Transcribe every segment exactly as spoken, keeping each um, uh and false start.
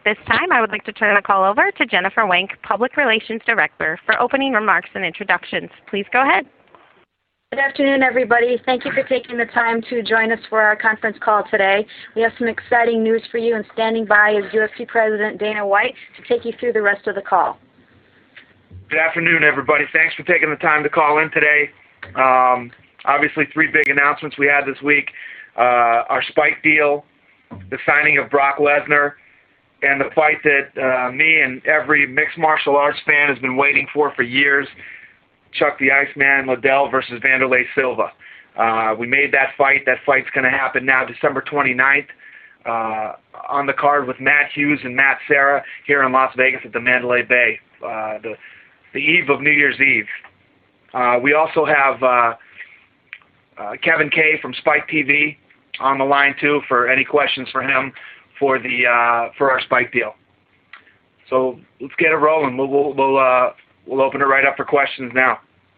this time, I would like to turn the call over to Jennifer Wank, Public Relations Director, for opening remarks and introductions. Please go ahead. Good afternoon, everybody. Thank you for taking the time to join us for our conference call today. We have some exciting news for you, and standing by is U F C President Dana White to take you through the rest of the call. Good afternoon, everybody. Thanks for taking the time to call in today. Um, obviously, three big announcements we had this week. Uh, our Spike deal, the signing of Brock Lesnar, and the fight that uh, me and every mixed martial arts fan has been waiting for for years, Chuck the Iceman Liddell versus Wanderlei Silva. Uh, we made that fight. That fight's going to happen now December twenty-ninth uh, on the card with Matt Hughes and Matt Serra here in Las Vegas at the Mandalay Bay, uh, the, the eve of New Year's Eve. Uh, we also have uh, uh, Kevin Kay from Spike T V on the line too for any questions for him for the uh, for our Spike deal. So let's get it rolling. We'll we'll we'll, uh, we'll open it right up for questions now.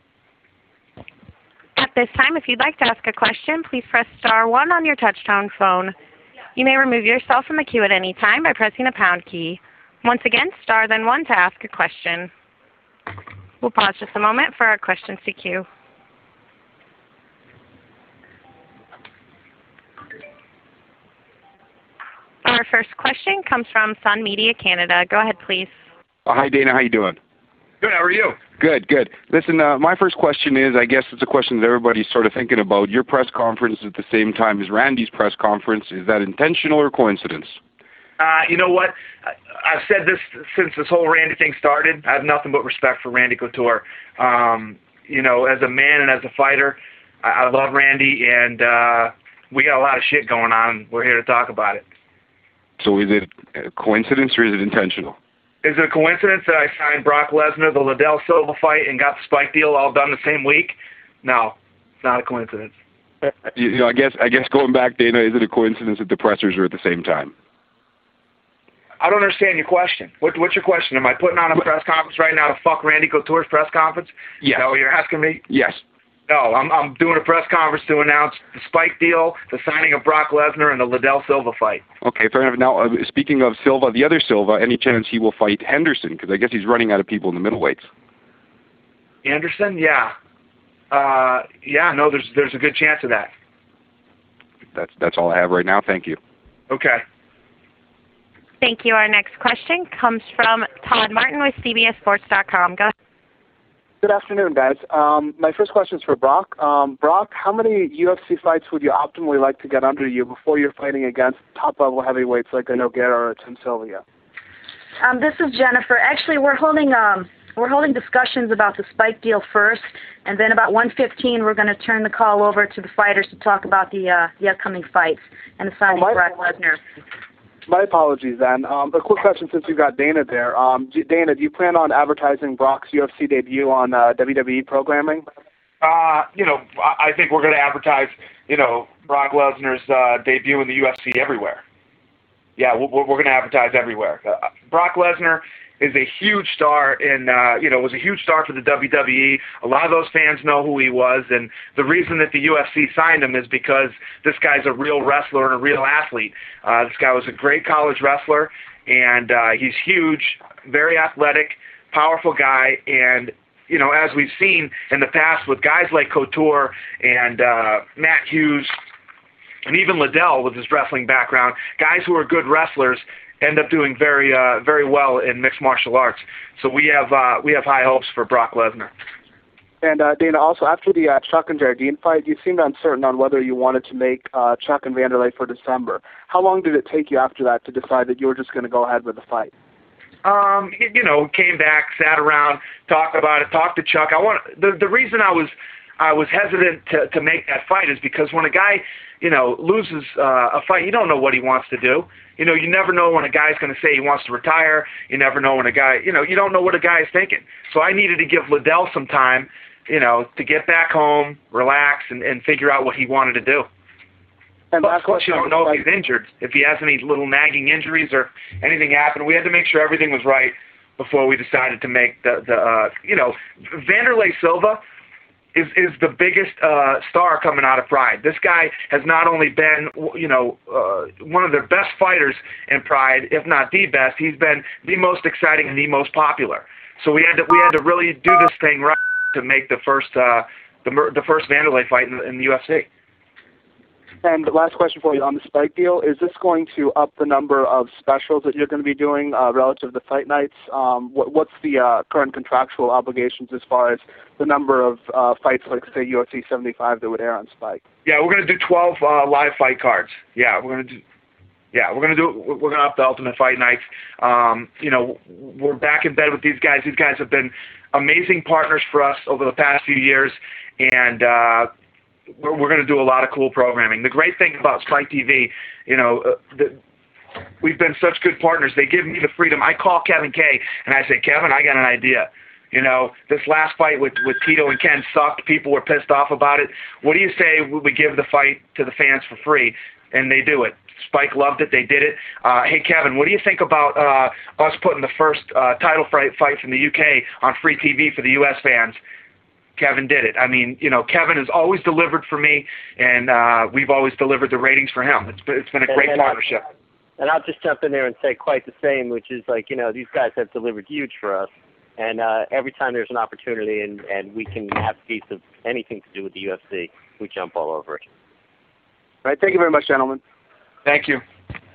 At this time, if you'd like to ask a question, please press star one on your touch-tone phone. You may remove yourself from the queue at any time by pressing the pound key. Once again, star then one to ask a question. We'll pause just a moment for our questions to queue. Our first question comes from Sun Media Canada. Go ahead, please. Oh, hi, Dana. How you doing? Good. How are you? Good, good. Listen, uh, my first question is, I guess it's a question that everybody's sort of thinking about. Your press conference at the same time as Randy's press conference. Is that intentional or coincidence? Uh, you know what? I, I've said this since this whole Randy thing started. I have nothing but respect for Randy Couture. Um, you know, as a man and as a fighter, I, I love Randy, and uh, we got a lot of shit going on. We're here to talk about it. So is it a coincidence or is it intentional? Is it a coincidence that I signed Brock Lesnar, the Liddell Silva fight, and got the Spike deal all done the same week? No, it's not a coincidence. You know, I guess I guess going back, Dana, is it a coincidence that the pressers are at the same time? I don't understand your question. What, what's your question? Am I putting on a press conference right now to fuck Randy Couture's press conference? Yes. Is that what you're asking me? Yes. No, I'm I'm doing a press conference to announce the Spike deal, the signing of Brock Lesnar, and the Liddell Silva fight. Okay, fair enough. Now, uh, speaking of Silva, the other Silva, any chance he will fight Henderson? Because I guess he's running out of people in the middleweights. Anderson? Yeah. Uh, yeah, no, there's there's a good chance of that. That's that's all I have right now. Thank you. Okay. Thank you. Our next question comes from Todd Martin with C B S Sports dot com. Go ahead. Good afternoon, guys. Um, my first question is for Brock. Um, Brock, how many U F C fights would you optimally like to get under you before you're fighting against top-level heavyweights like a Nogueira or a Tim Sylvia? Um, this is Jennifer. Actually, we're holding um, we're holding discussions about the Spike deal first, and then about one fifteen, we're going to turn the call over to the fighters to talk about the uh, the upcoming fights and the signing oh, of Brock Lesnar. My apologies, then. Um, a quick question since you've got Dana there. Um, Dana, do you plan on advertising Brock's U F C debut on uh, W W E programming? Uh, you know, I think we're going to advertise, you know, Brock Lesnar's uh, debut in the U F C everywhere. Yeah, we're, we're going to advertise everywhere. Uh, Brock Lesnar is a huge star in, uh, you know, was a huge star for the W W E. A lot of those fans know who he was, and the reason that the U F C signed him is because this guy's a real wrestler and a real athlete. Uh, this guy was a great college wrestler, and uh, he's huge, very athletic, powerful guy, and you know, as we've seen in the past with guys like Couture and uh, Matt Hughes, and even Liddell with his wrestling background, guys who are good wrestlers end up doing very, uh, very well in mixed martial arts. So we have, uh, we have high hopes for Brock Lesnar. And uh, Dana, also after the uh, Chuck and Jardine fight, you seemed uncertain on whether you wanted to make uh, Chuck and Wanderlei for December. How long did it take you after that to decide that you were just going to go ahead with the fight? Um, you know, came back, sat around, talked about it, talked to Chuck. I want the the reason I was I was hesitant to to make that fight is because when a guy, you know, loses uh, a fight, you don't know what he wants to do. You know, you never know when a guy's going to say he wants to retire. You never know when a guy, you know, you don't know what a guy is thinking. So I needed to give Liddell some time, you know, to get back home, relax, and, and figure out what he wanted to do. And Plus, plus you don't know if he's injured, if he has any little nagging injuries or anything happened. We had to make sure everything was right before we decided to make the, the uh, you know, Wanderlei Silva is is the biggest uh, star coming out of Pride. This guy has not only been, you know, uh, one of the best fighters in Pride, if not the best. He's been the most exciting and the most popular. So we had to we had to really do this thing right to make the first uh, the the first Vanderlei fight in, in the U F C. And last question for you on the Spike deal, is this going to up the number of specials that you're going to be doing uh, relative to fight nights? Um, what, what's the uh, current contractual obligations as far as the number of uh, fights, like, say, U F C seventy-five that would air on Spike? Yeah, we're going to do twelve uh, live fight cards. Yeah, we're going to do... Yeah, we're gonna do. We're gonna up the Ultimate Fight Nights. Um, you know, we're back in bed with these guys. These guys have been amazing partners for us over the past few years, and uh, we're, we're gonna do a lot of cool programming. The great thing about Spike T V, you know, uh, the, we've been such good partners. They give me the freedom. I call Kevin Kay and I say, Kevin, I got an idea. You know, this last fight with, with Tito and Ken sucked. People were pissed off about it. What do you say we give the fight to the fans for free? And they do it. Spike loved it. They did it. Uh, hey, Kevin, what do you think about uh, us putting the first uh, title fight, fight from the U K on free T V for the U S fans? Kevin did it. I mean, you know, Kevin has always delivered for me, and uh, we've always delivered the ratings for him. It's been, it's been a great and, and partnership. I'll, and I'll just jump in there and say quite the same, which is like, you know, these guys have delivered huge for us. And uh, every time there's an opportunity and, and we can have a piece of anything to do with the U F C, we jump all over it. All right. Thank you very much, gentlemen. Thank you.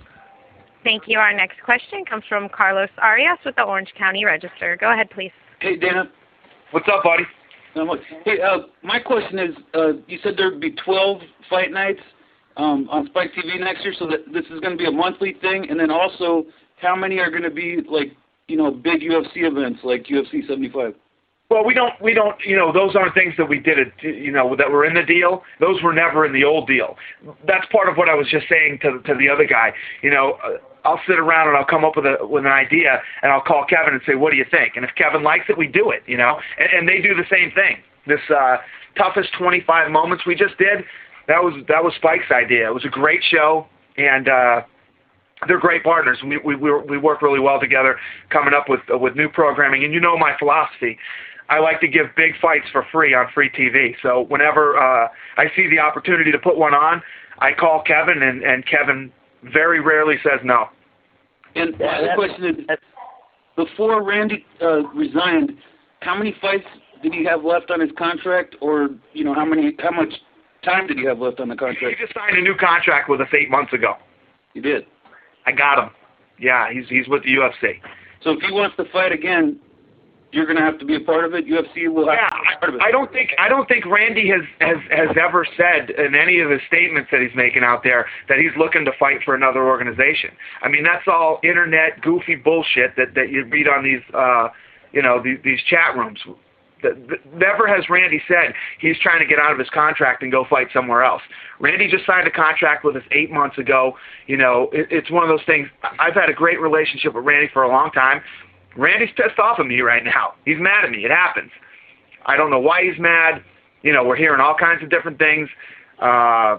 Thank you. Our next question comes from Carlos Arias with the Orange County Register. Go ahead, please. Hey, Dana. What's up, buddy? Hey, uh, my question is, uh, you said there would be twelve fight nights um, on Spike T V next year, so that this is going to be a monthly thing, and then also how many are going to be, like, you know, big U F C events like U F C seventy-five? Well, we don't, we don't, you know, those aren't things that we did, it, you know, that were in the deal. Those were never in the old deal. That's part of what I was just saying to to the other guy. You know, I'll sit around and I'll come up with a with an idea, and I'll call Kevin and say, what do you think? And if Kevin likes it, we do it, you know. And, and they do the same thing. This uh, toughest twenty-five moments we just did, that was that was Spike's idea. It was a great show, and uh, they're great partners. We we we work really well together, coming up with with new programming. And you know my philosophy. I like to give big fights for free on free T V. So whenever uh, I see the opportunity to put one on, I call Kevin, and, and Kevin very rarely says no. And my other question is, before Randy uh, resigned, how many fights did he have left on his contract, or you know, how many, how much time did he have left on the contract? He just signed a new contract with us eight months ago. You did? I got him. Yeah, he's he's with the U F C. So if he wants to fight again, you're going to have to be a part of it. U F C will have yeah, to be a part of it. I don't think I don't think Randy has, has has ever said in any of his statements that he's making out there that he's looking to fight for another organization. I mean, that's all internet goofy bullshit that, that you read on these uh, you know these, these chat rooms. The, the, never has Randy said he's trying to get out of his contract and go fight somewhere else. Randy just signed a contract with us eight months ago. You know, it, it's one of those things. I've had a great relationship with Randy for a long time. Randy's pissed off at me right now. He's mad at me. It happens. I don't know why he's mad. You know, we're hearing all kinds of different things. Uh,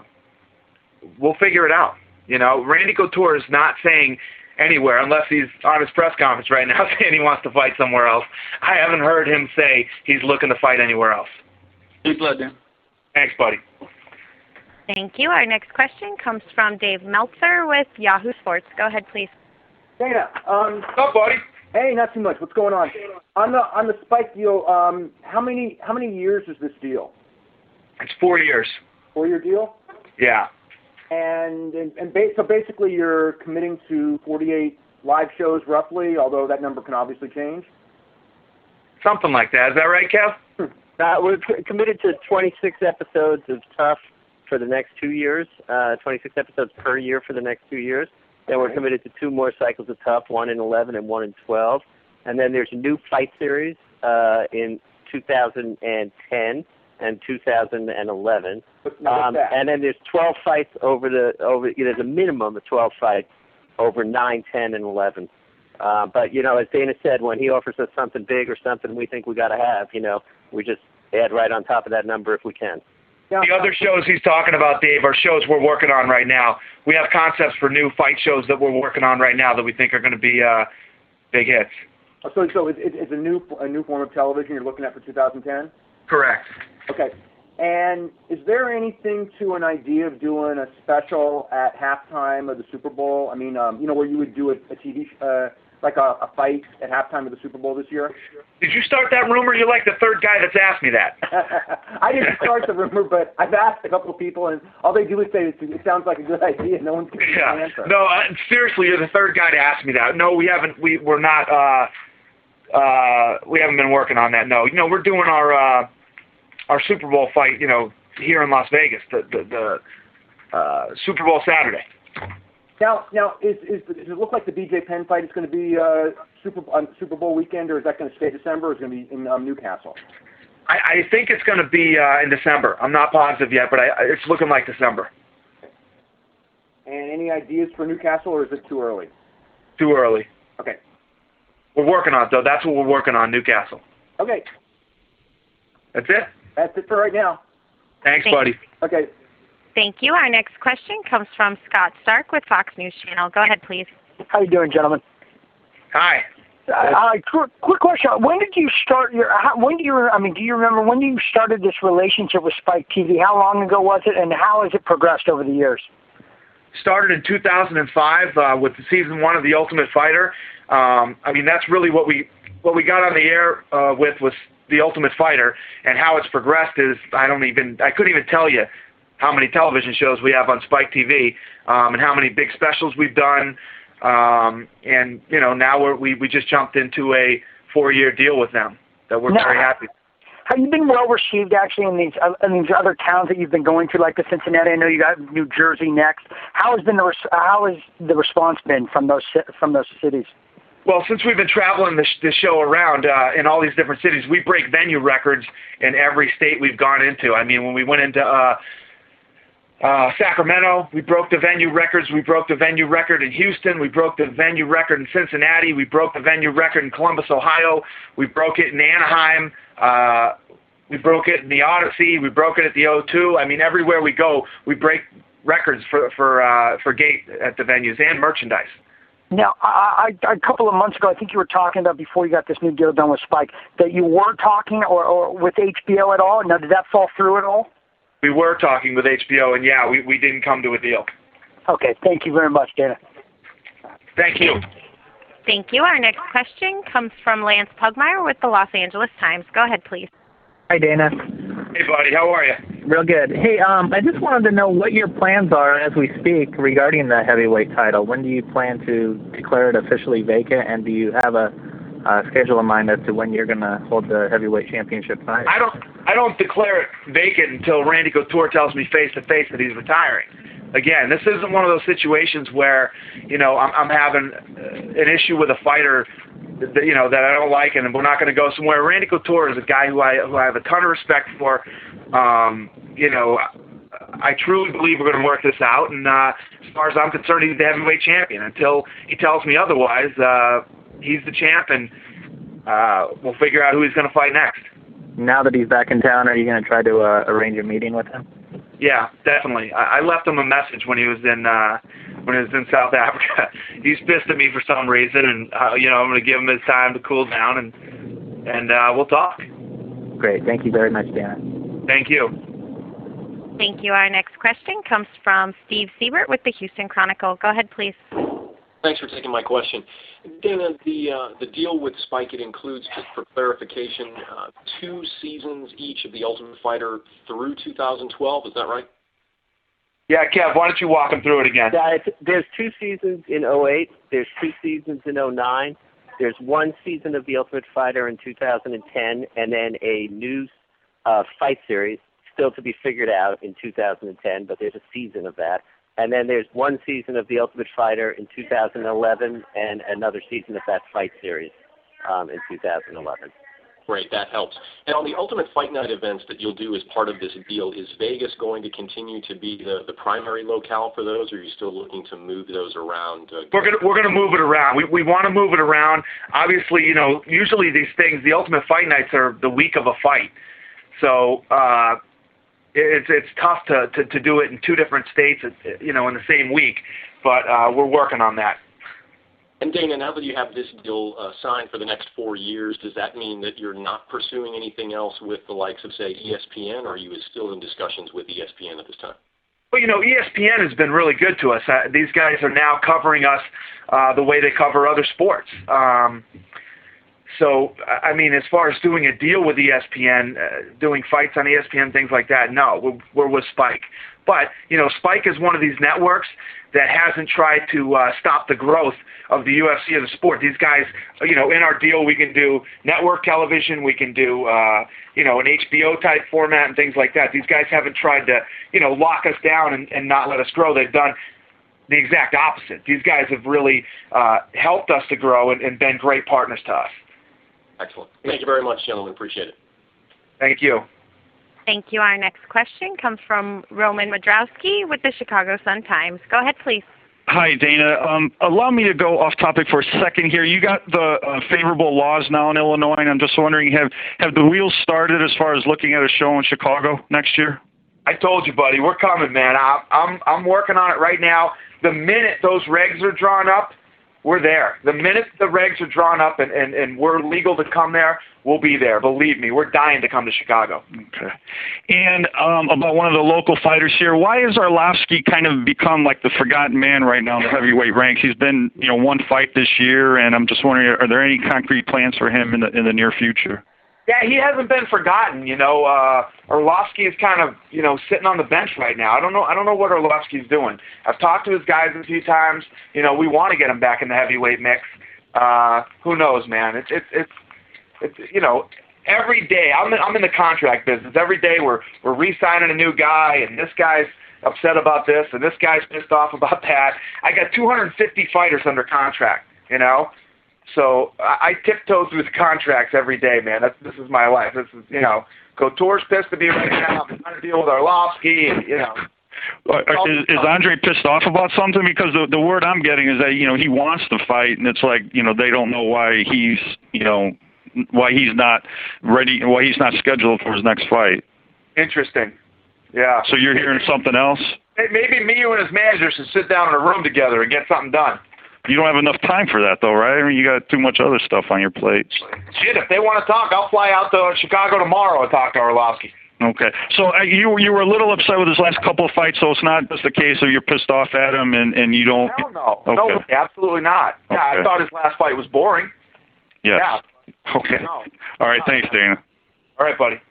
we'll figure it out. You know, Randy Couture is not saying anywhere, unless he's on his press conference right now saying he wants to fight somewhere else. I haven't heard him say he's looking to fight anywhere else. Thanks a lot, Dan. Thanks, buddy. Thank you. Our next question comes from Dave Meltzer with Yahoo Sports. Go ahead, please. Dana, um, What's up, buddy? hey, not too much. What's going on? On the on the Spike deal, um, how many how many years is this deal? It's four years. Four year deal? Yeah. And and, and ba- so basically you're committing to forty-eight live shows roughly, although that number can obviously change. Something like that. Is that right, Kev? Uh, we're c- committed to twenty-six episodes of Tough for the next two years, uh, twenty-six episodes per year for the next two years. Then we're committed to two more cycles of Tough, one in eleven and one in twelve. And then there's a new fight series uh, in two thousand ten and two thousand eleven. Um, and then there's twelve fights over the over. You know, there's a minimum of twelve fights over nine, ten, and eleven. Uh, but you know, as Dana said, when he offers us something big or something we think we got to have, you know, we just add right on top of that number if we can. The other shows he's talking about, Dave, are shows we're working on right now. We have concepts for new fight shows that we're working on right now that we think are going to be uh, big hits. So, so it's, it's a new a new form of television you're looking at for two thousand ten? Correct. Okay. And is there anything to an idea of doing a special at halftime of the Super Bowl? I mean, um, you know, where you would do a, a T V, uh, like a, a fight at halftime of the Super Bowl this year? Did you start that rumor? You're like the third guy that's asked me that. I didn't start the rumor, but I've asked a couple of people, and all they do is say it, it sounds like a good idea. No one's giving Yeah. me an answer. No, uh, seriously, you're the third guy to ask me that. No, we haven't. We we're not. Uh, uh, we haven't been working on that. No, you know, we're doing our uh, our Super Bowl fight. You know, here in Las Vegas, the the, the uh, Super Bowl Saturday. Now, now, is, is does it look like the B J Penn fight is going to be uh, Super on Super Bowl weekend, or is that going to stay December, or is it going to be in um, Newcastle? I, I think it's going to be uh, in December. I'm not positive yet, but I, it's looking like December. And any ideas for Newcastle, or is it too early? Too early. Okay. We're working on it, though. That's what we're working on, Newcastle. Okay. That's it? That's it for right now. Thanks, Thanks. buddy. Okay. Thank you. Our next question comes from Scott Stark with Fox News Channel. Go ahead, please. How you doing, gentlemen? Hi. Uh, uh, quick, quick question. When did you start your? How, when do you? I mean, do you remember when you started this relationship with Spike T V? How long ago was it, and how has it progressed over the years? Started in two thousand five uh, with the season one of The Ultimate Fighter. Um, I mean, that's really what we what we got on the air uh, with was The Ultimate Fighter, and how it's progressed is I don't even I couldn't even tell you how many television shows we have on Spike T V, um, and how many big specials we've done. Um, and, you know, now we're, we we just jumped into a four-year deal with them that we're now, very happy. Have you been well received actually in these uh, in these other towns that you've been going to, like the Cincinnati? I know you got New Jersey next. How has been the res- how has the response been from those from those cities? Well, since we've been traveling the, sh- the show around uh, in all these different cities, we break venue records in every state we've gone into. I mean, when we went into uh, Uh, Sacramento, we broke the venue records. We broke the venue record in Houston. We broke the venue record in Cincinnati. We broke the venue record in Columbus, Ohio. We broke it in Anaheim. Uh, we broke it in the Odyssey. We broke it at the O two. I mean, everywhere we go, we break records for for uh, for gate at the venues and merchandise. Now, I, I, a couple of months ago, I think you were talking about before you got this new deal done with Spike that you were talking or, or with H B O at all. Now, did that fall through at all? We were talking with H B O, and yeah, we, we didn't come to a deal. Okay, thank you very much, Dana. Thank you. Thank you. Our next question comes from Lance Pugmire with the Los Angeles Times. Go ahead, please. Hi, Dana. Hey, buddy. How are you? Real good. Hey, um, I just wanted to know what your plans are as we speak regarding the heavyweight title. When do you plan to declare it officially vacant, and do you have a uh, schedule in mind as to when you're going to hold the heavyweight championship fight? I don't. I don't declare it vacant until Randy Couture tells me face to face that he's retiring. Again, this isn't one of those situations where, you know, I'm, I'm having uh, an issue with a fighter, that, you know, that I don't like, and we're not going to go somewhere. Randy Couture is a guy who I who I have a ton of respect for. Um, you know, I truly believe we're going to work this out, and uh, as far as I'm concerned, he's the heavyweight champion. Until he tells me otherwise, uh, he's the champ, and uh, we'll figure out who he's going to fight next. Now that he's back in town, are you going to try to uh, arrange a meeting with him? Yeah, definitely. I, I left him a message when he was in uh, when he was in South Africa. He's pissed at me for some reason, and uh, you know I'm going to give him his time to cool down, and and uh, we'll talk. Great. Thank you very much, Dana. Thank you. Thank you. Our next question comes from Steve Siebert with the Houston Chronicle. Go ahead, please. Thanks for taking my question. Dana, the uh, the deal with Spike, it includes, just for clarification, uh, two seasons each of The Ultimate Fighter through two thousand twelve. Is that right? Yeah, Kev, why don't you walk him through it again? Yeah, it's, there's two seasons in oh eight. There's two seasons in oh nine. There's one season of The Ultimate Fighter in two thousand ten, and then a new uh, fight series still to be figured out in two thousand ten, but there's a season of that. And then there's one season of The Ultimate Fighter in two thousand eleven and another season of that fight series um, in two thousand eleven. Great, that helps. And on the Ultimate Fight Night events that you'll do as part of this deal, is Vegas going to continue to be the, the primary locale for those, or are you still looking to move those around? Uh, we're gonna we're gonna move it around. We we want to move it around. Obviously, you know, usually these things, the Ultimate Fight Nights are the week of a fight, so. Uh, It's it's tough to, to, to do it in two different states, you know, in the same week, but uh, we're working on that. And Dana, now that you have this deal uh, signed for the next four years, does that mean that you're not pursuing anything else with the likes of, say, E S P N, or are you still in discussions with E S P N at this time? Well, you know, E S P N has been really good to us. Uh, these guys are now covering us uh, the way they cover other sports. Um, so, I mean, as far as doing a deal with E S P N, uh, doing fights on E S P N, things like that, no, we're, we're with Spike. But, you know, Spike is one of these networks that hasn't tried to uh, stop the growth of the U F C or the sport. These guys, you know, in our deal, we can do network television, we can do, uh, you know, an H B O-type format and things like that. These guys haven't tried to, you know, lock us down and, and not let us grow. They've done the exact opposite. These guys have really uh, helped us to grow and, and been great partners to us. Excellent. Thank you very much, gentlemen. Appreciate it. Thank you. Thank you. Our next question comes from Roman Modrowski with the Chicago Sun-Times. Go ahead, please. Hi, Dana. Um, allow me to go off topic for a second here. You got the uh, favorable laws now in Illinois, and I'm just wondering, have have the wheels started as far as looking at a show in Chicago next year? I told you, buddy, we're coming, man. I, I'm I'm working on it right now. The minute those regs are drawn up, we're there. The minute the regs are drawn up and, and, and we're legal to come there, we'll be there. Believe me, we're dying to come to Chicago. Okay. And um, about one of the local fighters here, why has Arlovsky kind of become like the forgotten man right now in the heavyweight ranks? He's been, you know, one fight this year, and I'm just wondering, are there any concrete plans for him in the in the near future? Yeah, he hasn't been forgotten. You know, uh, Arlovsky is kind of, you know, sitting on the bench right now. I don't know. I don't know what Arlovsky's doing. I've talked to his guys a few times. You know, we want to get him back in the heavyweight mix. Uh, who knows, man? It's it's it's it's you know, every day I'm in, I'm in the contract business. Every day we're we're re-signing a new guy, and this guy's upset about this, and this guy's pissed off about that. I got two hundred fifty fighters under contract. You know. So I, I tiptoe through the contracts every day, man. That's, this is my life. This is, you know, Couture's pissed at me right now. I'm trying to deal with Arlovsky, and, you know. Is, is Andre pissed off about something? Because the the word I'm getting is that, you know, he wants to fight, and it's like, you know, they don't know why he's, you know, why he's not ready, why he's not scheduled for his next fight. Interesting. Yeah. So you're hearing something else? Maybe me and his manager should sit down in a room together and get something done. You don't have enough time for that, though, right? I mean, you got too much other stuff on your plate. Shit, if they want to talk, I'll fly out to Chicago tomorrow and talk to Arlovsky. Okay. So uh, you you were a little upset with his last couple of fights, so it's not just a case of you're pissed off at him and, and you don't... Hell no. Okay. No, absolutely not. Yeah, okay. I thought his last fight was boring. Yes. Yeah. Okay. No. All right, thanks, Dana. All right, buddy.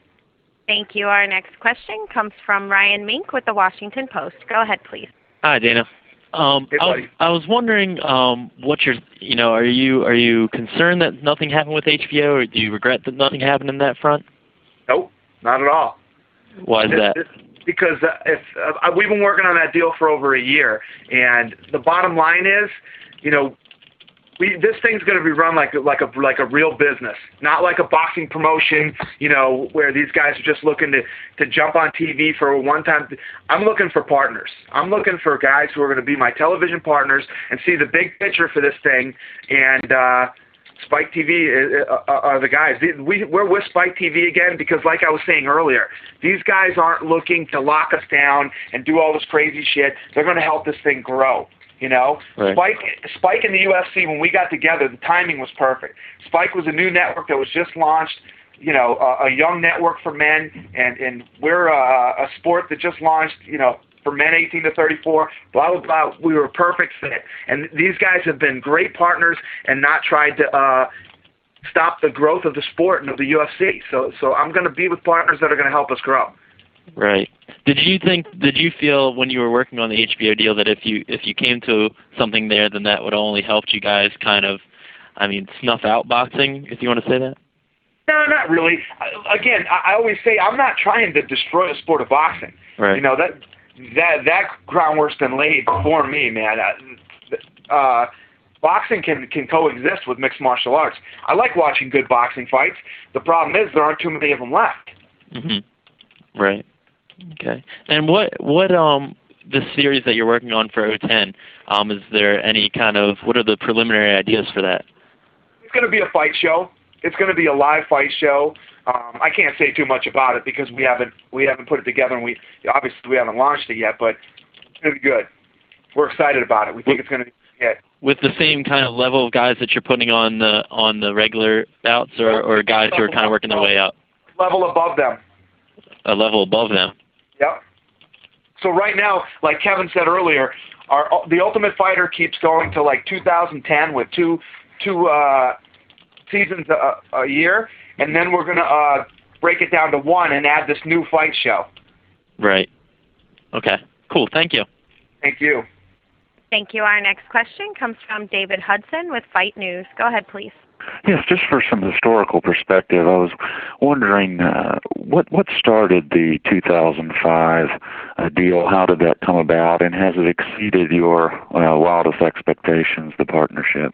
Thank you. Our next question comes from Ryan Mink with the Washington Post. Go ahead, please. Hi, Dana. Um, hey, I, was, I was wondering, um, what your, you know, are you are you concerned that nothing happened with H B O, or do you regret that nothing happened in that front? Nope, not at all. Why is this, that? This, because uh, if uh, we've been working on that deal for over a year, and the bottom line is, you know, we this thing's going to be run like like a like a real business, not like a boxing promotion, you know, where these guys are just looking to to jump on T V for a one time. I'm looking for partners. I'm looking for guys who are going to be my television partners and see the big picture for this thing. And uh, Spike T V are the guys. We we're with Spike T V again because, like I was saying earlier, these guys aren't looking to lock us down and do all this crazy shit. They're going to help this thing grow. You know, right. Spike Spike and the U F C, when we got together, the timing was perfect. Spike was a new network that was just launched, you know, a, a young network for men, and, and we're a, a sport that just launched, you know, for men eighteen to thirty-four, blah, blah, blah. We were a perfect fit. And these guys have been great partners and not tried to uh, stop the growth of the sport and of the U F C. So, so I'm going to be with partners that are going to help us grow. Right. Did you think? Did you feel when you were working on the H B O deal that if you if you came to something there, then that would only help you guys kind of, I mean, snuff out boxing, if you want to say that? No, not really. I, again, I, I always say I'm not trying to destroy the sport of boxing. Right. You know, that that that groundwork's been laid before me, man. Uh, boxing can can coexist with mixed martial arts. I like watching good boxing fights. The problem is there aren't too many of them left. Mm-hmm. Right. Okay. And what what um the series that you're working on for O ten, um, is there any kind of, what are the preliminary ideas for that? It's going to be a fight show. It's going to be a live fight show. Um, I can't say too much about it because we haven't we haven't put it together, and we obviously we haven't launched it yet. But it's going to be good. We're excited about it. We think it's going to be good. with the same kind of level of guys that you're putting on the on the regular bouts, or, or guys who are kind of working their way up? Level above them. A level above them. Yep. So right now, like Kevin said earlier, our the Ultimate Fighter keeps going to like two thousand ten with two two uh, seasons a, a year, and then we're gonna uh, break it down to one and add this new fight show. Right. Okay. Cool. Thank you. Thank you. Thank you. Our next question comes from David Hudson with Fight News. Go ahead, please. Yes, just for some historical perspective, I was wondering uh, what what started the two thousand five uh, deal. How did that come about, and has it exceeded your uh, wildest expectations, the partnership?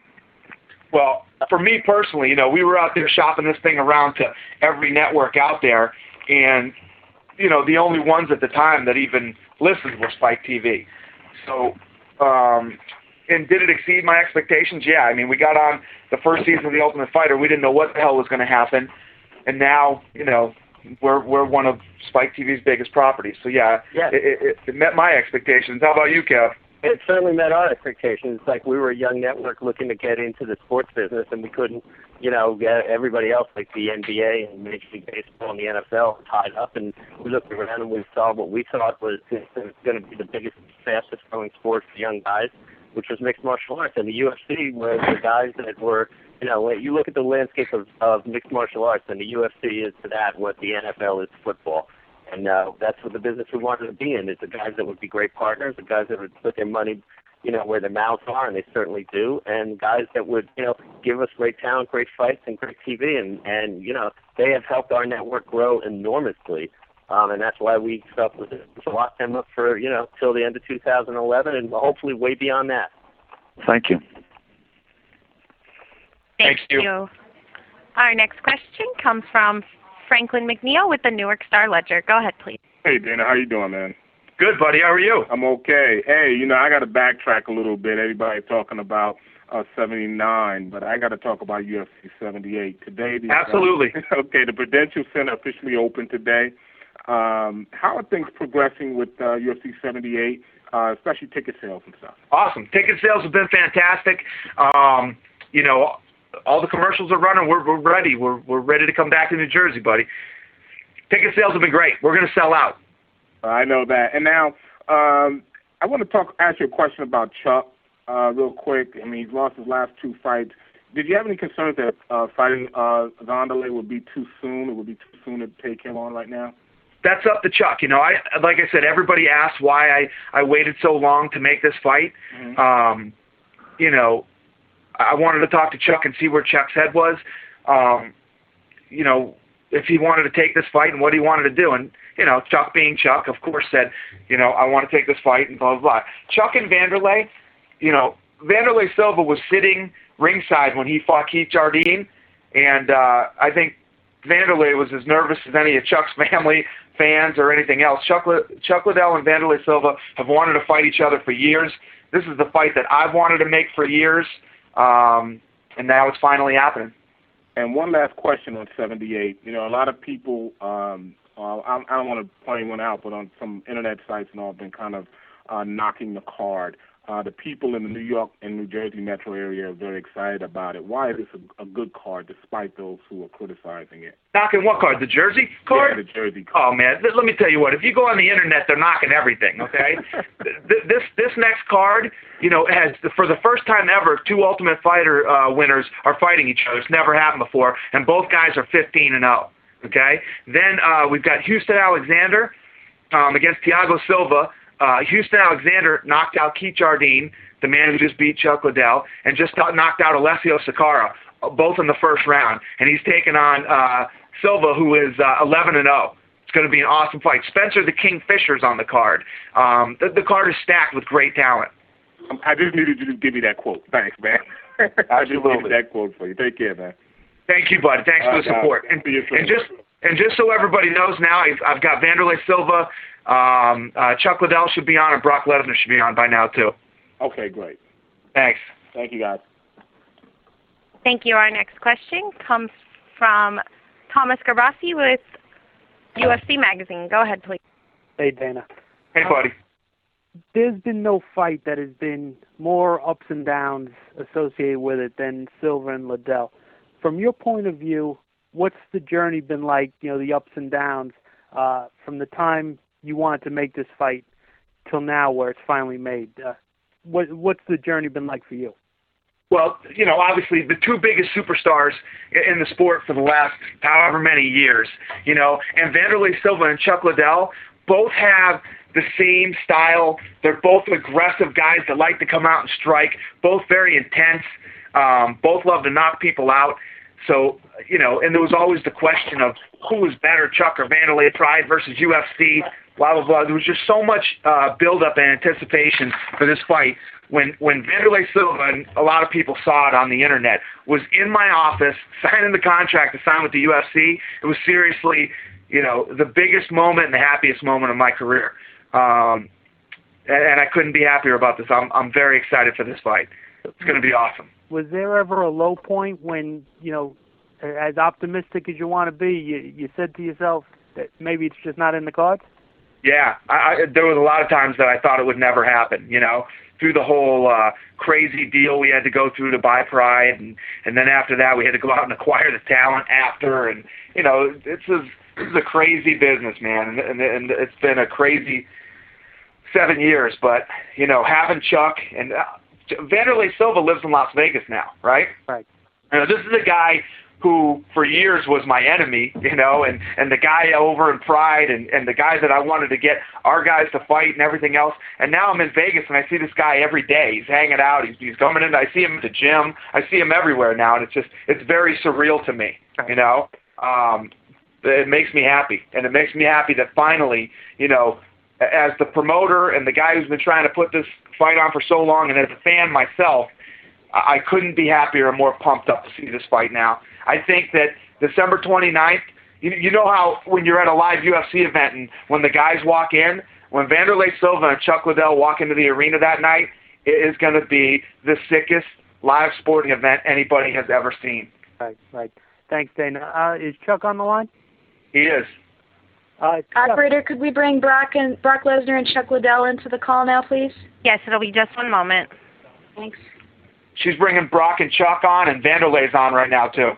Well, for me personally, you know, we were out there shopping this thing around to every network out there, and you know, the only ones at the time that even listened were Spike T V. So. Um, and did it exceed my expectations? Yeah. I mean, we got on the first season of The Ultimate Fighter. We didn't know what the hell was going to happen, and now, you know, we're we're one of Spike T V's biggest properties. So yeah, yeah. It, it, it met my expectations. How about you, Kev? It certainly met our expectations. It's like we were a young network looking to get into the sports business, and we couldn't, you know, get everybody else like the N B A and Major League Baseball and the N F L tied up. And we looked around and we saw what we thought was going to be the biggest, fastest growing sport for young guys, which was mixed martial arts. And the U F C was the guys that were, you know, you look at the landscape of, of mixed martial arts, and the U F C is to that what the N F L is to football. And uh, that's what the business we wanted to be in, is the guys that would be great partners, the guys that would put their money, you know, where their mouths are, and they certainly do, and guys that would, you know, give us great talent, great fights, and great T V. And, and you know, they have helped our network grow enormously. Um, and that's why we felt it was to lock them up for, you know, till the end of two thousand eleven, and hopefully way beyond that. Thank you. Thank, Thank you. you. Our next question comes from Franklin McNeil with the Newark Star Ledger. Go ahead, please. Hey, Dana, how you doing, man? Good, buddy. How are you? I'm okay. Hey, you know, I got to backtrack a little bit. Everybody talking about uh, seventy-nine, but I got to talk about U F C seventy-eight today. The, Absolutely. Uh, okay, the Prudential Center officially opened today. Um, how are things progressing with uh, U F C seventy-eight, uh, especially ticket sales and stuff? Awesome. Ticket sales have been fantastic. Um, you know, all the commercials are running. We're, we're ready. We're, we're ready to come back to New Jersey, buddy. Ticket sales have been great. We're going to sell out. I know that. And now, um, I want to talk, ask you a question about Chuck, uh, real quick. I mean, he's lost his last two fights. Did you have any concerns that uh, fighting uh, Wanderlei would be too soon? It would be too soon to take him on right now? That's up to Chuck. You know, I like I said, everybody asked why I, I waited so long to make this fight. Mm-hmm. Um, you know, I wanted to talk to Chuck and see where Chuck's head was. Um, you know, if he wanted to take this fight and what he wanted to do. And, you know, Chuck being Chuck, of course, said, you know, I want to take this fight and blah, blah, blah. Chuck and Wanderlei, you know, Wanderlei Silva was sitting ringside when he fought Keith Jardine. And uh, I think Wanderlei was as nervous as any of Chuck's family, fans, or anything else. Chuck, Chuck Liddell and Wanderlei Silva have wanted to fight each other for years. This is the fight that I've wanted to make for years, um, and now it's finally happening. And one last question on seventy-eight. You know, a lot of people, um, uh, I, I don't want to point anyone out, but on some internet sites and all have been kind of uh, knocking the card. Uh, the people in the New York and New Jersey metro area are very excited about it. Why is this a, a good card despite those who are criticizing it? Knocking what card? The Jersey card? Yeah, the Jersey card. Oh, man, let me tell you what. If you go on the internet, they're knocking everything, okay? this this next card, you know, has, for the first time ever, two Ultimate Fighter uh, winners are fighting each other. It's never happened before, and both guys are fifteen and oh, okay? Then uh, we've got Houston Alexander um, against Thiago Silva. Uh, Houston Alexander knocked out Keith Jardine, the man who just beat Chuck Liddell, and just knocked out Alessio Sakara, both in the first round. And he's taken on uh, Silva, who is uh, eleven and oh. It's going to be an awesome fight. Spencer the King Fisher's on the card. Um, the, the card is stacked with great talent. I just needed you to give me that quote. Thanks, man. I just needed that quote for you. Take care, man. Thank you, buddy. Thanks for the support. And, and just and just so everybody knows now, I've, I've got Wanderlei Silva. Um, uh, Chuck Liddell should be on, and Brock Lesnar should be on by now, too. Okay, great. Thanks. Thank you, guys. Thank you. Our next question comes from Thomas Garbassi with U F C Magazine. Go ahead, please. Hey, Dana. Hey, buddy. there's been no fight that has been more ups and downs associated with it than Silva and Liddell. From your point of view, what's the journey been like, you know, the ups and downs, uh, from the time you wanted to make this fight till now where it's finally made? Uh, what, what's the journey been like for you? Well, you know, obviously the two biggest superstars in the sport for the last however many years, you know, and Wanderlei Silva and Chuck Liddell both have the same style. They're both aggressive guys that like to come out and strike, both very intense, um, both love to knock people out. So, you know, and there was always the question of who was better, Chuck or Wanderlei, Pride versus U F C, blah, blah, blah. There was just so much uh, build-up and anticipation for this fight. When when Wanderlei Silva, and a lot of people saw it on the internet, was in my office signing the contract to sign with the U F C, it was seriously, you know, the biggest moment and the happiest moment of my career. Um, and, and I couldn't be happier about this. I'm I'm very excited for this fight. It's going to be awesome. Was there ever a low point when, you know, as optimistic as you want to be, you, you said to yourself that maybe it's just not in the cards? Yeah, I, I, there was a lot of times that I thought it would never happen, you know, through the whole uh, crazy deal we had to go through to buy Pride, and, and then after that we had to go out and acquire the talent after, and, you know, it's a, this is a crazy business, man, and, and, and it's been a crazy seven years, but, you know, having Chuck, and uh, Wanderlei Silva lives in Las Vegas now, right? Right. You know, this is a guy who for years was my enemy, you know, and, and the guy over in Pride, and, and the guy that I wanted to get our guys to fight and everything else. And now I'm in Vegas and I see this guy every day. He's hanging out. He's, he's coming in. I see him at the gym. I see him everywhere now. And it's just, it's very surreal to me, you know. Um, it makes me happy. And it makes me happy that finally, you know, as the promoter and the guy who's been trying to put this fight on for so long, and as a fan myself, I couldn't be happier and more pumped up to see this fight now. I think that December twenty-ninth, you, you know how when you're at a live U F C event and when the guys walk in, when Wanderlei Silva and Chuck Liddell walk into the arena that night, it is going to be the sickest live sporting event anybody has ever seen. Right, right. Thanks, Dana. Uh, is Chuck on the line? He is. Uh, Operator, could we bring Brock and Brock Lesnar and Chuck Liddell into the call now, please? Yes, it'll be just one moment. Thanks. She's bringing Brock and Chuck on, and Wanderlei's on right now, too.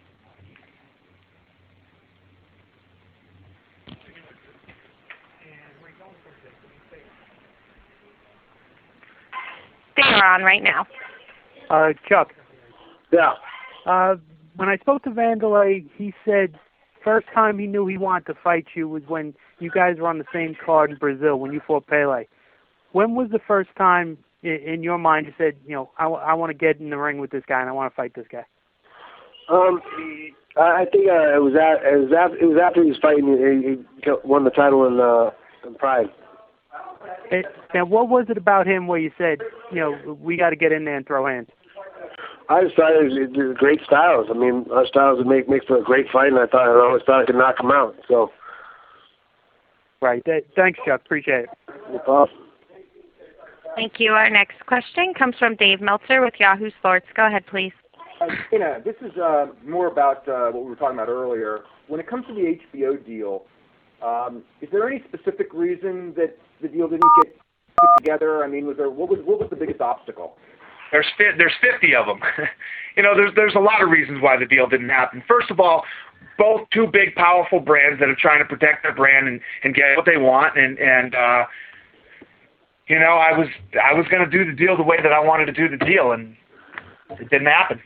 They are on right now. Uh, Chuck. Yeah. Uh, when I spoke to Wanderlei, he said first time he knew he wanted to fight you was when you guys were on the same card in Brazil, when you fought Pele. When was the first time in, in your mind you said, you know, I, I want to get in the ring with this guy and I want to fight this guy? Um, I think uh, it was at, it was after, it was after he was fighting. He, he won the title in, uh, in Pride. It, now, what was it about him where you said, you know, we got to get in there and throw hands? I just thought it was, it was great styles. I mean, our styles would make make for a great fight, and I thought I always thought I could knock him out. So. Right. Th- thanks, Chuck. Appreciate it. No problem. Thank you. Our next question comes from Dave Meltzer with Yahoo Sports. Go ahead, please. Uh, Dana, this is uh, more about uh, what we were talking about earlier. When it comes to the H B O deal, um, is there any specific reason that the deal didn't get put together? I mean, was there what was what was the biggest obstacle? There's there's fifty of them. You know, there's there's a lot of reasons why the deal didn't happen. First of all, both two big, powerful brands that are trying to protect their brand and, and get what they want, and and uh, you know, I was I was going to do the deal the way that I wanted to do the deal, and it didn't happen.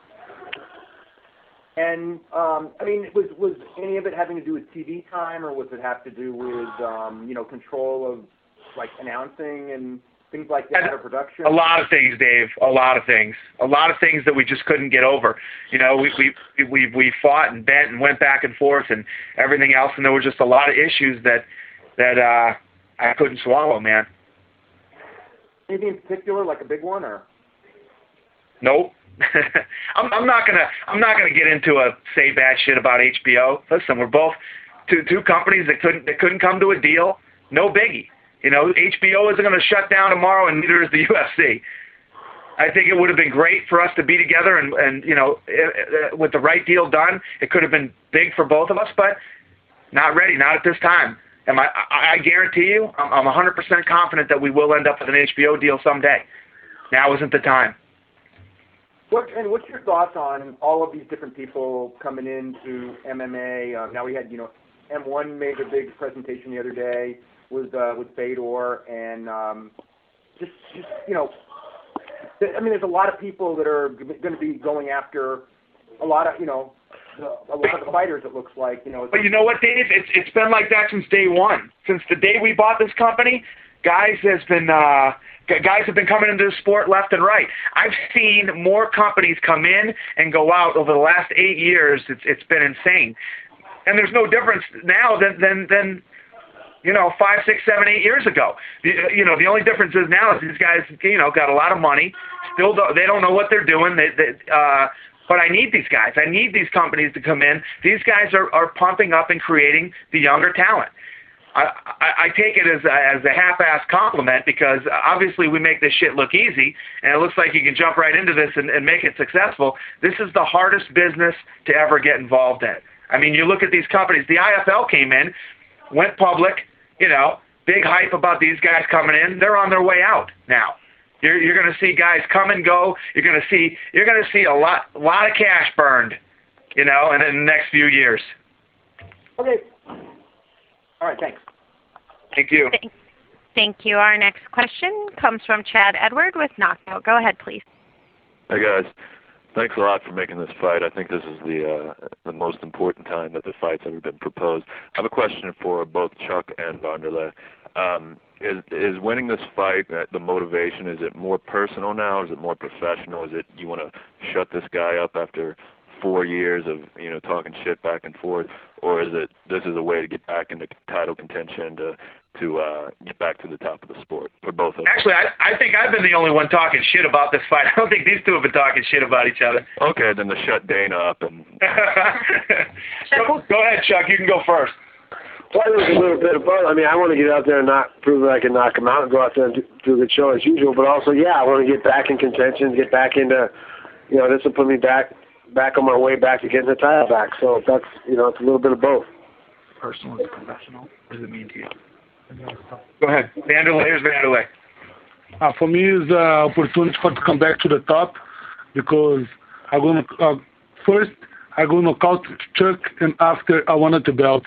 And um, I mean, was was any of it having to do with T V time, or was it have to do with um, you know control of like announcing and things like that, or production? A lot of things, Dave. A lot of things. A lot of things that we just couldn't get over. You know, we we we we fought and bent and went back and forth and everything else, and there were just a lot of issues that that uh, I couldn't swallow, man. Anything in particular, like a big one, or? Nope. I'm, I'm not gonna. I'm not gonna get into a say bad shit about H B O. Listen, we're both two two companies that couldn't that couldn't come to a deal. No biggie. You know, H B O isn't going to shut down tomorrow, and neither is the U F C. I think it would have been great for us to be together, and and you know, it, it, with the right deal done, it could have been big for both of us. But not ready. Not at this time. Am I, I, I guarantee you, I'm, I'm one hundred percent confident that we will end up with an H B O deal someday. Now isn't the time. What, and what's your thoughts on all of these different people coming into M M A? Uh, now we had, you know, M one made a big presentation the other day with uh, with Fedor, and um, just, just you know, th- I mean, there's a lot of people that are g- going to be going after a lot of, you know, the, a lot of the fighters. It looks like, you know. But you know what, Dave? It's it's been like that since day one. Since the day we bought this company, guys has been. Uh, Guys have been coming into the sport left and right. I've seen more companies come in and go out over the last eight years. It's it's been insane, and there's no difference now than than than you know five, six, seven, eight years ago. You know, the only difference is now is these guys you know got a lot of money. Still, don't, they don't know what they're doing. They, they uh, but I need these guys. I need these companies to come in. These guys are are pumping up and creating the younger talent. I, I, I take it as a, as a half-assed compliment because obviously we make this shit look easy, and it looks like you can jump right into this and, and make it successful. This is the hardest business to ever get involved in. I mean, you look at these companies. The I F L came in, went public, you know, big hype about these guys coming in. They're on their way out now. You're you're going to see guys come and go. You're going to see you're going to see a lot lot of cash burned, you know, in the next few years. Okay. All right, thanks. Thank you. Thank, thank you. Our next question comes from Chad Edward with Knockout. Go ahead, please. Hey, guys. Thanks a lot for making this fight. I think this is the uh, the most important time that the fight's ever been proposed. I have a question for both Chuck and Wanderlei. Um, is, is winning this fight, uh, the motivation, is it more personal now? Is it more professional? Is it you want to shut this guy up after four years of, you know, talking shit back and forth, or is it this is a way to get back into title contention to to uh, get back to the top of the sport for both of them? Actually, I, I think I've been the only one talking shit about this fight. I don't think these two have been talking shit about each other. Okay, then to shut Dana up and. go, go ahead, Chuck. You can go first. Well, it was a little bit of both. I mean, I want to get out there and not prove that I can knock him out and go out there and do, do a good show as usual. But also, yeah, I want to get back in contention, get back into, you know, this will put me back. back on my way back to getting the title back. So that's, you know, it's a little bit of both. Personal and professional. What does it mean to you? Go ahead. Wanderlei, here's Wanderlei. Uh, for me, it's an opportunity for to come back to the top because I'm going to, uh, first, I'm going to knock out Chuck, and after, I wanted the belt.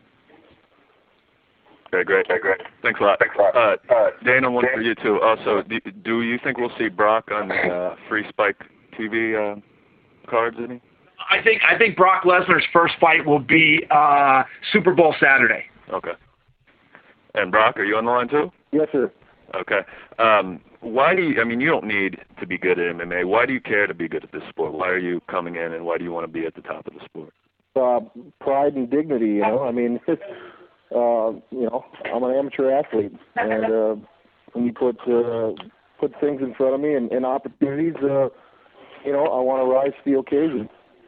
Okay, great, okay, great. Thanks a lot. Thanks a lot. Uh, uh, Dana, one for you, too. Also, do, do you think we'll see Brock on the uh, Free Spike T V uh, cards, any? I think I think Brock Lesnar's first fight will be uh, Super Bowl Saturday. Okay. And Brock, are you on the line too? Yes, sir. Okay. Um, why do you? I mean, you don't need to be good at M M A. Why do you care to be good at this sport? Why are you coming in, and why do you want to be at the top of the sport? Uh, pride and dignity. You know, I mean, it's, uh, you know, I'm an amateur athlete, and uh, when you put uh, put things in front of me and, and opportunities. Uh, You know, I want to rise to the occasion.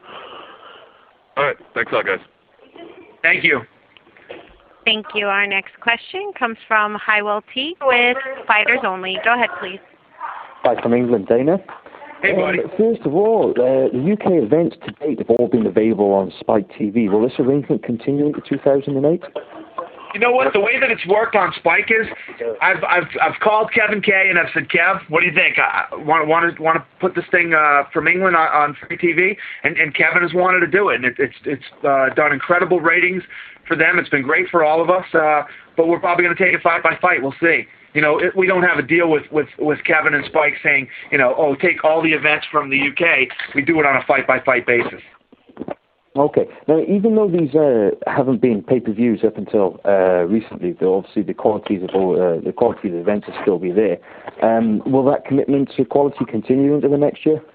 All right. Thanks a lot, guys. Thank you. Thank you. Our next question comes from Hywell T with Fighters Only. Go ahead, please. Hi, from England, Dana. Hey, buddy. Um, first of all, uh, the U K events to date have all been available on Spike T V. Will this arrangement continue into two thousand eight? You know what? The way that it's worked on Spike is, I've I've I've called Kevin Kay and I've said, Kev, what do you think? I want want to want to put this thing uh, from England on, on free T V, and and Kevin has wanted to do it, and it, it's it's uh, done incredible ratings for them. It's been great for all of us, uh, but we're probably going to take it fight by fight. We'll see. You know, it, we don't have a deal with, with, with Kevin and Spike saying, you know, oh, take all the events from the U K. We do it on a fight by fight basis. Okay. Now, even though these uh, haven't been pay-per-views up until uh, recently, though obviously the qualities of all, uh, the quality of the events will still be there. Um, will that commitment to quality continue into the next year?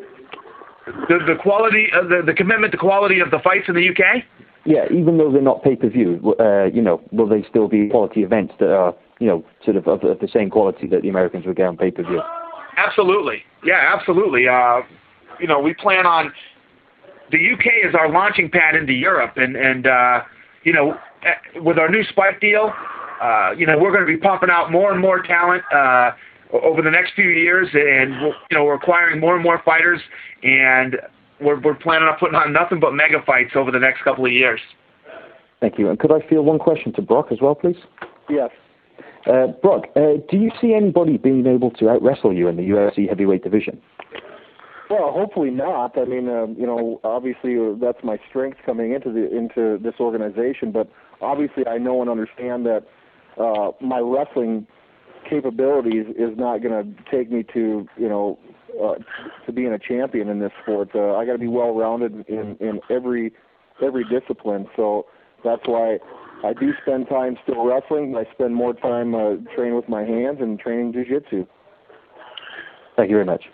The the quality, uh, the the commitment to quality of the fights in the U K. Yeah, even though they're not pay-per-view, uh, you know, will they still be quality events that are, you know, sort of of, of the same quality that the Americans would get on pay-per-view? Absolutely. Yeah, absolutely. Uh, you know, we plan on. The U K is our launching pad into Europe, and and uh, you know, with our new Spike deal, uh, you know, we're going to be pumping out more and more talent uh, over the next few years, and you know, we're acquiring more and more fighters, and we're we're planning on putting on nothing but mega fights over the next couple of years. Thank you. And could I field one question to Brock as well, please? Yes. Uh, Brock, uh, do you see anybody being able to out-wrestle you in the U F C heavyweight division? Well, hopefully not. I mean, uh, you know, obviously uh, that's my strength coming into the into this organization. But obviously, I know and understand that uh, my wrestling capabilities is not going to take me to, you know, uh, to being a champion in this sport. Uh, I got to be well-rounded in in every every discipline. So that's why I do spend time still wrestling. I spend more time uh, training with my hands and training jiu-jitsu. Thank you very much.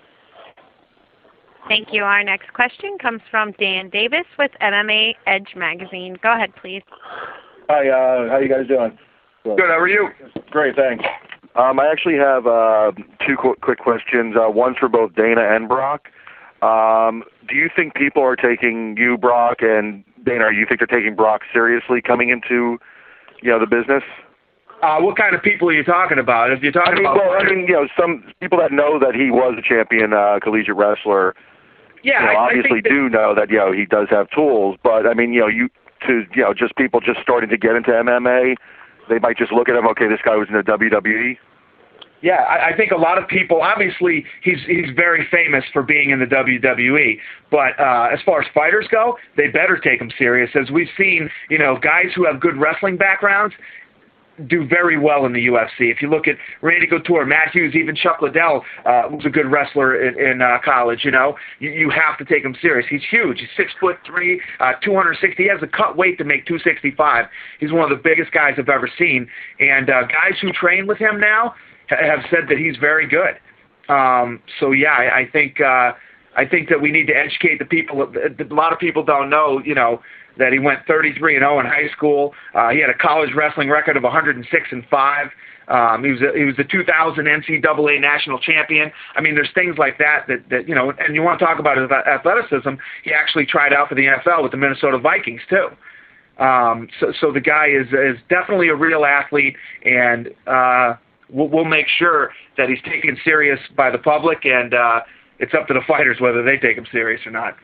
Thank you. Our next question comes from Dan Davis with M M A Edge magazine. Go ahead, please. Hi, uh, how you guys doing? Good, how are you? Great, thanks. Um, I actually have uh, two qu- quick questions. Uh, one's for both Dana and Brock. Um, do you think people are taking you, Brock, and Dana, you think they're taking Brock seriously coming into, you know, the business? Uh, what kind of people are you talking about? If you're talking I mean, about, well, I mean, you know, some people that know that he was a champion uh, collegiate wrestler, yeah, you know, I, obviously I think that, do know that, you know, he does have tools. But I mean, you know, you to you know, just people just starting to get into M M A, they might just look at him. Okay, this guy was in the W W E. Yeah, I, I think a lot of people. Obviously, he's he's very famous for being in the W W E. But uh, as far as fighters go, they better take him serious. As we've seen, you know, guys who have good wrestling backgrounds do very well in the U F C. If you look at Randy Couture, Matt Hughes, even Chuck Liddell uh, was a good wrestler in, in uh, college. You know, you, you have to take him serious. He's huge. He's six foot three, uh, two hundred sixty. He has a cut weight to make two sixty-five. He's one of the biggest guys I've ever seen. And uh, guys who train with him now have said that he's very good. Um, so yeah, I, I think uh, I think that we need to educate the people. A lot of people don't know, you know, that he went thirty-three and oh in high school. Uh, he had a college wrestling record of one hundred six and five. Um, he was a, he was the two thousand N C double A national champion. I mean, there's things like that that, that you know. And you want to talk about his athleticism? He actually tried out for the N F L with the Minnesota Vikings too. Um, so so the guy is is definitely a real athlete, and uh, we'll, we'll make sure that he's taken serious by the public, and uh, it's up to the fighters whether they take him serious or not.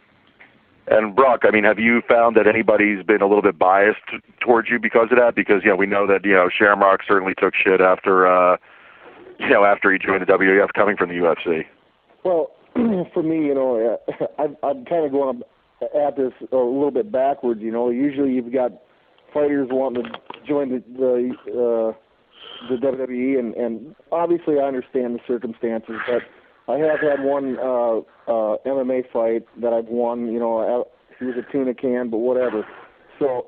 And Brock, I mean, have you found that anybody's been a little bit biased t- towards you because of that? Because, you know, we know that, you know, Shamrock certainly took shit after, uh, you know, after he joined the W W F coming from the U F C. Well, for me, you know, I've, I'm kind of going at this a little bit backwards, you know. Usually you've got fighters wanting to join the the, uh, the W W E, and, and obviously I understand the circumstances, but I have had one uh, uh, M M A fight that I've won. You know, he was a tuna can, but whatever. So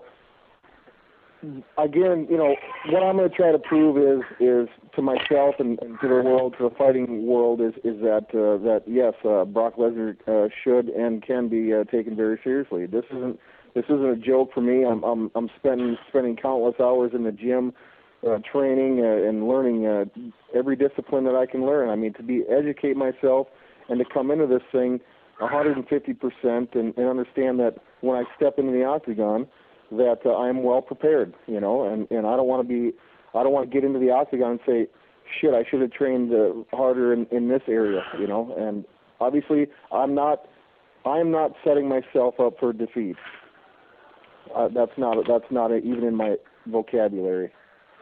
again, you know, what I'm going to try to prove is is to myself and, and to the world, to the fighting world, is is that uh, that yes, uh, Brock Lesnar uh, should and can be uh, taken very seriously. This isn't this isn't a joke for me. I'm I'm I'm spending spending countless hours in the gym. Uh, training uh, and learning uh, every discipline that I can learn. I mean, to be educate myself and to come into this thing one hundred fifty percent and, and understand that when I step into the octagon, that uh, I am well prepared. You know, and, and I don't want to be, I don't want to get into the octagon and say, shit, I should have trained uh, harder in, in this area. You know, and obviously I'm not, I'm not setting myself up for defeat. Uh, that's not, that's not a, even in my vocabulary.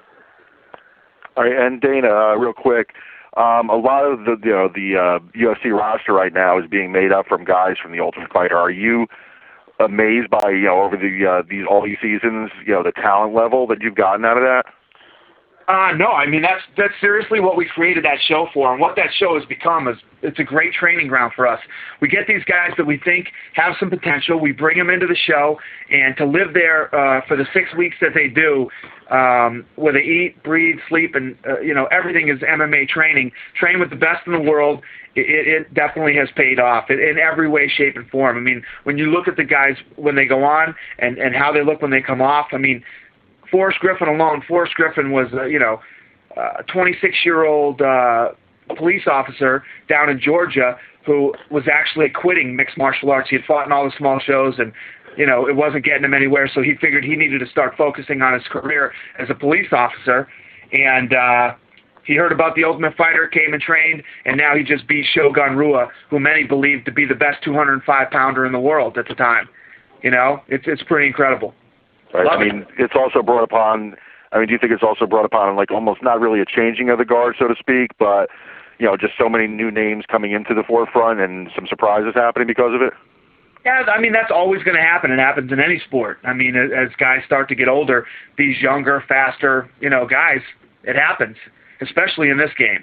All right, and Dana, uh, real quick, um, a lot of the you know the uh, U F C roster right now is being made up from guys from the Ultimate Fighter. Are you amazed by you know over the uh, these all these seasons, you know the talent level that you've gotten out of that? Uh, no, I mean, that's that's seriously what we created that show for, and what that show has become is it's a great training ground for us. We get these guys that we think have some potential, we bring them into the show, and to live there uh, for the six weeks that they do, um, where they eat, breathe, sleep, and, uh, you know, everything is M M A training, train with the best in the world, it, it definitely has paid off in, in every way, shape, and form. I mean, when you look at the guys when they go on and, and how they look when they come off, I mean, Forrest Griffin alone, Forrest Griffin was, uh, you know, a twenty-six-year-old uh, police officer down in Georgia who was actually quitting mixed martial arts. He had fought in all the small shows, and, you know, it wasn't getting him anywhere, so he figured he needed to start focusing on his career as a police officer. And uh, he heard about the Ultimate Fighter, came and trained, and now he just beat Shogun Rua, who many believed to be the best two hundred five pounder in the world at the time. You know, it's it's pretty incredible. Right? Love I mean, it's also brought upon. I mean, do you think it's also brought upon like almost not really a changing of the guard, so to speak, but you know, just so many new names coming into the forefront and some surprises happening because of it? Yeah, I mean, that's always going to happen. It happens in any sport. I mean, as, as guys start to get older, these younger, faster, you know, guys, it happens, especially in this game.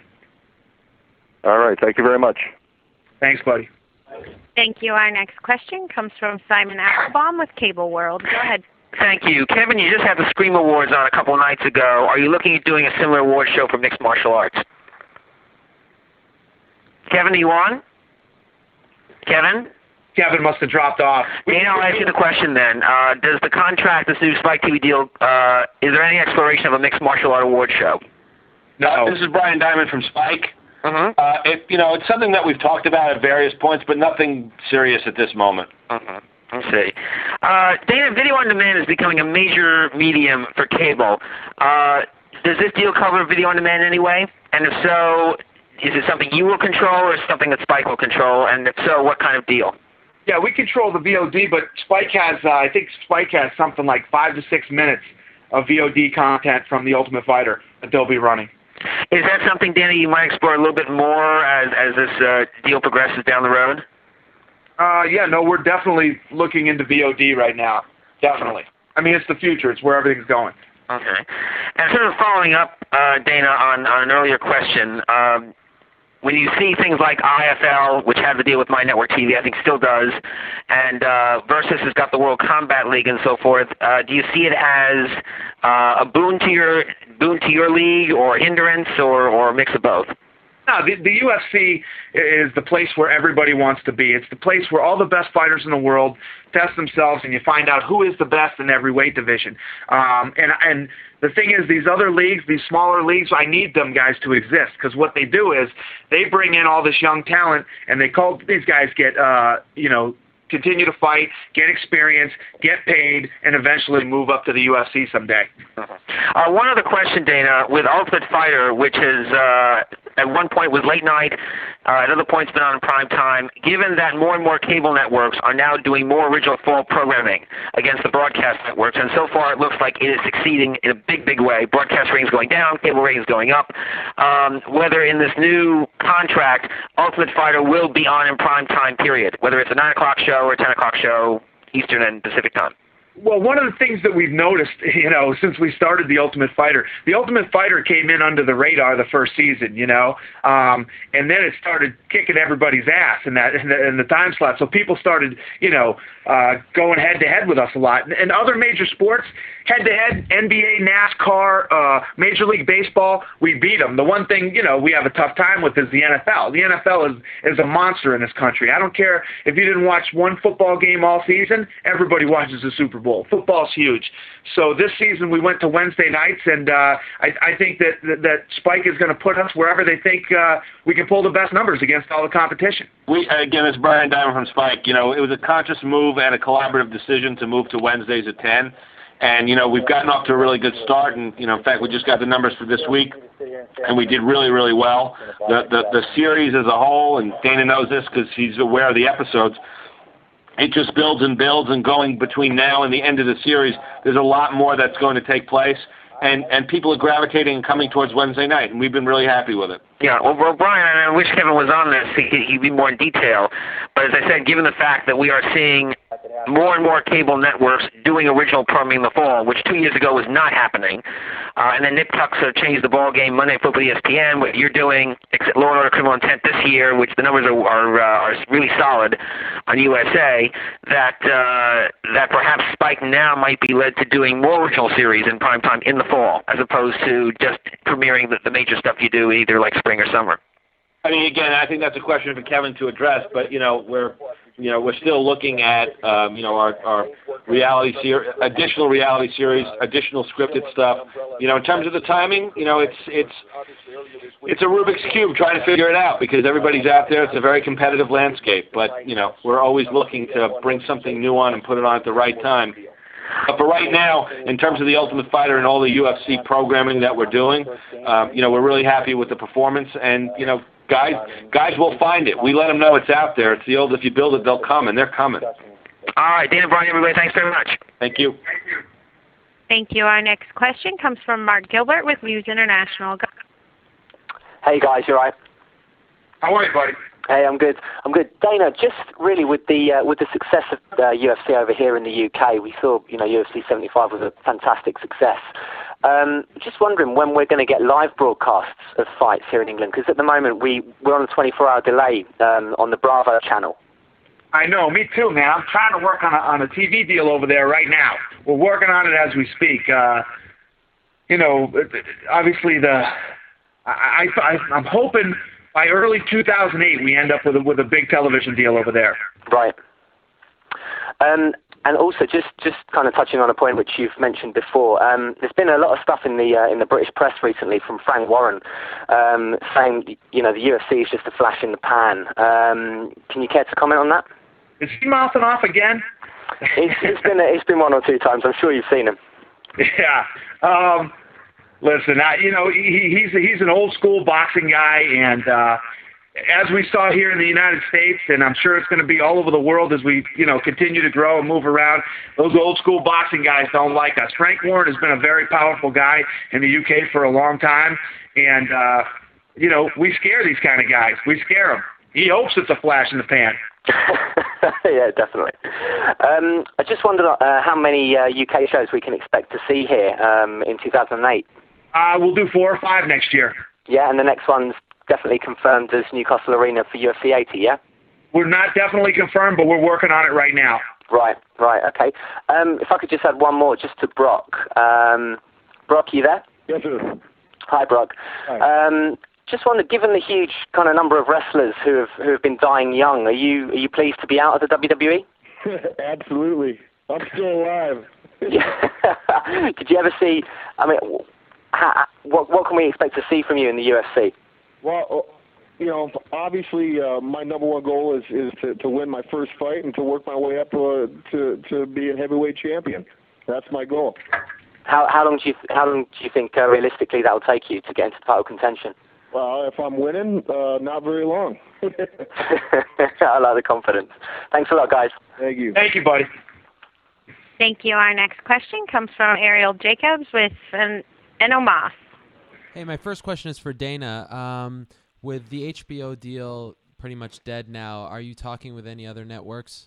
All right. Thank you very much. Thanks, buddy. Thank you. Our next question comes from Simon Applebaum with Cable World. Go ahead. Thank you. Kevin, you just had the Scream Awards on a couple nights ago. Are you looking at doing a similar award show for mixed martial arts? Kevin, are you on? Kevin? Kevin must have dropped off. Dana, I'll ask you the question then. Uh, does the contract, this new Spike T V deal, uh, is there any exploration of a mixed martial art award show? No. Uh, this is Brian Diamond from Spike. Uh-huh. Uh, it, you know, it's something that we've talked about at various points, but nothing serious at this moment. Uh-huh. Let's see. Uh, Dana, video on demand is becoming a major medium for cable. Uh, does this deal cover video on demand anyway? And if so, is it something you will control or something that Spike will control? And if so, what kind of deal? Yeah, we control the V O D, but Spike has, uh, I think Spike has something like five to six minutes of V O D content from The Ultimate Fighter that they'll be running. Is that something, Dana, you might explore a little bit more as, as this uh, deal progresses down the road? Uh, yeah, no, we're definitely looking into V O D right now. Definitely. I mean, it's the future. It's where everything's going. Okay. And sort of following up, uh, Dana, on, on an earlier question, um, when you see things like I F L, which had the deal with My Network T V, I think still does, and uh, Versus has got the World Combat League and so forth, uh, do you see it as uh, a boon to your boon to your league, or hindrance, or, or a mix of both? No, the, the U F C is the place where everybody wants to be. It's the place where all the best fighters in the world test themselves, and you find out who is the best in every weight division. Um, and and the thing is, these other leagues, these smaller leagues, I need them guys to exist, because what they do is they bring in all this young talent, and they call these guys get uh, you know. continue to fight, get experience, get paid, and eventually move up to the U F C someday. Uh, one other question, Dana. With Ultimate Fighter, which is uh, at one point was late night, uh, at other points been on prime time, given that more and more cable networks are now doing more original fall programming against the broadcast networks, and so far it looks like it is succeeding in a big, big way. Broadcast ratings going down, cable ratings going up. Um, whether in this new contract, Ultimate Fighter will be on in prime time period, whether it's a nine o'clock show or a ten o'clock show, Eastern and Pacific time. Well, one of the things that we've noticed, you know, since we started The Ultimate Fighter, The Ultimate Fighter came in under the radar the first season, you know, um, and then it started kicking everybody's ass in that in the, in the time slot. So people started, you know, uh, going head to head with us a lot. And, and other major sports, head to head, N B A, NASCAR, uh, Major League Baseball, we beat them. The one thing, you know, we have a tough time with is the N F L. The N F L is is a monster in this country. I don't care if you didn't watch one football game all season. Everybody watches the Super Bowl. Football's huge. So this season we went to Wednesday nights, and uh, I, I think that, that that Spike is going to put us wherever they think uh, we can pull the best numbers against all the competition. We again, it's Brian Diamond from Spike. You know, it was a conscious move and a collaborative decision to move to Wednesdays at ten. And, you know, we've gotten off to a really good start. And, you know, in fact, we just got the numbers for this week, and we did really, really well. The the, the series as a whole, and Dana knows this because he's aware of the episodes, it just builds and builds, and going between now and the end of the series, there's a lot more that's going to take place. And, and people are gravitating and coming towards Wednesday night, and we've been really happy with it. Yeah, well, well Brian, I wish Kevin was on this. He, he'd be more in detail. But as I said, given the fact that we are seeing more and more cable networks doing original programming in the fall, which two years ago was not happening, uh, and then Nick Tucks uh, changed the ball game, Monday Football E S P N, what you're doing, Law and Order Criminal Intent this year, which the numbers are are, uh, are really solid on U S A, that uh, that perhaps Spike now might be led to doing more original series in prime time in the fall, as opposed to just premiering the, the major stuff you do either like spring or summer. I mean, again, I think that's a question for Kevin to address, but, you know, we're, you know, we're still looking at, um, you know, our, our reality series, additional reality series, additional scripted stuff. You know, in terms of the timing, you know, it's, it's, it's a Rubik's Cube trying to figure it out because everybody's out there. It's a very competitive landscape, but, you know, we're always looking to bring something new on and put it on at the right time. But for right now, in terms of The Ultimate Fighter and all the U F C programming that we're doing, um, you know, we're really happy with the performance. And, you know, guys guys will find it. We let them know it's out there. It's the old, if you build it, they'll come, and they're coming. All right, Dana, Brian, everybody, thanks very much. Thank you. Thank you. Our next question comes from Mark Gilbert with News International. Go- Hey guys, you alright? How are you, buddy? Hey, I'm good. I'm good. Dana, just really with the uh, with the success of uh, U F C over here in the U K, we saw you know U F C seventy-five was a fantastic success. Um, just wondering when we're going to get live broadcasts of fights here in England, because at the moment we we're on a twenty-four hour delay um, on the Bravo channel. I know, me too, man. I'm trying to work on a on a T V deal over there right now. We're working on it as we speak. Uh, you know, obviously the I, I I'm hoping by early two thousand eight we end up with a, with a big television deal over there. Right. Um, and also, just, just kind of touching on a point which you've mentioned before, um, there's been a lot of stuff in the uh, in the British press recently from Frank Warren um, saying, you know, the U F C is just a flash in the pan. Um, can you care to comment on that? Is he mouthing off again? it's, it's been it's been one or two times. I'm sure you've seen him. Yeah. Um, listen, I, you know, he, he's he's an old school boxing guy, and uh, as we saw here in the United States, and I'm sure it's going to be all over the world as we, you know, continue to grow and move around, those old school boxing guys don't like us. Frank Warren has been a very powerful guy in the U K for a long time, and, uh, you know, we scare these kind of guys. We scare them. He hopes it's a flash in the pan. Yeah, definitely. Um, I just wondered uh, how many uh, U K shows we can expect to see here um, in two thousand eight. Uh, we'll do four or five next year. Yeah, and the next one's definitely confirmed as Newcastle Arena for U F C eighty, yeah? We're not definitely confirmed, but we're working on it right now. Right, right, okay. Um, if I could just add one more, just to Brock. Um, Brock, you there? Yes, sir. Hi, Brock. Hi. Um, just wondered, given the huge kind of number of wrestlers who have who have been dying young, are you are you pleased to be out of the W W E? Absolutely. I'm still alive. Yeah. Did you ever see? I mean, how, what what can we expect to see from you in the U F C? Well, you know, obviously, uh, my number one goal is is to, to win my first fight and to work my way up to uh, to to be a heavyweight champion. That's my goal. How how long do you how long do you think uh, realistically that will take you to get into title contention? Well, if I'm winning, uh, not very long. I like the confidence. Thanks a lot, guys. Thank you. Thank you, buddy. Thank you. Our next question comes from Ariel Jacobs with um, Enomas. Hey, my first question is for Dana. Um, with the H B O deal pretty much dead now, are you talking with any other networks?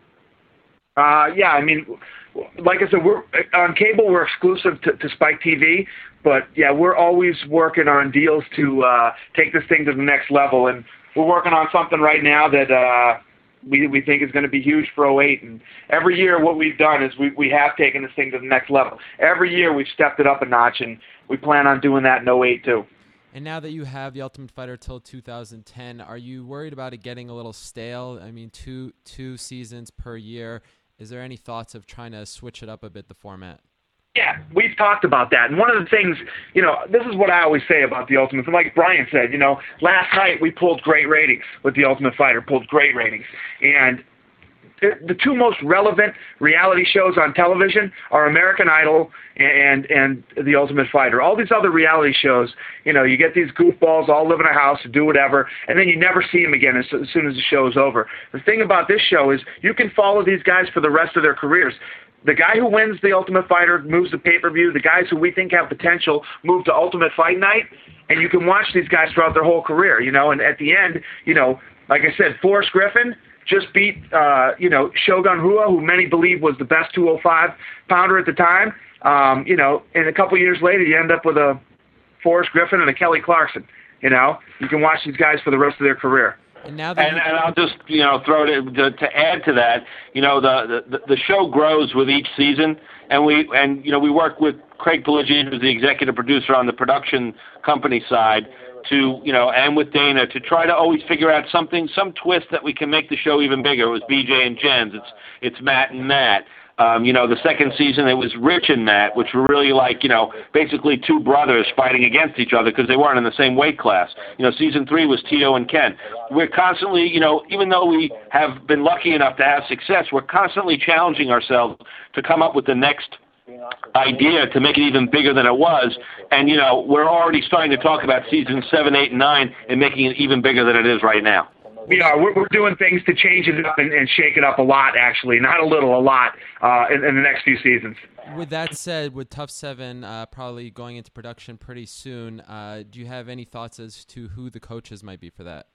Uh, yeah, I mean, like I said, we're on cable. We're exclusive to, to Spike T V, but yeah, we're always working on deals to uh, take this thing to the next level, and we're working on something right now that uh, we we think is going to be huge for oh eight. And every year, what we've done is we we have taken this thing to the next level. Every year, we've stepped it up a notch, and we plan on doing that in oh eight too. And now that you have The Ultimate Fighter till two thousand ten, are you worried about it getting a little stale? I mean, two two seasons per year. Is there any thoughts of trying to switch it up a bit, the format? Yeah, we've talked about that. And one of the things, you know, this is what I always say about The Ultimate. Like Brian said, you know, last night we pulled great ratings with The Ultimate Fighter, pulled great ratings. And the, the two most relevant reality shows on television are American Idol and and The Ultimate Fighter. All these other reality shows, you know, you get these goofballs all live in a house and do whatever, and then you never see them again as, as soon as the show's over. The thing about this show is you can follow these guys for the rest of their careers. The guy who wins The Ultimate Fighter moves to pay-per-view. The guys who we think have potential move to Ultimate Fight Night, and you can watch these guys throughout their whole career, you know, and at the end, you know, like I said, Forrest Griffin just beat, uh, you know, Shogun Rua, who many believe was the best two oh five pounder at the time. Um, you know, and a couple years later, you end up with a Forrest Griffin and a Kelly Clarkson. You know, you can watch these guys for the rest of their career. And now that and, and I'll just, you know, throw it to, to add to that. You know, the, the the show grows with each season, and we and you know we work with Craig Piligian, who's the executive producer on the production company side, to, you know, and with Dana to try to always figure out something, some twist that we can make the show even bigger. It was B J and Jens. It's it's Matt and Matt. Um, you know, the second season it was Rich and Matt, which were really like, you know, basically two brothers fighting against each other because they weren't in the same weight class. You know, season three was Tito and Ken. We're constantly, you know, even though we have been lucky enough to have success, we're constantly challenging ourselves to come up with the next idea to make it even bigger than it was. And, you know, we're already starting to talk about season seven, eight, and nine and making it even bigger than it is right now. We are. We're, we're doing things to change it up and, and shake it up a lot, actually. Not a little, a lot, uh, in, in the next few seasons. With that said, with Tough seven uh, probably going into production pretty soon, uh, do you have any thoughts as to who the coaches might be for that?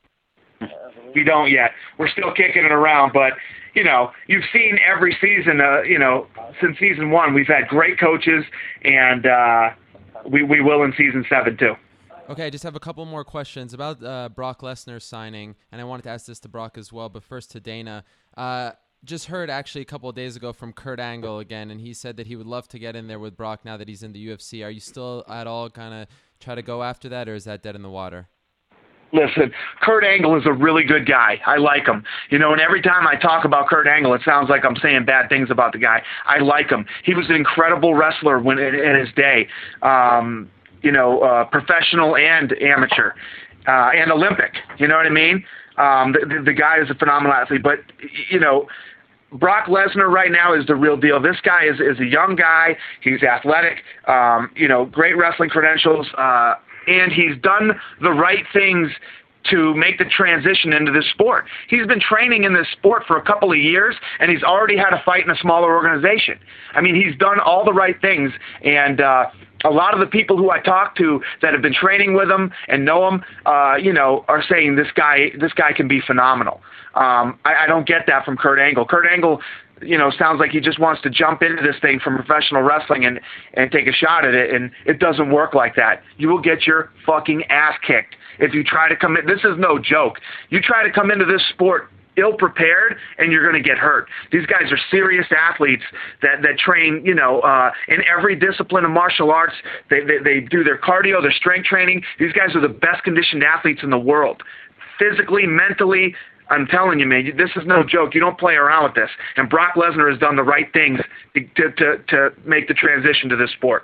We don't yet. We're still kicking it around, but, you know, you've seen every season, uh, you know, since season one, we've had great coaches, and uh, we, we will in season seven, too. Okay, I just have a couple more questions about uh, Brock Lesnar signing, and I wanted to ask this to Brock as well, but first to Dana. Uh, just heard actually a couple of days ago from Kurt Angle again, and he said that he would love to get in there with Brock now that he's in the U F C. Are you still at all kind of try to go after that, or is that dead in the water? Listen, Kurt Angle is a really good guy. I like him. You know, and every time I talk about Kurt Angle, it sounds like I'm saying bad things about the guy. I like him. He was an incredible wrestler when in, in his day. Um, you know, uh, professional and amateur, uh, and Olympic. You know what I mean? Um, the, the, the guy is a phenomenal athlete. But, you know, Brock Lesnar right now is the real deal. This guy is, is a young guy. He's athletic, um, you know, great wrestling credentials, uh, and he's done the right things to make the transition into this sport. He's been training in this sport for a couple of years, and he's already had a fight in a smaller organization. I mean, he's done all the right things, and uh, a lot of the people who I talk to that have been training with him and know him, uh, you know, are saying this guy, this guy can be phenomenal. Um, I, I don't get that from Kurt Angle. Kurt Angle, you know, sounds like he just wants to jump into this thing from professional wrestling and, and take a shot at it, and it doesn't work like that. You will get your fucking ass kicked if you try to come in. This is no joke. You try to come into this sport ill-prepared, and you're going to get hurt. These guys are serious athletes that, that train, you know, uh, in every discipline of martial arts. They, they, they do their cardio, their strength training. These guys are the best conditioned athletes in the world. Physically, mentally, I'm telling you, man, this is no joke. You don't play around with this. And Brock Lesnar has done the right things to, to, to make the transition to this sport.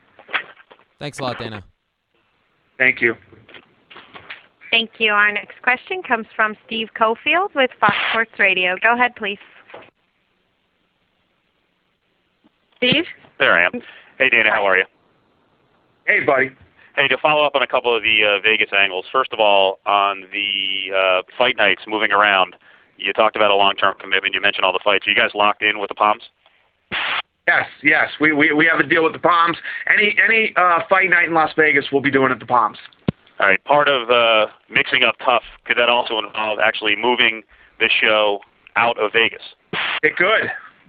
Thanks a lot, Dana. Thank you. Thank you. Our next question comes from Steve Cofield with Fox Sports Radio. Go ahead, please. Steve? There I am. Hey, Dana, how are you? Hey, buddy. Hey, to follow up on a couple of the uh, Vegas angles, first of all, on the uh, fight nights moving around, you talked about a long-term commitment. You mentioned all the fights. Are you guys locked in with the Palms? Yes, yes. We, we, we have a deal with the Palms. Any, any uh, fight night in Las Vegas, we'll be doing at the Palms. All right. Part of uh, mixing up Tough, could that also involve actually moving the show out of Vegas? It could.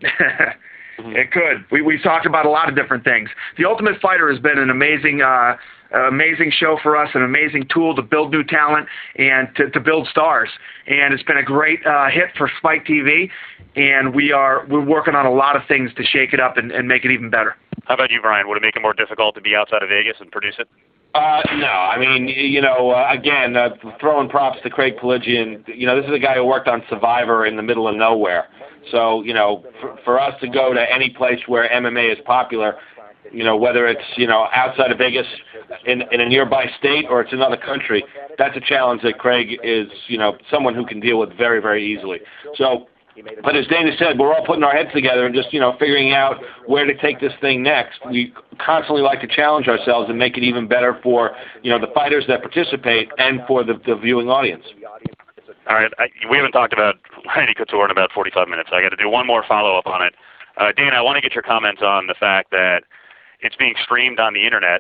mm-hmm. It could. We we talked about a lot of different things. The Ultimate Fighter has been an amazing, uh, amazing show for us, an amazing tool to build new talent and to, to build stars. And it's been a great uh, hit for Spike T V. And we are we're working on a lot of things to shake it up and, and make it even better. How about you, Brian? Would it make it more difficult to be outside of Vegas and produce it? Uh, no, I mean, you know, uh, again, uh, throwing props to Craig Piligian. You know, this is a guy who worked on Survivor in the middle of nowhere. So, you know, for, for us to go to any place where M M A is popular, you know, whether it's, you know, outside of Vegas in, in a nearby state or it's another country, that's a challenge that Craig is, you know, someone who can deal with very, very easily. So, but as Dana said, we're all putting our heads together and just, you know, figuring out where to take this thing next. We constantly like to challenge ourselves and make it even better for, you know, the fighters that participate and for the, the viewing audience. All right. I, we haven't talked about Randy Couture in about forty-five minutes. I got to do one more follow-up on it. Uh, Dana, I want to get your comments on the fact that it's being streamed on the Internet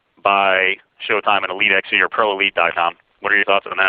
by Showtime and Elite X E or Pro Elite dot com. What are your thoughts on that?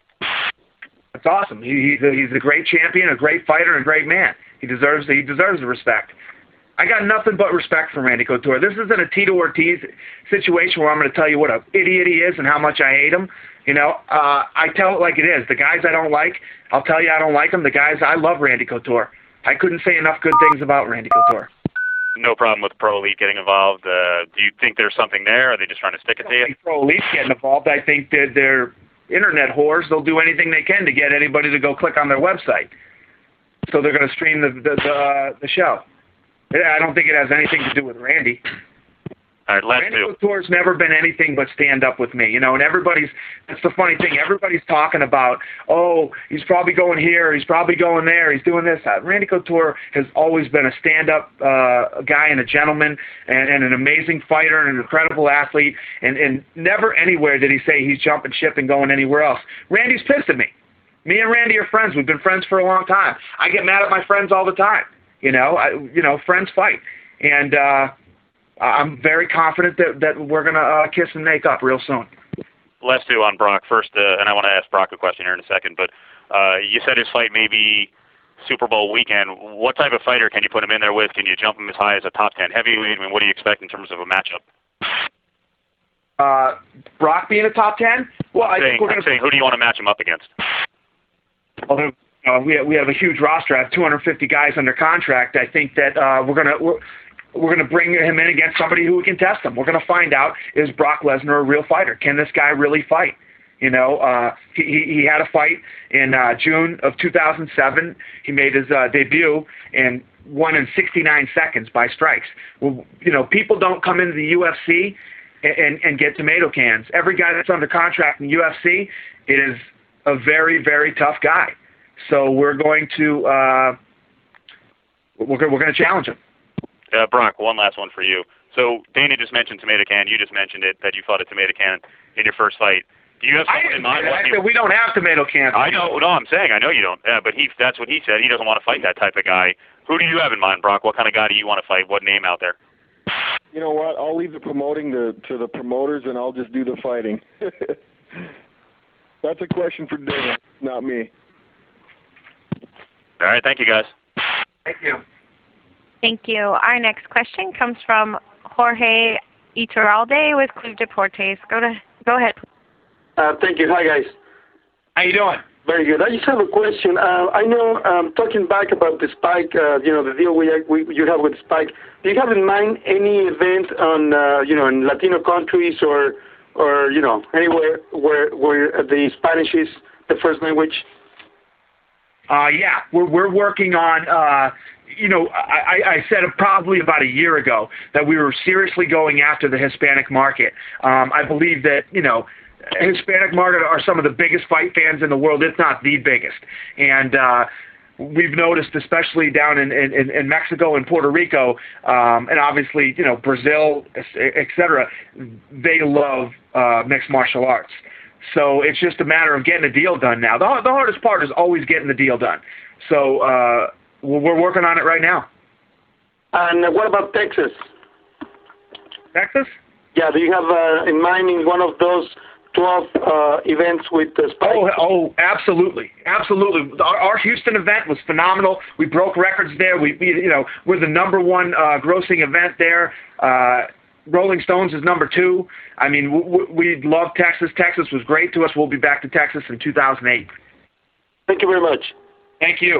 That's awesome. He, he's, a, he's a great champion, a great fighter, and a great man. He deserves he deserves the respect. I got nothing but respect for Randy Couture. This isn't a Tito Ortiz situation where I'm going to tell you what an idiot he is and how much I hate him. You know, uh, I tell it like it is. The guys I don't like, I'll tell you I don't like them. The guys, I love Randy Couture. I couldn't say enough good things about Randy Couture. No problem with Pro Elite getting involved. Uh, do you think there's something there? Are they just trying to stick it to you? I think Pro Elite's getting involved. I think that they're internet whores. They'll do anything they can to get anybody to go click on their website. So they're going to stream the the the, uh, the show. I don't think it has anything to do with Randy. All right, let's Randy do. Couture's never been anything but stand up with me, you know. And everybody's that's the funny thing. Everybody's talking about, oh, he's probably going here, he's probably going there, he's doing this. Uh, Randy Couture has always been a stand-up uh, guy and a gentleman and, and an amazing fighter and an incredible athlete. And, and never anywhere did he say he's jumping ship and going anywhere else. Randy's pissed at me. Me and Randy are friends. We've been friends for a long time. I get mad at my friends all the time. You know, I, you know, friends fight, and uh, I'm very confident that that we're gonna uh, kiss and make up real soon. Last two on Brock first, uh, and I want to ask Brock a question here in a second. But uh, you said his fight may be Super Bowl weekend. What type of fighter can you put him in there with? Can you jump him as high as a top ten heavyweight? I mean, what do you expect in terms of a matchup? Uh, Brock being a top ten? Well, I saying, think we're gonna. I'm saying, who do you want to match him up against? Well, uh, we have, we have a huge roster. I have two hundred fifty guys under contract. I think that uh, we're gonna we're, we're gonna bring him in against somebody who can test him. We're gonna find out, is Brock Lesnar a real fighter? Can this guy really fight? You know, uh, he he had a fight in uh, June of two thousand seven. He made his uh, debut and won in sixty-nine seconds by strikes. Well, you know, people don't come into the U F C and, and, and get tomato cans. Every guy that's under contract in the U F C is a very, very tough guy. So we're going to uh, we're we're going to challenge him. Uh, Brock, one last one for you. So Dana just mentioned tomato can. You just mentioned it that you fought a tomato can in your first fight. Do you have someone in mind? I said we don't have tomato cans. I know. No, I'm saying I know you don't. Yeah, but he that's what he said. He doesn't want to fight that type of guy. Who do you have in mind, Brock? What kind of guy do you want to fight? What name out there? You know what? I'll leave the promoting to to the promoters, and I'll just do the fighting. That's a question for Dana, not me. All right. Thank you, guys. Thank you. Thank you. Our next question comes from Jorge Iturralde with Club Deportes. Go to go ahead. Uh, thank you. Hi, guys. How you doing? Very good. I just have a question. Uh, I know, um, talking back about the Spike, uh, you know, the deal we, we you have with Spike. Do you have in mind any event on, uh, you know, in Latino countries or, or you know, anywhere where where the Spanish is the first language? Uh, yeah, we're we're working on. Uh, you know, I, I said probably about a year ago that we were seriously going after the Hispanic market. Um, I believe that you know. Hispanic market are some of the biggest fight fans in the world, if not the biggest. And uh, we've noticed, especially down in, in, in Mexico and Puerto Rico, um, and obviously, you know, Brazil, et cetera, they love uh, mixed martial arts. So it's just a matter of getting a deal done now. The, the hardest part is always getting the deal done. So uh, we're working on it right now. And what about Texas? Texas? Yeah, do you have uh, in mind in one of those twelve uh, events with the Spike? Oh, oh, absolutely, absolutely. Our, our Houston event was phenomenal. We broke records there. We, we you know, we're the number one uh, grossing event there. Uh, Rolling Stones is number two. I mean, we, we love Texas. Texas was great to us. We'll be back to Texas in two thousand eight. Thank you very much. Thank you.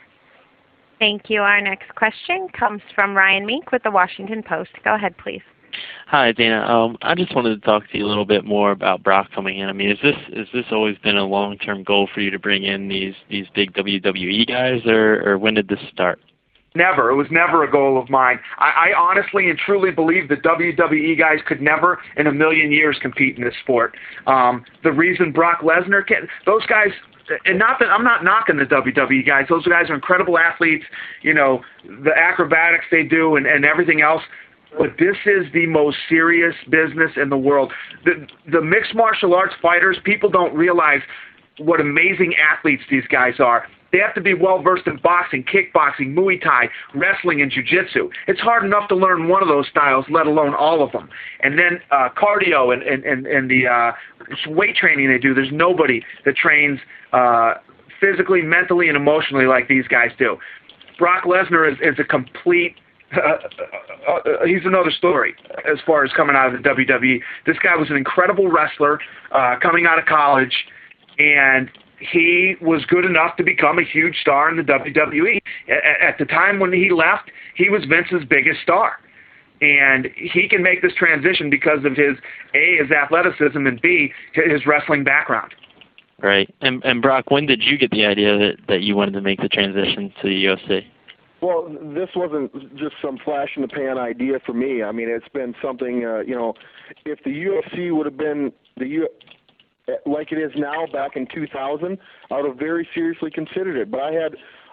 Thank you. Our next question comes from Ryan Meek with the Washington Post. Go ahead, please. Hi, Dana. Um, I just wanted to talk to you a little bit more about Brock coming in. I mean, is this is this always been a long-term goal for you to bring in these these big W W E guys, or, or when did this start? Never. It was never a goal of mine. I, I honestly and truly believe that W W E guys could never in a million years compete in this sport. Um, the reason Brock Lesnar can, those guys, and not that I'm not knocking the W W E guys. Those guys are incredible athletes. You know, the acrobatics they do and, and everything else. But this is the most serious business in the world. The, the mixed martial arts fighters, people don't realize what amazing athletes these guys are. They have to be well-versed in boxing, kickboxing, Muay Thai, wrestling, and jiu-jitsu. It's hard enough to learn one of those styles, let alone all of them. And then uh, cardio and, and, and, and the uh, weight training they do, there's nobody that trains uh, physically, mentally, and emotionally like these guys do. Brock Lesnar is, is a complete... Uh, uh, uh, he's another story as far as coming out of the W W E. This guy was an incredible wrestler uh, coming out of college, and he was good enough to become a huge star in the W W E. At, at the time when he left, he was Vince's biggest star. And he can make this transition because of his, A, his athleticism, and B, his wrestling background. Right. And, and Brock, when did you get the idea that, that you wanted to make the transition to the U F C? Well, this wasn't just some flash-in-the-pan idea for me. I mean, it's been something, uh, you know, if the U F C would have been the U like it is now back in two thousand, I would have very seriously considered it. But I had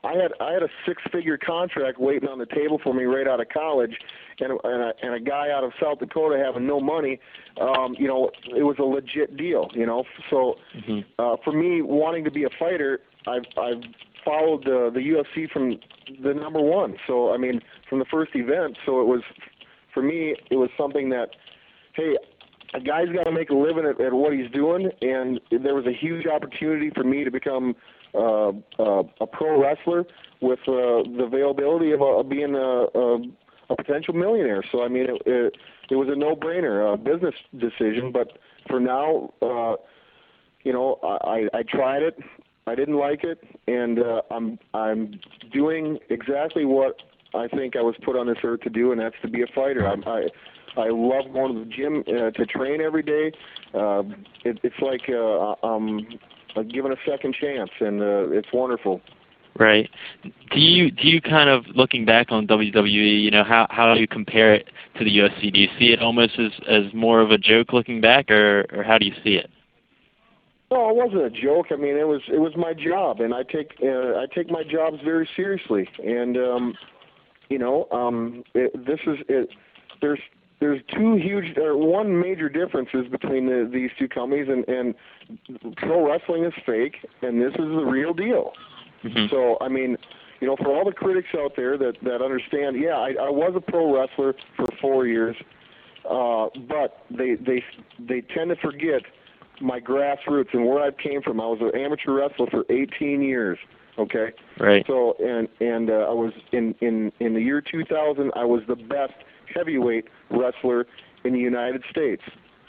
I had I had a six-figure contract waiting on the table for me right out of college, and and a, and a guy out of South Dakota having no money. Um, you know, it was a legit deal. You know, so mm-hmm. uh, for me, wanting to be a fighter, I've I've followed the the U F C from the number one. So I mean, from the first event. So it was, for me, it was something that, hey, a guy's got to make a living at, at what he's doing, and there was a huge opportunity for me to become uh, uh, a pro wrestler with uh, the availability of, uh, being a, a, a potential millionaire. So I mean, it, it, it was a no-brainer, a business decision. But for now, uh, you know, I, I tried it. I didn't like it, and uh, I'm I'm doing exactly what I think I was put on this earth to do, and that's to be a fighter. I'm, I I love going to the gym uh, to train every day. Uh, it, it's like uh, I'm given a second chance, and uh, it's wonderful. Right. Do you do you kind of, looking back on W W E, you know, how how do you compare it to the U F C? Do you see it almost as as more of a joke looking back, or or how do you see it? No, it wasn't a joke. I mean, it was it was my job, and I take uh, I take my jobs very seriously. And um, you know, um, it, this is it. There's there's two huge, or one major differences between the, these two companies, and, and pro wrestling is fake, and this is the real deal. Mm-hmm. So I mean, you know, for all the critics out there that that understand, yeah, I, I was a pro wrestler for four years, uh, but they they they tend to forget my grassroots and where I came from. I was an amateur wrestler for eighteen years. Okay. Right. So and and uh, I was in in in the year two thousand. I was the best heavyweight wrestler in the United States.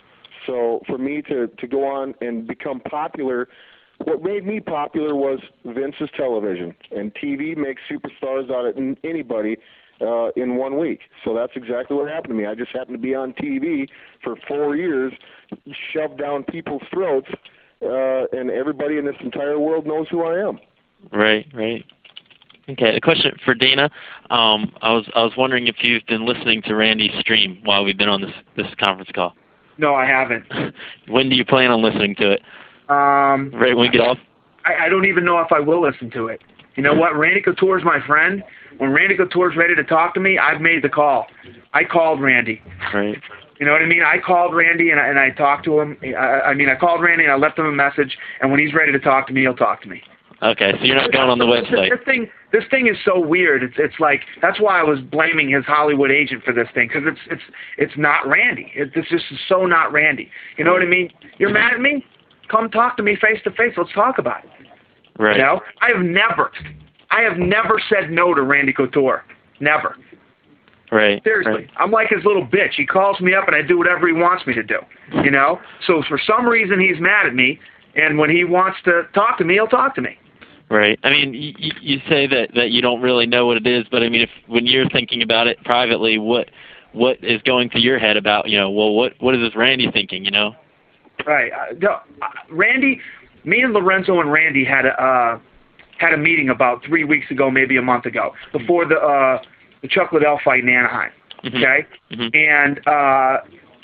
So for me to to go on and become popular, what made me popular was Vince's television, and T V makes superstars out of anybody uh, in one week. So that's exactly what happened to me. I just happened to be on T V for four years, shoved down people's throats, uh, and everybody in this entire world knows who I am. Right, right. Okay, a question for Dana. Um, I was I was wondering if you've been listening to Randy's stream while we've been on this this conference call. No, I haven't. When do you plan on listening to it? Um, right when we get off? I, I don't even know if I will listen to it. You know what? Randy Couture is my friend. When Randy Couture's ready to talk to me, I've made the call. I called Randy. Right. You know what I mean? I called Randy and I, and I talked to him. I, I mean, I called Randy and I left him a message. And when he's ready to talk to me, he'll talk to me. Okay, so you're not going on the website. This thing, this thing is so weird. It's it's like that's why I was blaming his Hollywood agent for this thing, because it's it's it's not Randy. It, it's just so not Randy. You know what I mean? You're mad at me? Come talk to me face to face. Let's talk about it. Right. You know, I have never, I have never said no to Randy Couture. Never. Right. Seriously, right. I'm like his little bitch. He calls me up and I do whatever he wants me to do. You know. So for some reason he's mad at me, and when he wants to talk to me, he'll talk to me. Right. I mean, you, you say that, that you don't really know what it is, but I mean, if when you're thinking about it privately, what what is going through your head about, you know, well, what what is this Randy thinking, you know? Right. Uh, no, uh, Randy, me and Lorenzo and Randy had a uh, had a meeting about three weeks ago, maybe a month ago, before the uh, the Chuck Liddell fight in Anaheim. Mm-hmm. Okay. Mm-hmm. And uh,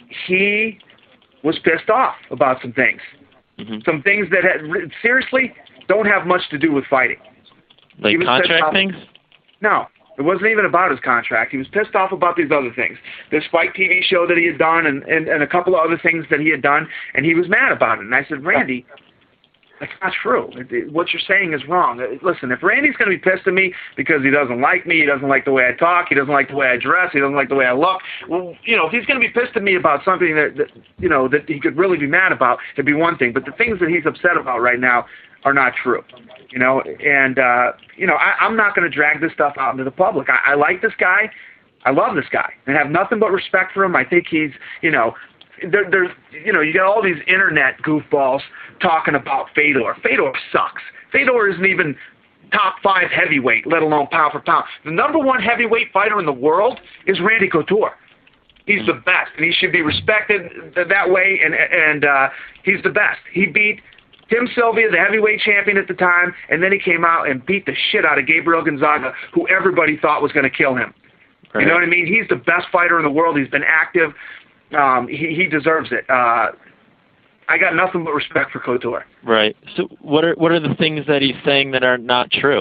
he was pissed off about some things, mm-hmm. some things that had seriously. Don't have much to do with fighting. Like contract things? No, it wasn't even about his contract. He was pissed off about these other things. This Spike T V show that he had done and, and, and a couple of other things that he had done, and he was mad about it. And I said, Randy, that's not true. What you're saying is wrong. Listen, if Randy's going to be pissed at me because he doesn't like me, he doesn't like the way I talk, he doesn't like the way I dress, he doesn't like the way I look, well, you know, if he's going to be pissed at me about something that, that, you know, that he could really be mad about, it'd be one thing. But the things that he's upset about right now are not true, you know, and, uh, you know, I, I'm not going to drag this stuff out into the public. I, I like this guy. I love this guy and have nothing but respect for him. I think he's, you know, there, there's, you know, you got all these internet goofballs talking about Fedor. Fedor sucks. Fedor isn't even top five heavyweight, let alone pound for pound. The number one heavyweight fighter in the world is Randy Couture. He's the best, and he should be respected that way, and, and uh, he's the best. He beat Tim Sylvia, the heavyweight champion at the time, and then he came out and beat the shit out of Gabriel Gonzaga, who everybody thought was going to kill him. Right. You know what I mean? He's the best fighter in the world. He's been active. Um, he, he deserves it. Uh, I got nothing but respect for Couture. Right. So what are what are the things that he's saying that are not true?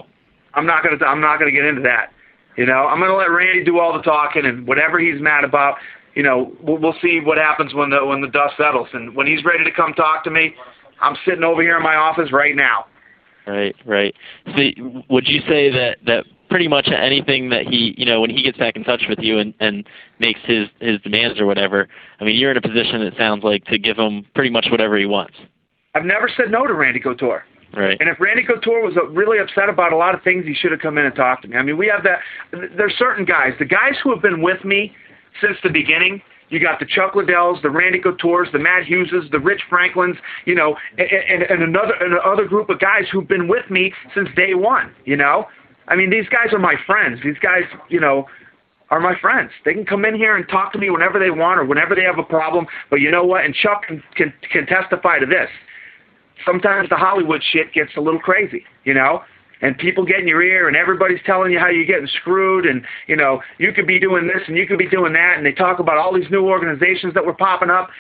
I'm not gonna I'm not gonna get into that. You know, I'm gonna let Randy do all the talking, and whatever he's mad about, you know, we'll, we'll see what happens when the when the dust settles. And when he's ready to come talk to me, I'm sitting over here in my office right now. Right, right. So would you say that, that pretty much anything that he, you know, when he gets back in touch with you and, and makes his, his demands or whatever, I mean, you're in a position, it sounds like, to give him pretty much whatever he wants? I've never said no to Randy Couture. Right. And if Randy Couture was really upset about a lot of things, he should have come in and talked to me. I mean, we have that. There's certain guys, the guys who have been with me since the beginning. You got the Chuck Liddells, the Randy Coutures, the Matt Hugheses, the Rich Franklins, you know, and, and, and another and another group of guys who've been with me since day one, you know. I mean, these guys are my friends. These guys, you know, are my friends. They can come in here and talk to me whenever they want or whenever they have a problem. But you know what? And Chuck can, can, can testify to this. Sometimes the Hollywood shit gets a little crazy, you know. And people get in your ear, and everybody's telling you how you're getting screwed, and, you know, you could be doing this and you could be doing that, and they talk about all these new organizations that were popping up.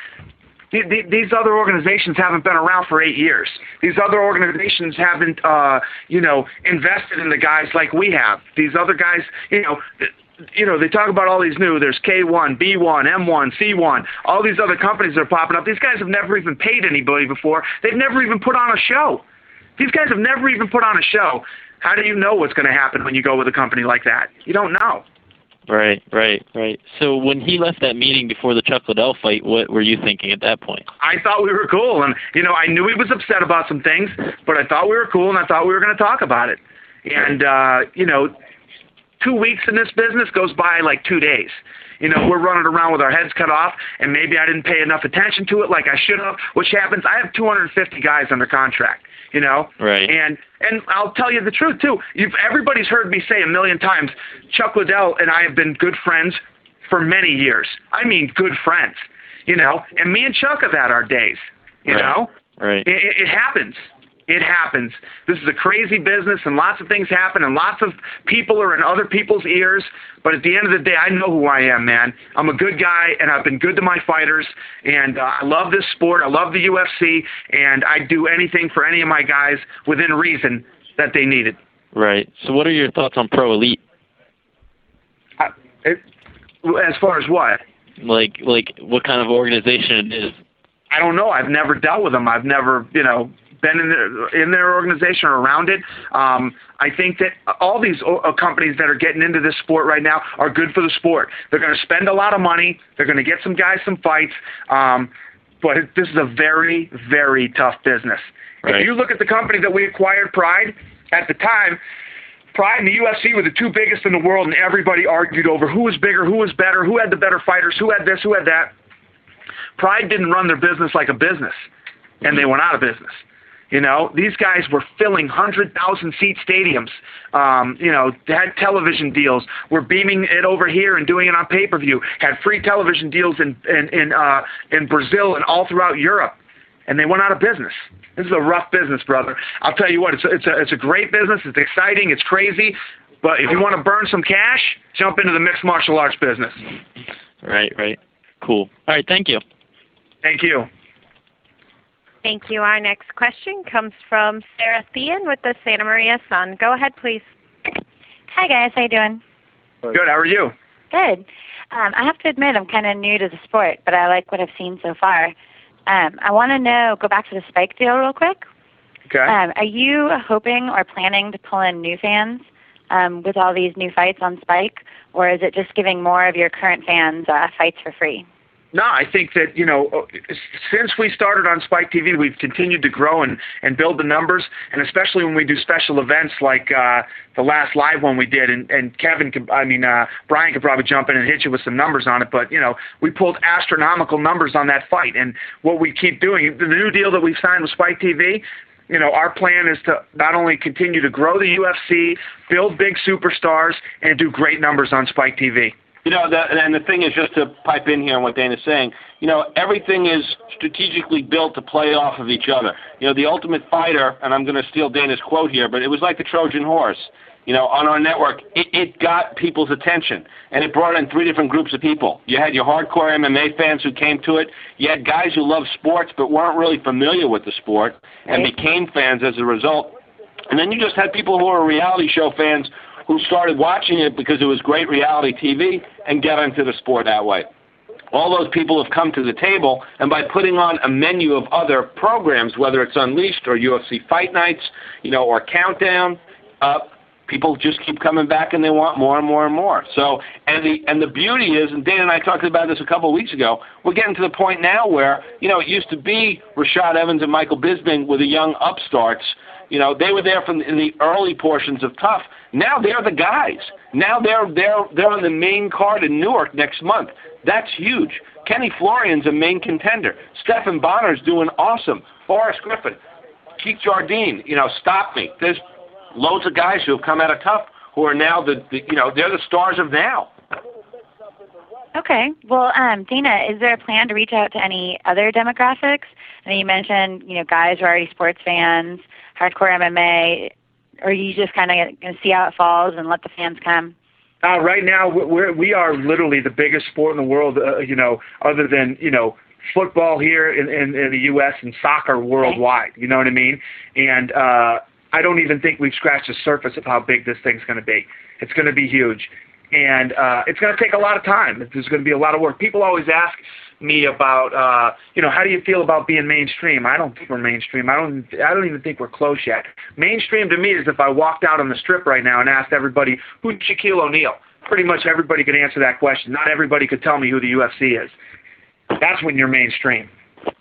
These other organizations haven't been around for eight years. These other organizations haven't, uh, you know, invested in the guys like we have. These other guys, you know, you know, they talk about all these new, there's K one, B one, M one, C one, all these other companies that are popping up. These guys have never even paid anybody before. They've never even put on a show. These guys have never even put on a show. How do you know what's going to happen when you go with a company like that? You don't know. Right, right, right. So when he left that meeting before the Chuck Liddell fight, what were you thinking at that point? I thought we were cool, and, you know, I knew he was upset about some things, but I thought we were cool, and I thought we were going to talk about it. And, uh, you know, two weeks in this business goes by like two days. You know, we're running around with our heads cut off, and maybe I didn't pay enough attention to it like I should have, which happens. I have two hundred fifty guys under contract. You know, right? And and I'll tell you the truth too. You've everybody's heard me say a million times. Chuck Liddell and I have been good friends for many years. I mean, good friends. You know, and me and Chuck have had our days. You right. know, right? It, it happens. It happens. This is a crazy business, and lots of things happen, and lots of people are in other people's ears. But at the end of the day, I know who I am, man. I'm a good guy, and I've been good to my fighters, and uh, I love this sport. I love the U F C, and I'd do anything for any of my guys within reason that they needed. Right. So what are your thoughts on Pro Elite? Uh, it, as far as what? Like, like what kind of organization it is? I don't know. I've never dealt with them. I've never, you know, been in their, in their organization or around it. Um, I think that all these o- companies that are getting into this sport right now are good for the sport. They're going to spend a lot of money. They're going to get some guys some fights. Um, but it, this is a very, very tough business. Right. If you look at the company that we acquired, Pride, at the time, Pride and the U F C were the two biggest in the world, and everybody argued over who was bigger, who was better, who had the better fighters, who had this, who had that. Pride didn't run their business like a business, and they went out of business. You know, these guys were filling one hundred thousand seat stadiums. Um, you know, they had television deals. Were beaming it over here and doing it on pay-per-view. Had free television deals in in in, uh, in Brazil and all throughout Europe, and they went out of business. This is a rough business, brother. I'll tell you what, it's a, it's a it's a great business. It's exciting. It's crazy. But if you want to burn some cash, jump into the mixed martial arts business. Right, right. Cool. All right, thank you. Thank you. Thank you. Our next question comes from Sarah Thean with the Santa Maria Sun. Go ahead, please. Hi, guys. How you doing? Good. How are you? Good. Um, I have to admit, I'm kind of new to the sport, but I like what I've seen so far. Um, I want to know, go back to the Spike deal real quick. Okay. Um, are you hoping or planning to pull in new fans um, with all these new fights on Spike, or is it just giving more of your current fans uh, fights for free? No, I think that, you know, since we started on Spike T V, we've continued to grow and, and build the numbers, and especially when we do special events like uh, the last live one we did, and, and Kevin, could, I mean, uh, Brian could probably jump in and hit you with some numbers on it, but, you know, we pulled astronomical numbers on that fight, and what we keep doing, the new deal that we've signed with Spike T V, you know, our plan is to not only continue to grow the U F C, build big superstars, and do great numbers on Spike T V. You know, the, and the thing is, just to pipe in here on what Dana's saying, you know, everything is strategically built to play off of each other. You know, the Ultimate Fighter, and I'm going to steal Dana's quote here, but it was like the Trojan horse. You know, on our network, it, it got people's attention, and it brought in three different groups of people. You had your hardcore M M A fans who came to it. You had guys who loved sports but weren't really familiar with the sport and became fans as a result. And then you just had people who are reality show fans who started watching it because it was great reality T V and get into the sport that way. All those people have come to the table, and by putting on a menu of other programs, whether it's Unleashed or U F C Fight Nights, you know, or Countdown, uh, people just keep coming back and they want more and more and more. So, and the and the beauty is, and Dana and I talked about this a couple of weeks ago, we're getting to the point now where, you know, it used to be Rashad Evans and Michael Bisping were the young upstarts. You know, they were there from in the early portions of Tough. Now they're the guys. Now they're they're they're on the main card in Newark next month. That's huge. Kenny Florian's a main contender. Stephan Bonner's doing awesome. Forrest Griffin, Keith Jardine, you know, Stop Me. There's loads of guys who have come out of Tough who are now the, the you know, they're the stars of now. Okay. Well, um, Dana, is there a plan to reach out to any other demographics? I mean, you mentioned, you know, guys who are already sports fans, hardcore M M A, or are you just kind of going to see how it falls and let the fans come? Uh, right now, we're, we are literally the biggest sport in the world, uh, you know, other than, you know, football here in, in, in the U S and soccer worldwide, you know what I mean? And uh, I don't even think we've scratched the surface of how big this thing's going to be. It's going to be huge. And uh, it's going to take a lot of time. There's going to be a lot of work. People always ask me about, uh, you know, how do you feel about being mainstream? I don't think we're mainstream. I don't. I don't even think we're close yet. Mainstream to me is if I walked out on the strip right now and asked everybody who's Shaquille O'Neal. Pretty much everybody could answer that question. Not everybody could tell me who the U F C is. That's when you're mainstream.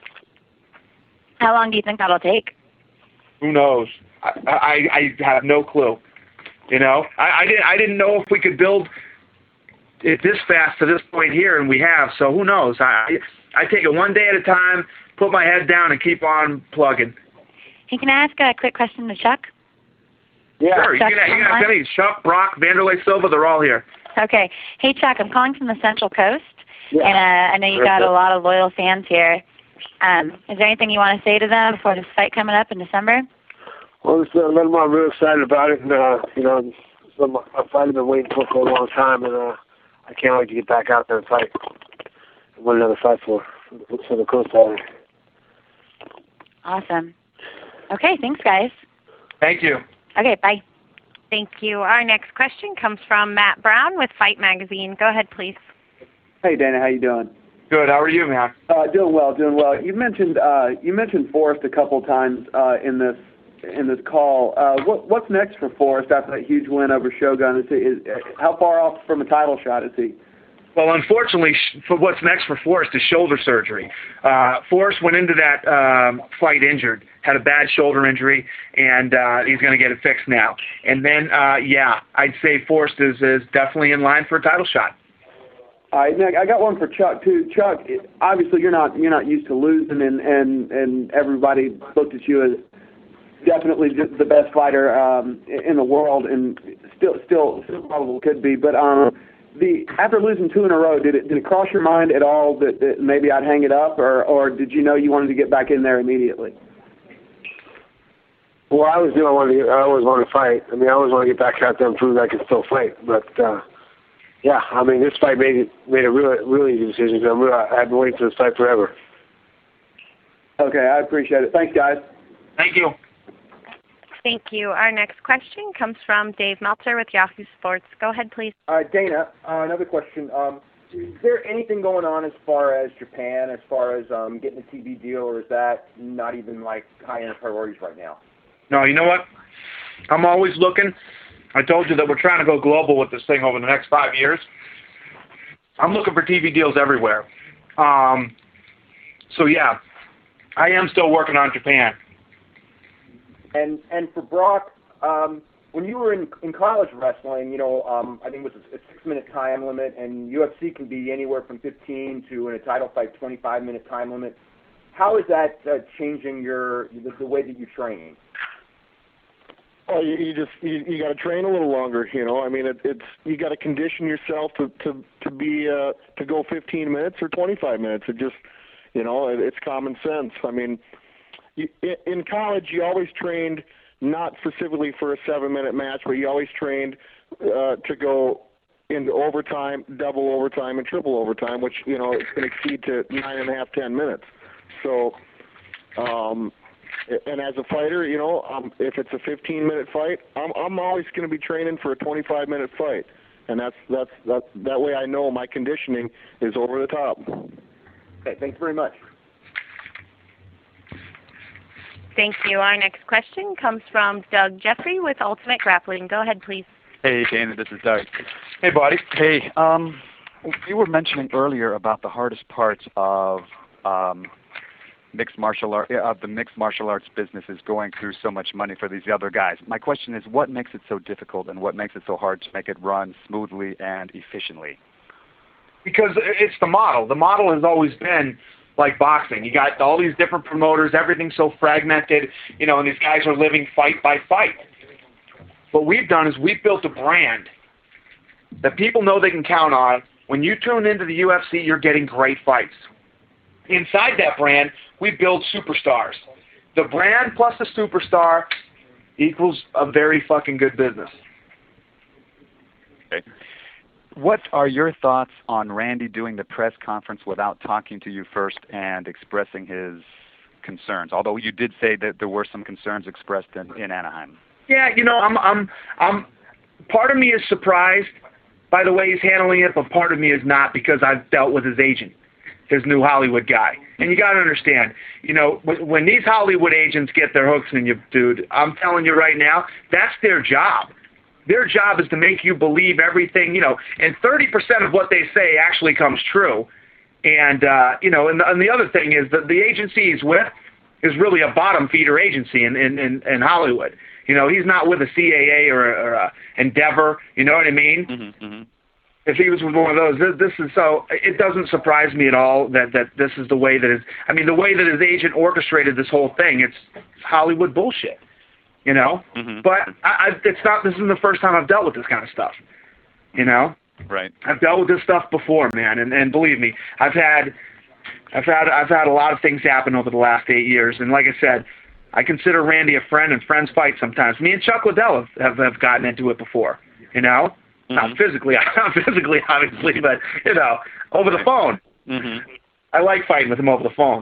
How long do you think that'll take? Who knows? I I, I have no clue. You know, I, I didn't I didn't know if we could build it this fast to this point here, and we have. So who knows? I I take it one day at a time, put my head down, and keep on plugging. Hey, can I ask a quick question to Chuck? Yeah, sure. You can, you can ask any. Chuck, Brock, Vanderlei Silva, they're all here. Okay. Hey, Chuck, I'm calling from the Central Coast, yeah. and uh, I know you got a lot of loyal fans here. Um, is there anything you want to say to them before this fight coming up in December? Well, just uh, let them know I'm really excited about it, and uh, you know, it's a fight I've been waiting for for a long time, and uh, I can't wait to get back out there and fight. And win another fight for for the Coast Valley. Awesome. Okay, thanks, guys. Thank you. Okay, bye. Thank you. Our next question comes from Matt Brown with Fight Magazine. Go ahead, please. Hey, Dana, how you doing? Good. How are you, man? Uh, doing well, doing well. You mentioned uh, you mentioned Forrest a couple times uh, in this in this call. Uh, what what's next for Forrest after that huge win over Shogun? Is, he, is how far off from a title shot is he? Well, unfortunately, for what's next for Forrest is shoulder surgery. Uh, Forrest went into that um, fight injured, had a bad shoulder injury, and uh, he's going to get it fixed now. And then, uh, yeah, I'd say Forrest is, is definitely in line for a title shot. All right, Nick, I got one for Chuck too. Chuck, obviously you're not you're not used to losing, and and and everybody looked at you as definitely the best fighter um, in the world, and still still still probably could be. But um, the after losing two in a row, did it did it cross your mind at all that, that maybe I'd hang it up, or or did you know you wanted to get back in there immediately? Well, I always knew I wanted to get, I always wanted to fight. I mean, I always want to get back out there and prove I can still fight. But uh, yeah, I mean, this fight made it made a really really easy decision. I'm really, I've been waiting for this fight forever. Okay, I appreciate it. Thanks, guys. Thank you. Thank you. Our next question comes from Dave Meltzer with Yahoo Sports. Go ahead, please. Uh, Dana, uh, another question. Um, is there anything going on as far as Japan, as far as um, getting a T V deal, or is that not even like high-end priorities right now? No, you know what? I'm always looking. I told you that we're trying to go global with this thing over the next five years. I'm looking for T V deals everywhere. Um, so, yeah, I am still working on Japan. And and for Brock, um, when you were in, in college wrestling, you know, um, I think it was a six-minute time limit, and U F C can be anywhere from fifteen to, in a title fight, twenty-five minute time limit. How is that uh, changing your the, the way that you train? Well, you, you just you, you got to train a little longer, you know. I mean, it, it's you got to condition yourself to to to be uh, to go fifteen minutes or twenty-five minutes. It just, you know, it, it's common sense. I mean, you, in college, you always trained not specifically for a seven-minute match, but you always trained uh, to go into overtime, double overtime, and triple overtime, which you know it can exceed to nine and a half, ten minutes. So. Um, And as a fighter, you know, um, if it's a fifteen minute fight, I'm I'm always going to be training for a twenty-five minute fight, and that's that's that that way I know my conditioning is over the top. Okay, thanks very much. Thank you. Our next question comes from Doug Jeffrey with Ultimate Grappling. Go ahead, please. Hey, Dana, this is Doug. Hey, buddy. Hey, um, you were mentioning earlier about the hardest parts of um, mixed martial art of the mixed martial arts business is going through so much money for these other guys. My question is, what makes it so difficult, and what makes it so hard to make it run smoothly and efficiently? Because it's the model. The model has always been like boxing. You got all these different promoters, everything's so fragmented, you know, and these guys are living fight by fight. What we've done is we've built a brand that people know they can count on. When you tune into the U F C, you're getting great fights. Inside that brand, we build superstars. The brand plus the superstar equals a very fucking good business. Okay. What are your thoughts on Randy doing the press conference without talking to you first and expressing his concerns? Although you did say that there were some concerns expressed in, in Anaheim. Yeah, you know, I'm, I'm, I'm. Part of me is surprised by the way he's handling it, but part of me is not, because I've dealt with his agent, his new Hollywood guy. And you got to understand, you know, when, when these Hollywood agents get their hooks in you, dude, I'm telling you right now, that's their job. Their job is to make you believe everything, you know, and thirty percent of what they say actually comes true. And, uh, you know, and the, and the other thing is that the agency he's with is really a bottom feeder agency in, in, in, in Hollywood. You know, he's not with a C A A or, or a Endeavor, you know what I mean? Mm-hmm, mm-hmm. If he was with one of those, this, this is so, it doesn't surprise me at all that, that this is the way that his, I mean, the way that his agent orchestrated this whole thing, it's, it's Hollywood bullshit. You know, mm-hmm. but I, I, it's not. This isn't the first time I've dealt with this kind of stuff. You know, right? I've dealt with this stuff before, man, and, and believe me, I've had, I've had, I've had a lot of things happen over the last eight years. And like I said, I consider Randy a friend, and friends fight sometimes. Me and Chuck Liddell have, have, have gotten into it before. You know, mm-hmm. not physically, not physically, obviously, but you know, over the phone. Mm-hmm. I like fighting with him over the phone.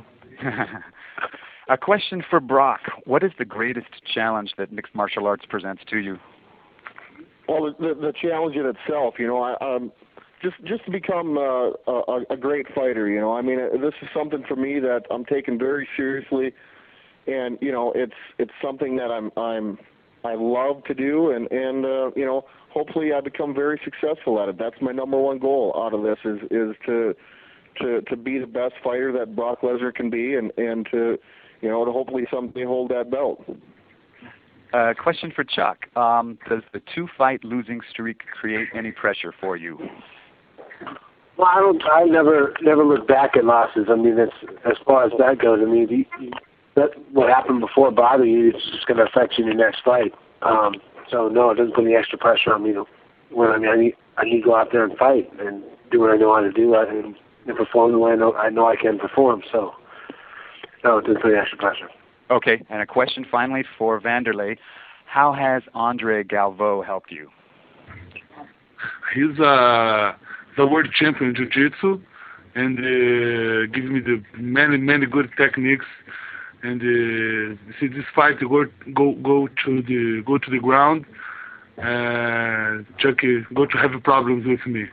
A question for Brock. What is the greatest challenge that mixed martial arts presents to you? Well, the, the challenge in itself, you know, I, um, just just to become uh, a, a great fighter, you know. I mean, this is something for me that I'm taking very seriously, and you know, it's it's something that I'm I'm I love to do, and and uh, you know, hopefully I become very successful at it. That's my number one goal out of this is is to to to be the best fighter that Brock Lesnar can be, and and to you know, to hopefully someday hold that belt. Uh, question for Chuck. Um, does the two-fight losing streak create any pressure for you? Well, I don't. I never, never look back at losses. I mean, that's as far as that goes. I mean, the, that what happened before bother you, it's just going to affect you in your next fight. Um, so no, it doesn't put any extra pressure on me. When I mean, I need, I need to go out there and fight and do what I know how to do and, and perform the way I know, I know I can perform. So. No, it doesn't put any extra pressure. Okay, and a question finally for Vanderlei. How has Andre Galvao helped you? He's uh, the world champion in Jiu-Jitsu, and uh, gives me the many, many good techniques. And uh, see this fight, go go go to the go to the ground. Uh, Chucky, go to have problems with me.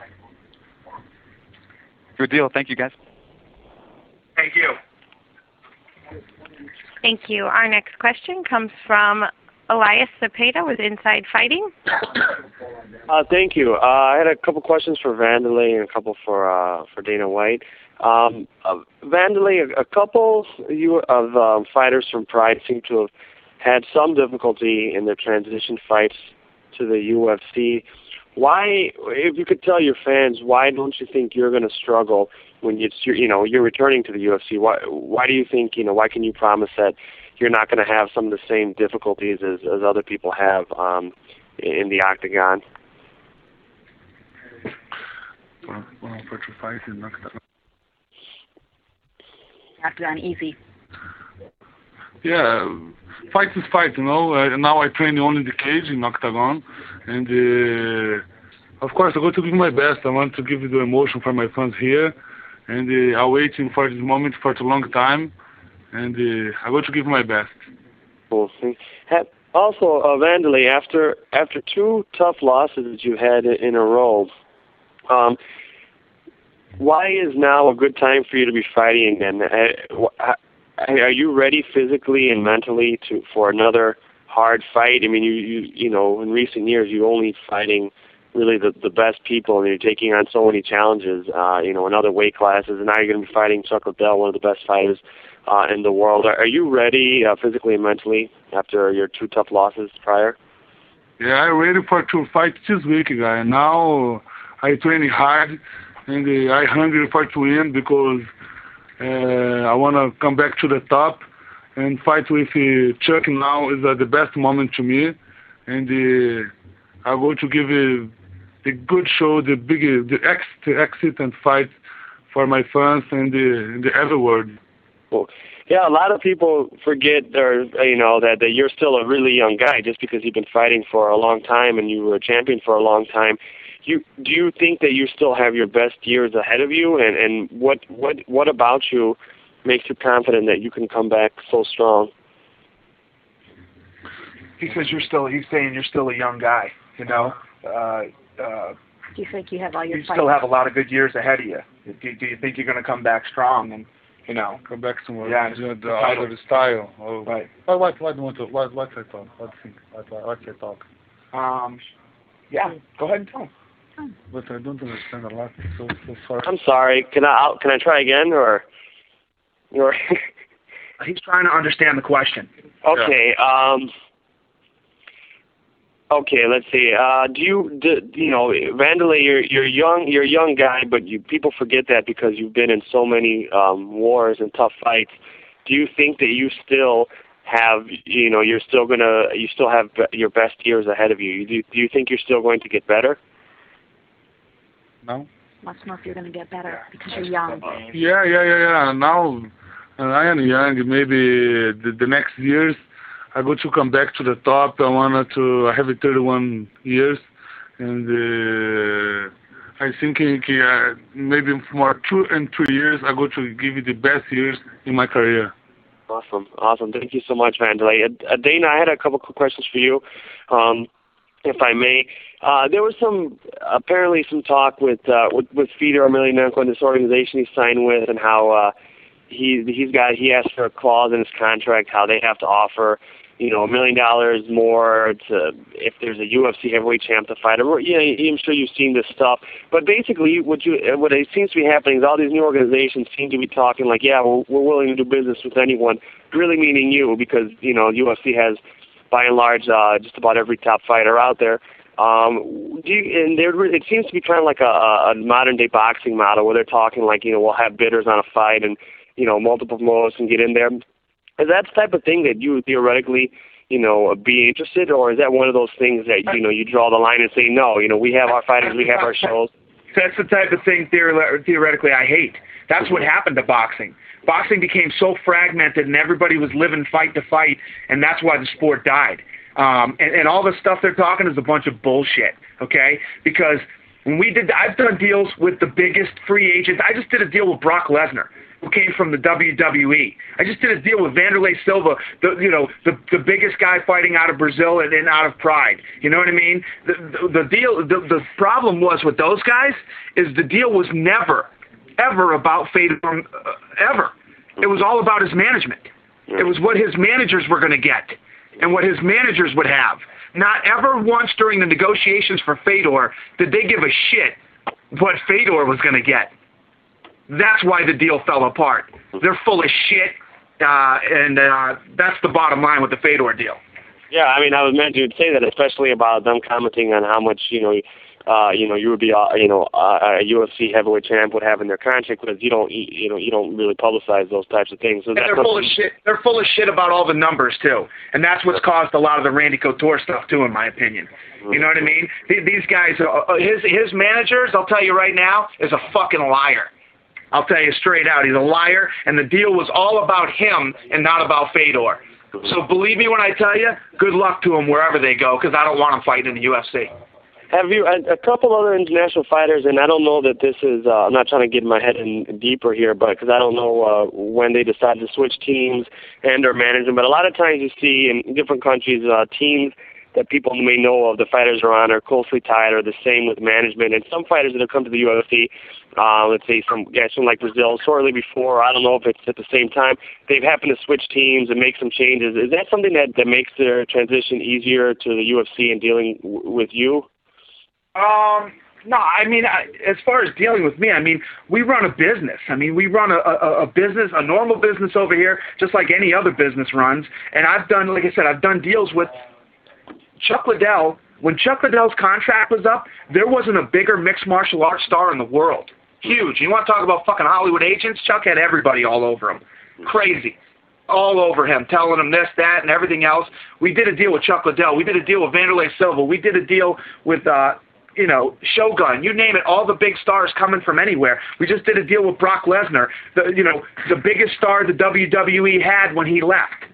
Good deal. Thank you, guys. Thank you. Thank you. Our next question comes from Elias Cepeda with Inside Fighting. Uh, thank you. Uh, I had a couple questions for Vanderlei and a couple for uh, for Dana White. Um, uh, Vanderlei, a, a couple you, of um, fighters from Pride seem to have had some difficulty in their transition fights to the U F C. Why, if you could tell your fans, why don't you think you're going to struggle when you you know you're returning to the U F C? Why why do you think you know why can you promise that you're not going to have some of the same difficulties as, as other people have um, in the octagon? Octagon easy. Yeah, fight is fight, you know. Uh, now I train only in the cage in octagon, and uh, of course I go to give my best. I want to give the emotion for my fans here, and uh, I'm waiting for this moment for a long time, and uh, I go to give my best. Cool. Have, also, uh, Vanderlei, after after two tough losses that you had in a row, um, why is now a good time for you to be fighting again? Uh, are you ready physically and mentally to for another hard fight? I mean, you you you know, in recent years, you're only fighting really the the best people, and you're taking on so many challenges, uh, you know, in other weight classes, and now you're going to be fighting Chuck Liddell, one of the best fighters uh, in the world. Are, are you ready uh, physically and mentally after your two tough losses prior? Yeah, I'm ready for two fights this week, guy. Now I training hard, and uh, I hungry for to win because uh, I want to come back to the top and fight with uh, Chuck. Now is uh, the best moment to me, and uh, I'm going to give a the good show, the big, the ex, the exit and fight for my fans and the, the every world. Cool. Yeah, a lot of people forget, or you know, that, that you're still a really young guy just because you've been fighting for a long time and you were a champion for a long time. You do you think that you still have your best years ahead of you, and and what what what about you makes you confident that you can come back so strong? He says you're still. He's saying you're still a young guy. You know. Uh, uh, Do you think you have all your you fights? still have a lot of good years ahead of you. Do, do you think you're going to come back strong and, you know, come back somewhere? Yeah, the, the the other style. Oh. Right. What what what want to what what I talk? What think? What what, what I talk? Um. Yeah. Go ahead and tell him. But I don't understand a lot. So so sorry. I'm sorry. Can I can I try again or? Or He's trying to understand the question. Okay. Yeah. Um. Okay, let's see. Uh, do you, do, you know, Vanderlei, you're you're young, you're a young guy, but you people forget that because you've been in so many um, wars and tough fights. Do you think that you still have, you know, you're still gonna, you still have your best years ahead of you? Do do you think you're still going to get better? No. Let's know if you're going to get better because you're young. Yeah, yeah, yeah, yeah. Now uh, I am young. Maybe the, the next years. I go to come back to the top. I wanted to. I have thirty-one years, and uh, I think uh, maybe for two and three years, I go to give you the best years in my career. Awesome, awesome. Thank you so much, Vanderlei. Uh, Dana, I had a couple quick questions for you, um, if I may. Uh, there was some apparently some talk with uh, with, with Fedor Emelianenko and this organization he signed with, and how uh, he he's got he asked for a clause in his contract how they have to offer, you know, a million dollars more to if there's a U F C heavyweight champ to fight him. Yeah, I'm sure you've seen this stuff. But basically, what you what it seems to be happening is all these new organizations seem to be talking like, yeah, we're, we're willing to do business with anyone, really meaning you, because you know U F C has by and large uh, just about every top fighter out there. Um, do you, and there it seems to be kind of like a, a modern day boxing model where they're talking like, you know, we'll have bidders on a fight and you know multiple promoters can get in there. Is that the type of thing that you would theoretically, you know, be interested, or is that one of those things that, you know, you draw the line and say, no, you know, we have our fighters, we have our shows? That's the type of thing theore- theoretically I hate. That's what happened to boxing. Boxing became so fragmented and everybody was living fight to fight, and that's why the sport died. Um, and, and all the stuff they're talking is a bunch of bullshit, okay? Because when we did, I've done deals with the biggest free agents. I just did a deal with Brock Lesnar, who came from the W W E. I just did a deal with Vanderlei Silva, the you know the the biggest guy fighting out of Brazil and, and out of Pride. You know what I mean? The the, the deal the, the problem was with those guys is the deal was never ever about Fedor uh, ever. It was all about his management. It was what his managers were going to get and what his managers would have. Not ever once during the negotiations for Fedor did they give a shit what Fedor was going to get. That's why the deal fell apart. They're full of shit, uh, and uh, that's the bottom line with the Fedor deal. Yeah, I mean, I was meant to say that, especially about them commenting on how much, you know, uh, you know, you would be, uh, you know, uh, a U F C heavyweight champ would have in their contract, because you don't, you know, you don't really publicize those types of things. So and that's they're full of shit. They're full of shit about all the numbers too, and that's what's caused a lot of the Randy Couture stuff too, in my opinion. You know what I mean? These guys, uh, his his managers, I'll tell you right now, is a fucking liar. I'll tell you straight out, he's a liar, and the deal was all about him and not about Fedor. So believe me when I tell you, good luck to him wherever they go, because I don't want him fighting in the U F C. have you a, a couple other international fighters? And I don't know that this is. Uh, I'm not trying to get my head in deeper here, but because I don't know uh, when they decide to switch teams and or management. But a lot of times you see in different countries uh, teams that people may know of, the fighters are on, are closely tied, or the same with management. And some fighters that have come to the U F C, uh, let's say some, yeah, some like Brazil, shortly before, I don't know if it's at the same time, they've happened to switch teams and make some changes. Is that something that, that makes their transition easier to the U F C and dealing w- with you? Um, no, I mean, I, as far as dealing with me, I mean, we run a business. I mean, we run a, a, a business, a normal business over here, just like any other business runs. And I've done, like I said, I've done deals with Chuck Liddell. When Chuck Liddell's contract was up, there wasn't a bigger mixed martial arts star in the world. Huge. You want to talk about fucking Hollywood agents? Chuck had everybody all over him. Crazy. All over him, telling him this, that, and everything else. We did a deal with Chuck Liddell. We did a deal with Vanderlei Silva. We did a deal with, uh, you know, Shogun. You name it, all the big stars coming from anywhere. We just did a deal with Brock Lesnar, the, you know, the biggest star the W W E had when he left.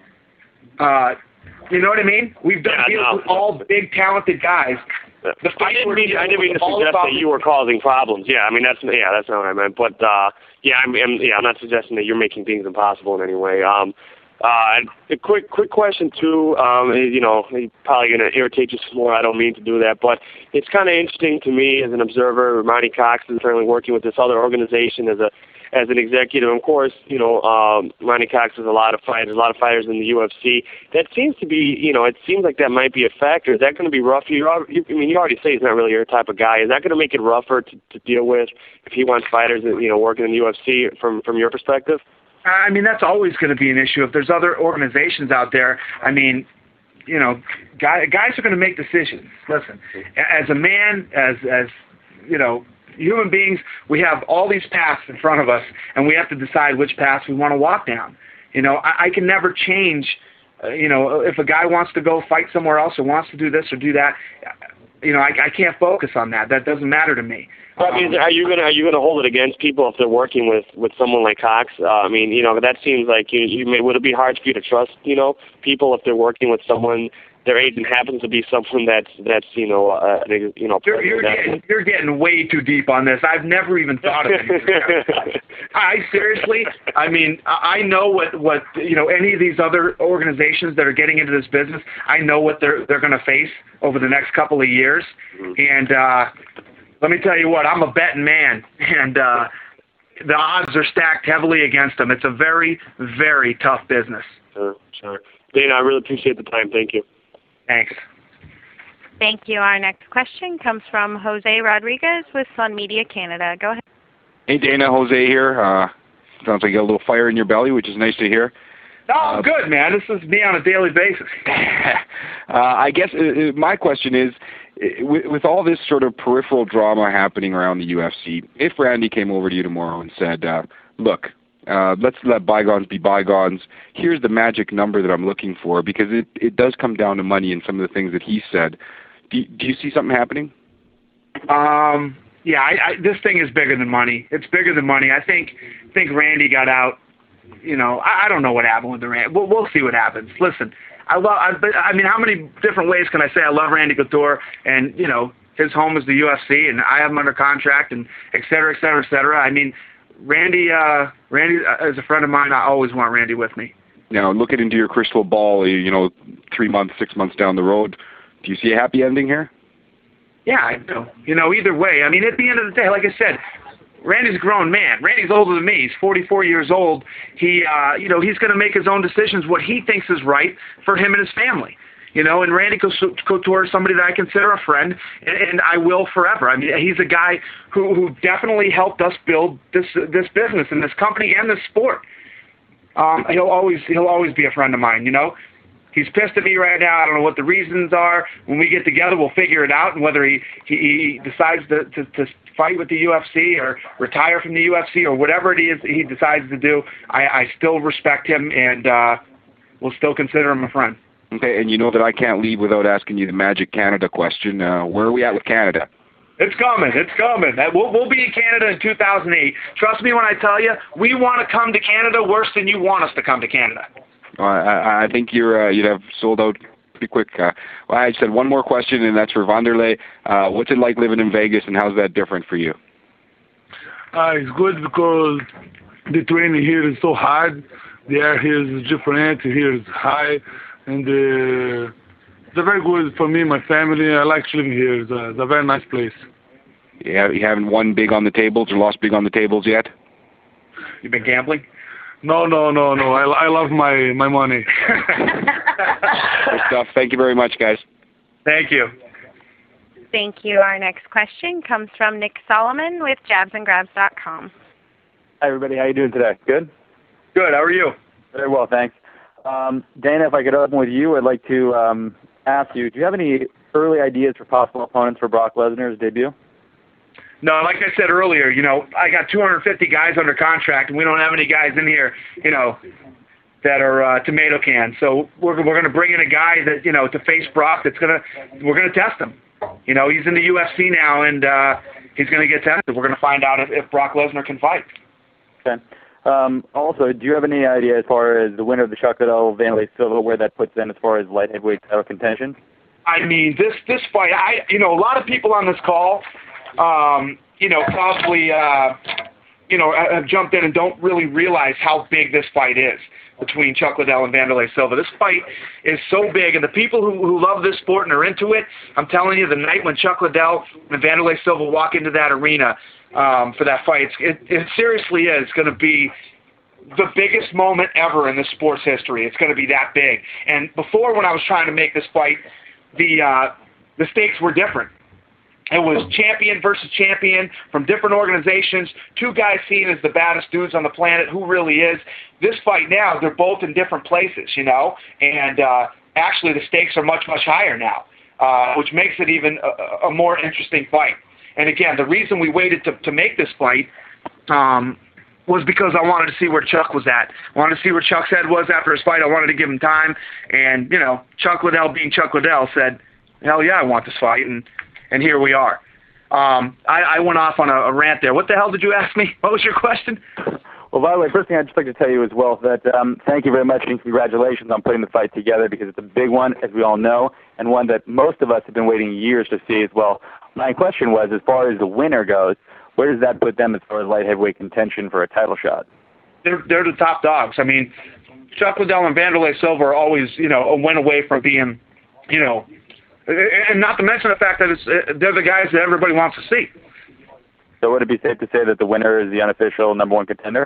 Uh, You know what I mean? We've done yeah, deals no. with all big, talented guys. The I didn't mean I didn't mean to suggest that you were causing problems. Yeah, I mean that's yeah, that's not what I meant. But uh, yeah, I'm, I'm yeah, I'm not suggesting that you're making things impossible in any way. Um, uh, a quick quick question too. Um, you know, probably gonna irritate you some more. I don't mean to do that, but it's kind of interesting to me as an observer. Ronnie Cox is currently working with this other organization as a as an executive. Of course, you know, um, Ronnie Cox has a lot of fighters, a lot of fighters in the U F C. That seems to be, you know, it seems like that might be a factor. Is that going to be rough? You, you, I mean, you already say he's not really your type of guy. Is that going to make it rougher to, to deal with if he wants fighters, you know, working in the U F C from from your perspective? I mean, that's always going to be an issue. If there's other organizations out there, I mean, you know, guys, guys are going to make decisions. Listen, as a man, as as you know, human beings, we have all these paths in front of us, and we have to decide which paths we want to walk down. You know, I, I can never change, uh, you know, if a guy wants to go fight somewhere else or wants to do this or do that, you know, I, I can't focus on that. That doesn't matter to me. Well, I mean, are you gonna are you gonna hold it against people if they're working with, with someone like Cox? Uh, I mean, you know, that seems like you you may would it be hard for you to trust, you know, people if they're working with someone. Their agent happens to be someone that's that's you know uh, you know. You're, you're getting you're getting way too deep on this. I've never even thought of it. I seriously, I mean, I know what what you know. Any of these other organizations that are getting into this business, I know what they're they're going to face over the next couple of years. And uh, let me tell you what, I'm a betting man, and uh, the odds are stacked heavily against them. It's a very very tough business. Sure, sure. Dana, I really appreciate the time. Thank you. Thanks. Thank you. Our next question comes from Jose Rodriguez with Sun Media Canada. Go ahead. Hey, Dana, Jose here. Uh, sounds like you got a little fire in your belly, which is nice to hear. No, I'm uh, good, man. This is me on a daily basis. uh, I guess uh, my question is, with, with all this sort of peripheral drama happening around the U F C, if Randy came over to you tomorrow and said, uh, look, Uh, let's let bygones be bygones. Here's the magic number that I'm looking for, because it, it does come down to money and some of the things that he said. Do, do you see something happening? Um, yeah, I, I, this thing is bigger than money. It's bigger than money. I think think Randy got out. You know, I, I don't know what happened with the Randy. We'll, we'll see what happens. Listen, I love. I, I mean, how many different ways can I say I love Randy Couture? And you know, his home is the U F C, and I have him under contract, and et cetera, et cetera, et cetera. I mean. Randy, uh, Randy, uh, as a friend of mine, I always want Randy with me. Now, looking into your crystal ball, you know, three months, six months down the road, do you see a happy ending here? Yeah, I do. You know, either way. I mean, at the end of the day, like I said, Randy's a grown man. Randy's older than me. He's forty-four years old. He, uh, you know, he's going to make his own decisions, what he thinks is right for him and his family. You know, and Randy Couture is somebody that I consider a friend, and, and I will forever. I mean, he's a guy who, who definitely helped us build this this business and this company and this sport. Um, he'll always he'll always be a friend of mine. You know, he's pissed at me right now. I don't know what the reasons are. When we get together, we'll figure it out, and whether he he, he decides to, to to fight with the U F C or retire from the U F C or whatever it is he decides to do, I, I still respect him and uh, will still consider him a friend. Okay, and you know that I can't leave without asking you the Magic Canada question. Uh, where are we at with Canada? It's coming. It's coming. We'll, we'll be in Canada in two thousand eight. Trust me when I tell you, we want to come to Canada worse than you want us to come to Canada. Uh, I, I think you're uh, you'd have sold out pretty quick. Uh, well, I said one more question, and that's for Vanderlei. Uh, what's it like living in Vegas, and how's that different for you? Uh, it's good because the training here is so hard. The air here is different. Here is high, and uh, it's very good for me and my family. I like living here. It's a, it's a very nice place. Yeah, you haven't won big on the tables or lost big on the tables yet? You've been gambling? No, no, no, no. I, I love my, my money. Good stuff. Thank you very much, guys. Thank you. Thank you. Our next question comes from Nick Solomon with jabs and grabs dot com. Hi, everybody. How you doing today? Good? Good. How are you? Very well, thanks. Um, Dana, if I could open with you, I'd like to um, ask you, do you have any early ideas for possible opponents for Brock Lesnar's debut? No, like I said earlier, you know, I got two hundred fifty guys under contract, and we don't have any guys in here, you know, that are uh, tomato cans. So we're we're going to bring in a guy that, you know, to face Brock. That's gonna we're going to test him. You know, he's in the U F C now, and uh, he's going to get tested. We're going to find out if, if Brock Lesnar can fight. Okay. Um, also, do you have any idea as far as the winner of the Chuck Liddell Vanderlei Silva, where that puts them as far as light heavyweight title contention? I mean, this this fight, I you know, a lot of people on this call, um, you know, probably, uh, you know, have jumped in and don't really realize how big this fight is between Chuck Liddell and Vanderlei Silva. This fight is so big, and the people who, who love this sport and are into it, I'm telling you, the night when Chuck Liddell and Vanderlei Silva walk into that arena um, for that fight, it's, it, it seriously is going to be the biggest moment ever in the sport's history. It's going to be that big. And before, when I was trying to make this fight, the uh, the stakes were different. It was champion versus champion from different organizations, two guys seen as the baddest dudes on the planet. Who really is? This fight now, they're both in different places, you know, and uh, actually the stakes are much, much higher now, uh, which makes it even a, a more interesting fight. And again, the reason we waited to, to make this fight um, was because I wanted to see where Chuck was at. I wanted to see where Chuck's head was after his fight. I wanted to give him time. And, you know, Chuck Liddell being Chuck Liddell said, hell yeah, I want this fight. And And here we are. Um, I, I went off on a, a rant there. What the hell did you ask me? What was your question? Well, by the way, first thing I'd just like to tell you as well that um, thank you very much and congratulations on putting the fight together, because it's a big one, as we all know, and one that most of us have been waiting years to see as well. My question was, as far as the winner goes, where does that put them as far as light heavyweight contention for a title shot? They're, they're the top dogs. I mean, Chuck Liddell and Vanderlei Silva are always, you know, a win away from being, you know, and not to mention the fact that it's, they're the guys that everybody wants to see. So would it be safe to say that the winner is the unofficial number one contender?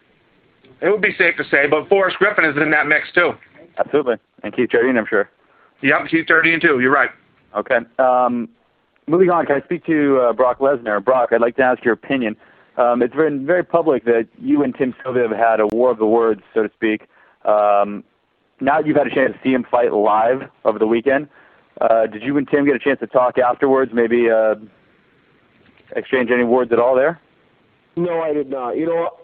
It would be safe to say, but Forrest Griffin is in that mix too. Absolutely. And Keith Jardine, I'm sure. Yep, Keith Jardine too. You're right. Okay. Um, moving on, can I speak to uh, Brock Lesnar? Brock, I'd like to ask your opinion. Um, it's been very public that you and Tim Sylvia have had a war of the words, so to speak. Um, now that you've had a chance to see him fight live over the weekend, Uh, did you and Tim get a chance to talk afterwards, maybe uh, exchange any words at all there? No, I did not. You know,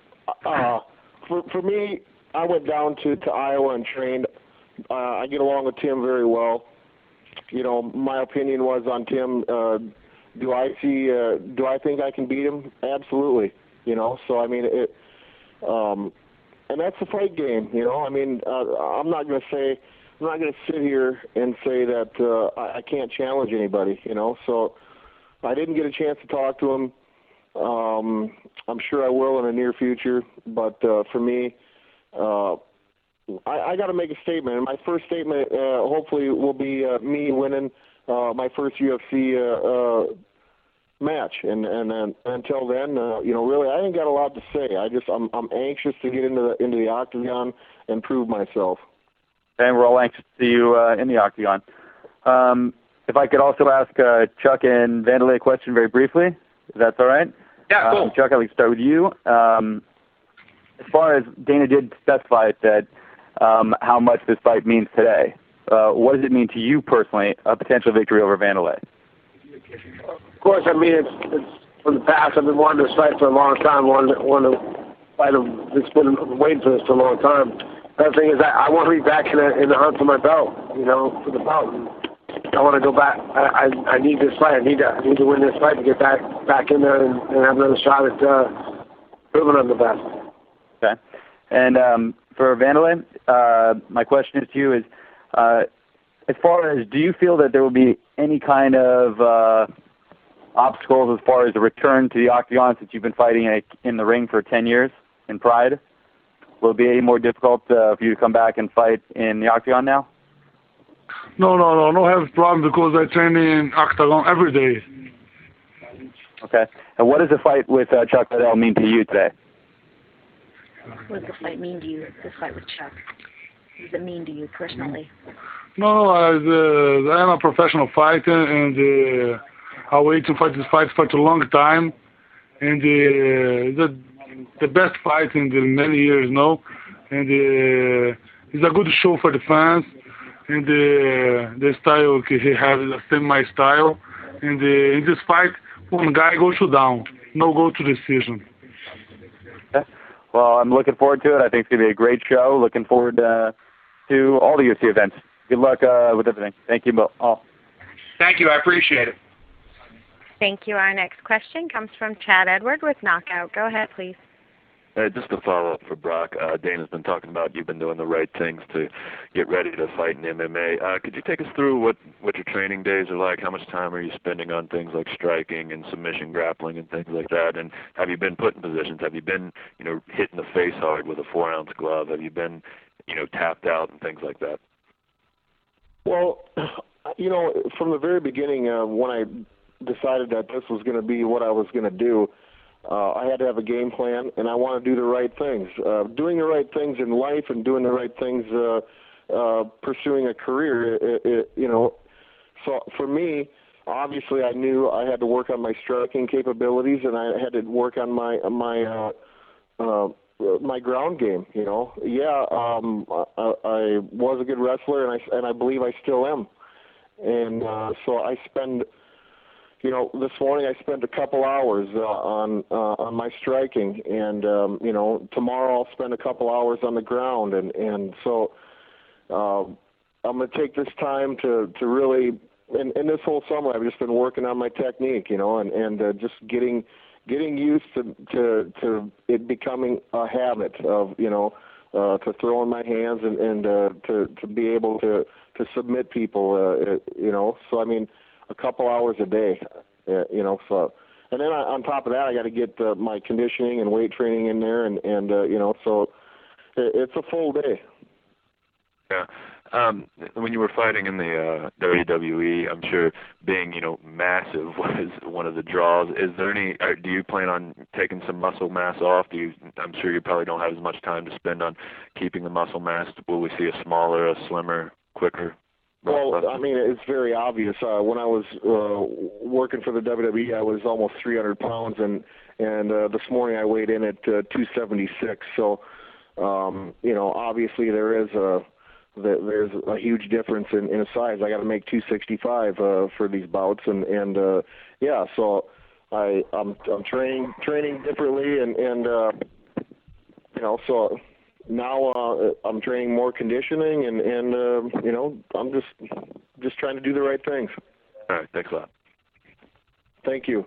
uh, for for me, I went down to, to Iowa and trained. Uh, I get along with Tim very well. You know, my opinion was on Tim. Uh, do I see? Uh, do I think I can beat him? Absolutely. You know, so I mean, it. Um, and that's the fight game. You know, I mean, uh, I'm not going to say. I'm not going to sit here and say that uh, I, I can't challenge anybody, you know. So I didn't get a chance to talk to him. Um, I'm sure I will in the near future. But uh, for me, uh, I, I got to make a statement. And my first statement uh, hopefully will be uh, me winning uh, my first U F C uh, uh, match. And, and, and until then, uh, you know, really, I ain't got a lot to say. I just I'm I'm anxious to get into the into the octagon and prove myself. And we're all anxious to see you uh, in the octagon. Um, if I could also ask uh, Chuck and Vanderlei a question very briefly, if that's all right. Yeah, cool. Um, Chuck, I'd like to start with you. Um, as far as Dana did specify that um, how much this fight means today, uh, what does it mean to you personally, a potential victory over Vanderlei? Of course, I mean, it's, it's from the past. I've been wanting this fight for a long time, wanting, wanting to fight him. It's been waiting for this for a long time. The other thing is I, I want to be back in the, in the hunt for my belt, you know, for the belt. And I want to go back. I, I I need this fight. I need to I need to win this fight to get back back in there and, and have another shot at uh, proving I'm the best. Okay. And um, for Vanderlei, uh, my question is to you is, uh, as far as, do you feel that there will be any kind of uh, obstacles as far as a return to the octagon since you've been fighting in, a, in the ring for ten years in Pride? Will it be any more difficult uh, for you to come back and fight in the octagon now? No, no, no, no have problem because I train in octagon every day. Okay. And what does the fight with uh, Chuck Liddell mean to you today? What does the fight mean to you, this fight with Chuck? What does it mean to you personally? No, I, uh, I am a professional fighter, and uh, I wait to fight this fight for a long time, and uh, the the best fight in the many years now, and uh, it's a good show for the fans, and uh, the style he has is the same my style, and uh, in this fight, one guy goes to down, no go to decision. Okay. Well, I'm looking forward to it. I think it's going to be a great show. Looking forward uh, to all the U F C events. Good luck uh, with everything. Thank you all. Thank you. I appreciate it. Thank you. Our next question comes from Chad Edward with Knockout. Go ahead, please. Uh, just a follow-up for Brock. Uh, Dana's been talking about you've been doing the right things to get ready to fight in M M A. Uh, could you take us through what, what your training days are like? How much time are you spending on things like striking and submission grappling and things like that? And have you been put in positions? Have you been, you know, hit in the face hard with a four-ounce glove? Have you been, you know, tapped out and things like that? Well, you know, from the very beginning, uh, when I decided that this was going to be what I was going to do, Uh, I had to have a game plan, and I want to do the right things. Uh, doing the right things in life and doing the right things, uh, uh, pursuing a career, it, it, you know. So for me, obviously, I knew I had to work on my striking capabilities, and I had to work on my my uh, uh, my ground game. You know, yeah, um, I, I was a good wrestler, and I and I believe I still am. And uh, so I spend. You know, this morning I spent a couple hours uh, on uh, on my striking, and um, you know, tomorrow I'll spend a couple hours on the ground, and and so uh, I'm going to take this time to to really, and, and this whole summer I've just been working on my technique, you know, and and uh, just getting getting used to to to it becoming a habit of, you know, uh, to throw in my hands and and uh, to to be able to to submit people, uh, you know. So I mean. A couple hours a day, uh, you know. So, and then on top of that, I got to get uh, my conditioning and weight training in there, and and uh, you know, so it, it's a full day. Yeah. Um, when you were fighting in the uh, W W E, I'm sure being, you know, massive was one of the draws. Is there any? Or do you plan on taking some muscle mass off? Do you? I'm sure you probably don't have as much time to spend on keeping the muscle mass. Will we see a smaller, a slimmer, quicker? Well, I mean, it's very obvious. Uh, when I was uh, working for the W W E, I was almost three hundred pounds, and and uh, this morning I weighed in at uh, two seventy-six. So, um, you know, obviously there is a there's a huge difference in, in size. I got to make two sixty-five uh, for these bouts, and and uh, yeah, so I I'm I'm training training differently, and and uh, you know, so. Now uh, I'm training more conditioning, and and uh, you know, I'm just just trying to do the right things. All right, thanks a lot. Thank you.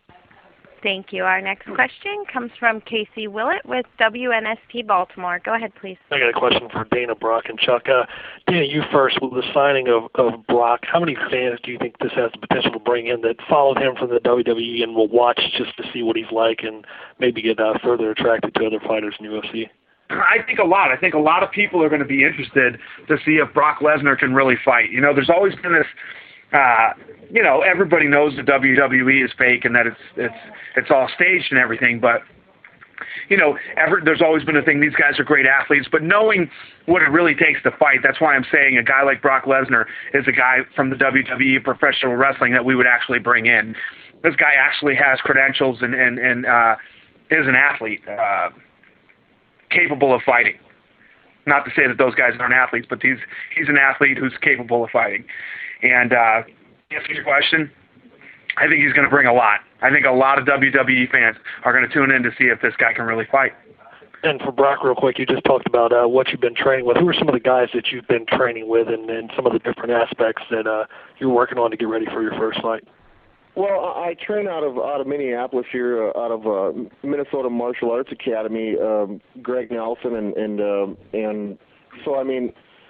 Thank you. Our next question comes from Casey Willett with W N S P Baltimore. Go ahead, please. I got a question for Dana, Brock, and Chuck. Uh, Dana, you first. With the signing of, of Brock, how many fans do you think this has the potential to bring in that followed him from the W W E and will watch just to see what he's like and maybe get uh, further attracted to other fighters in U F C? I think a lot. I think a lot of people are going to be interested to see if Brock Lesnar can really fight. You know, there's always been this, uh, you know, everybody knows the W W E is fake and that it's it's it's all staged and everything. But, you know, ever, there's always been a thing. These guys are great athletes. But knowing what it really takes to fight, that's why I'm saying a guy like Brock Lesnar is a guy from the W W E professional wrestling that we would actually bring in. This guy actually has credentials and, and, and uh, is an athlete. Uh, capable of fighting. Not to say that those guys aren't athletes, but he's he's an athlete who's capable of fighting. And uh, to answer your question, I think he's going to bring a lot. I think a lot of W W E fans are going to tune in to see if this guy can really fight. And for Brock, real quick, you just talked about uh, what you've been training with. Who are some of the guys that you've been training with, and, and some of the different aspects that uh, you're working on to get ready for your first fight? Well, I train out of out of Minneapolis here, uh, out of uh, Minnesota Martial Arts Academy. Um, Greg Nelson, and and uh, and so I mean,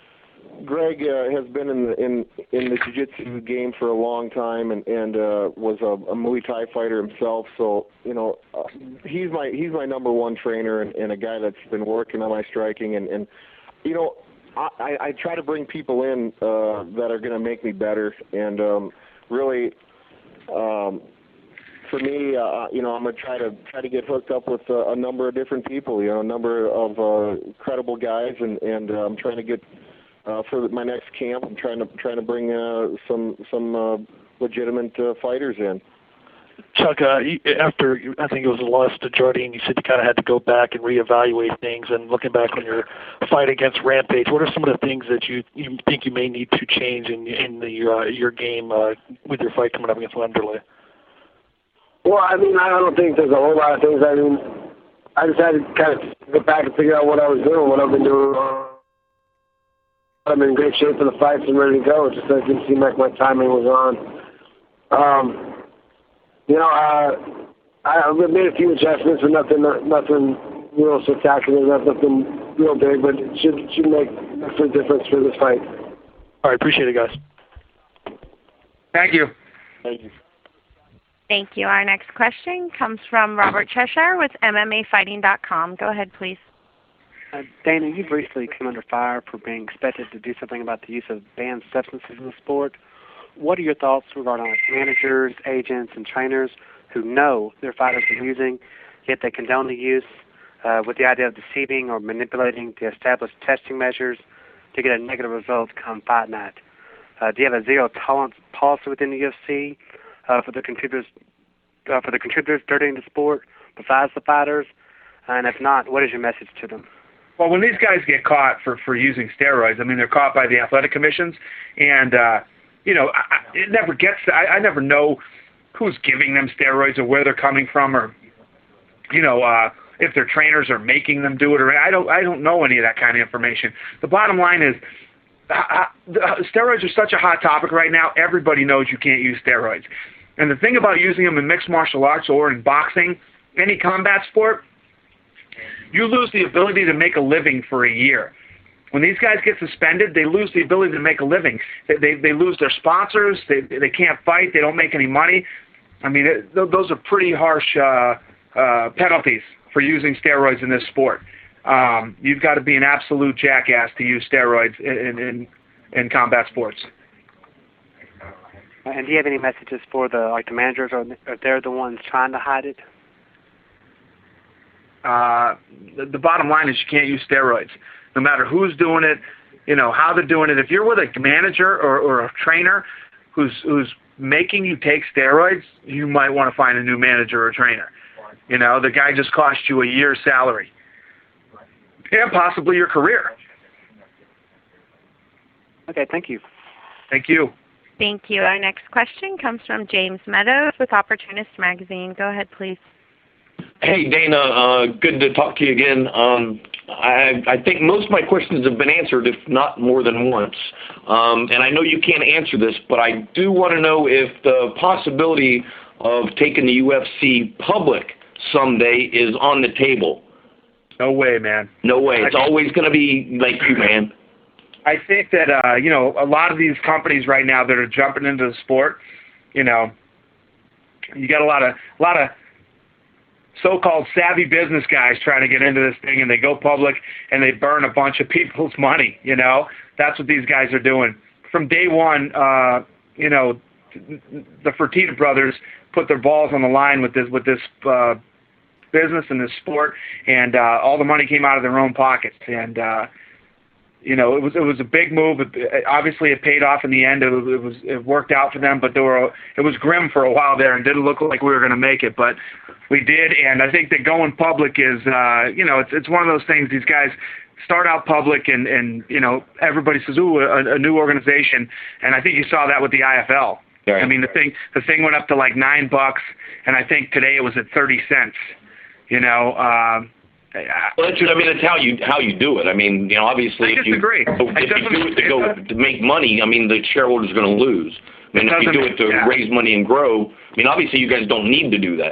Greg uh, has been in the in in the jiu-jitsu game for a long time, and and uh, was a, a Muay Thai fighter himself. So you know, uh, he's my he's my number one trainer, and, and a guy that's been working on my striking. And, and you know, I, I, I try to bring people in uh, that are going to make me better. And um, really, um, for me, uh, you know, I'm going to try to try to get hooked up with uh, a number of different people. You know, a number of uh, credible guys, and and uh, I'm trying to get. Uh, for my next camp, I'm trying to trying to bring uh, some some uh, legitimate uh, fighters in. Chuck, uh, you, after I think it was the loss to Jardine, you said you kind of had to go back and reevaluate things. And looking back on your fight against Rampage, what are some of the things that you you think you may need to change in in the uh, your game uh, with your fight coming up against Wanderlei? Well, I mean, I don't think there's a whole lot of things. I mean, I just had to kind of go back and figure out what I was doing, what I've been doing. I'm in great shape for the fights and ready to go. It just didn't seem like my timing was on. Um, you know, uh, I made a few adjustments, but nothing, nothing real spectacular, nothing real big, but it should should make a difference for this fight. All right, appreciate it, guys. Thank you. Thank you. Thank you. Our next question comes from Robert Cheshire with M M A Fighting dot com. Go ahead, please. Uh, Dana, you've recently come under fire for being expected to do something about the use of banned substances in the sport. What are your thoughts regarding like, managers, agents, and trainers who know their fighters are using, yet they condone the use uh, with the idea of deceiving or manipulating the established testing measures to get a negative result come fight night? Uh, do you have a zero-tolerance policy within the U F C uh, for the contributors uh, for the contributors dirtying the sport besides the fighters? And if not, what is your message to them? Well, when these guys get caught for, for using steroids, I mean, they're caught by the athletic commissions, and, uh, you know, I, it never gets, I, I never know who's giving them steroids or where they're coming from or, you know, uh, if their trainers are making them do it or I don't, I don't know any of that kind of information. The bottom line is uh, uh, steroids are such a hot topic right now, everybody knows you can't use steroids. And the thing about using them in mixed martial arts or in boxing, any combat sport, you lose the ability to make a living for a year. When these guys get suspended, they lose the ability to make a living. They they, they lose their sponsors. They they can't fight. They don't make any money. I mean, it, those are pretty harsh uh, uh, penalties for using steroids in this sport. Um, you've got to be an absolute jackass to use steroids in in, in combat sports. And do you have any messages for the like the managers, or if they're the ones trying to hide it? Uh, the, the bottom line is you can't use steroids, no matter who's doing it, you know, how they're doing it. If you're with a manager or, or a trainer who's who's making you take steroids, you might want to find a new manager or trainer. You know, the guy just cost you a year's salary and possibly your career. Okay, thank you. Thank you. Thank you. Our next question comes from James Meadows with Opportunist Magazine. Go ahead, please. Hey, Dana, uh, good to talk to you again. Um, I, I think most of my questions have been answered, if not more than once. Um, and I know you can't answer this, but I do want to know if the possibility of taking the U F C public someday is on the table. No way, man. No way. It's always going to be like you, man. I think that, uh, you know, a lot of these companies right now that are jumping into the sport, you know, you got a lot of, a lot of, so-called savvy business guys trying to get into this thing, and they go public and they burn a bunch of people's money. You know, that's what these guys are doing from day one. Uh, you know, the Fertitta brothers put their balls on the line with this with this uh, business and this sport, and uh, all the money came out of their own pockets. And uh, you know, it was it was a big move. It, obviously, it paid off in the end. It was, it was it worked out for them, but there were it was grim for a while there, and didn't look like we were going to make it, but we did. And I think that going public is, uh, you know, it's it's one of those things. These guys start out public, and and you know, everybody says, "Ooh, a, a new organization," and I think you saw that with the I F L. Right. I mean, the thing the thing went up to like nine bucks, and I think today it was at thirty cents. You know. Uh, Well, that's, I mean, that's how you how you do it. I mean, you know, obviously, if you, if you do it to go to make money, I mean, the shareholders are going to lose. I mean, if you do it to yeah. raise money and grow, I mean, obviously, you guys don't need to do that.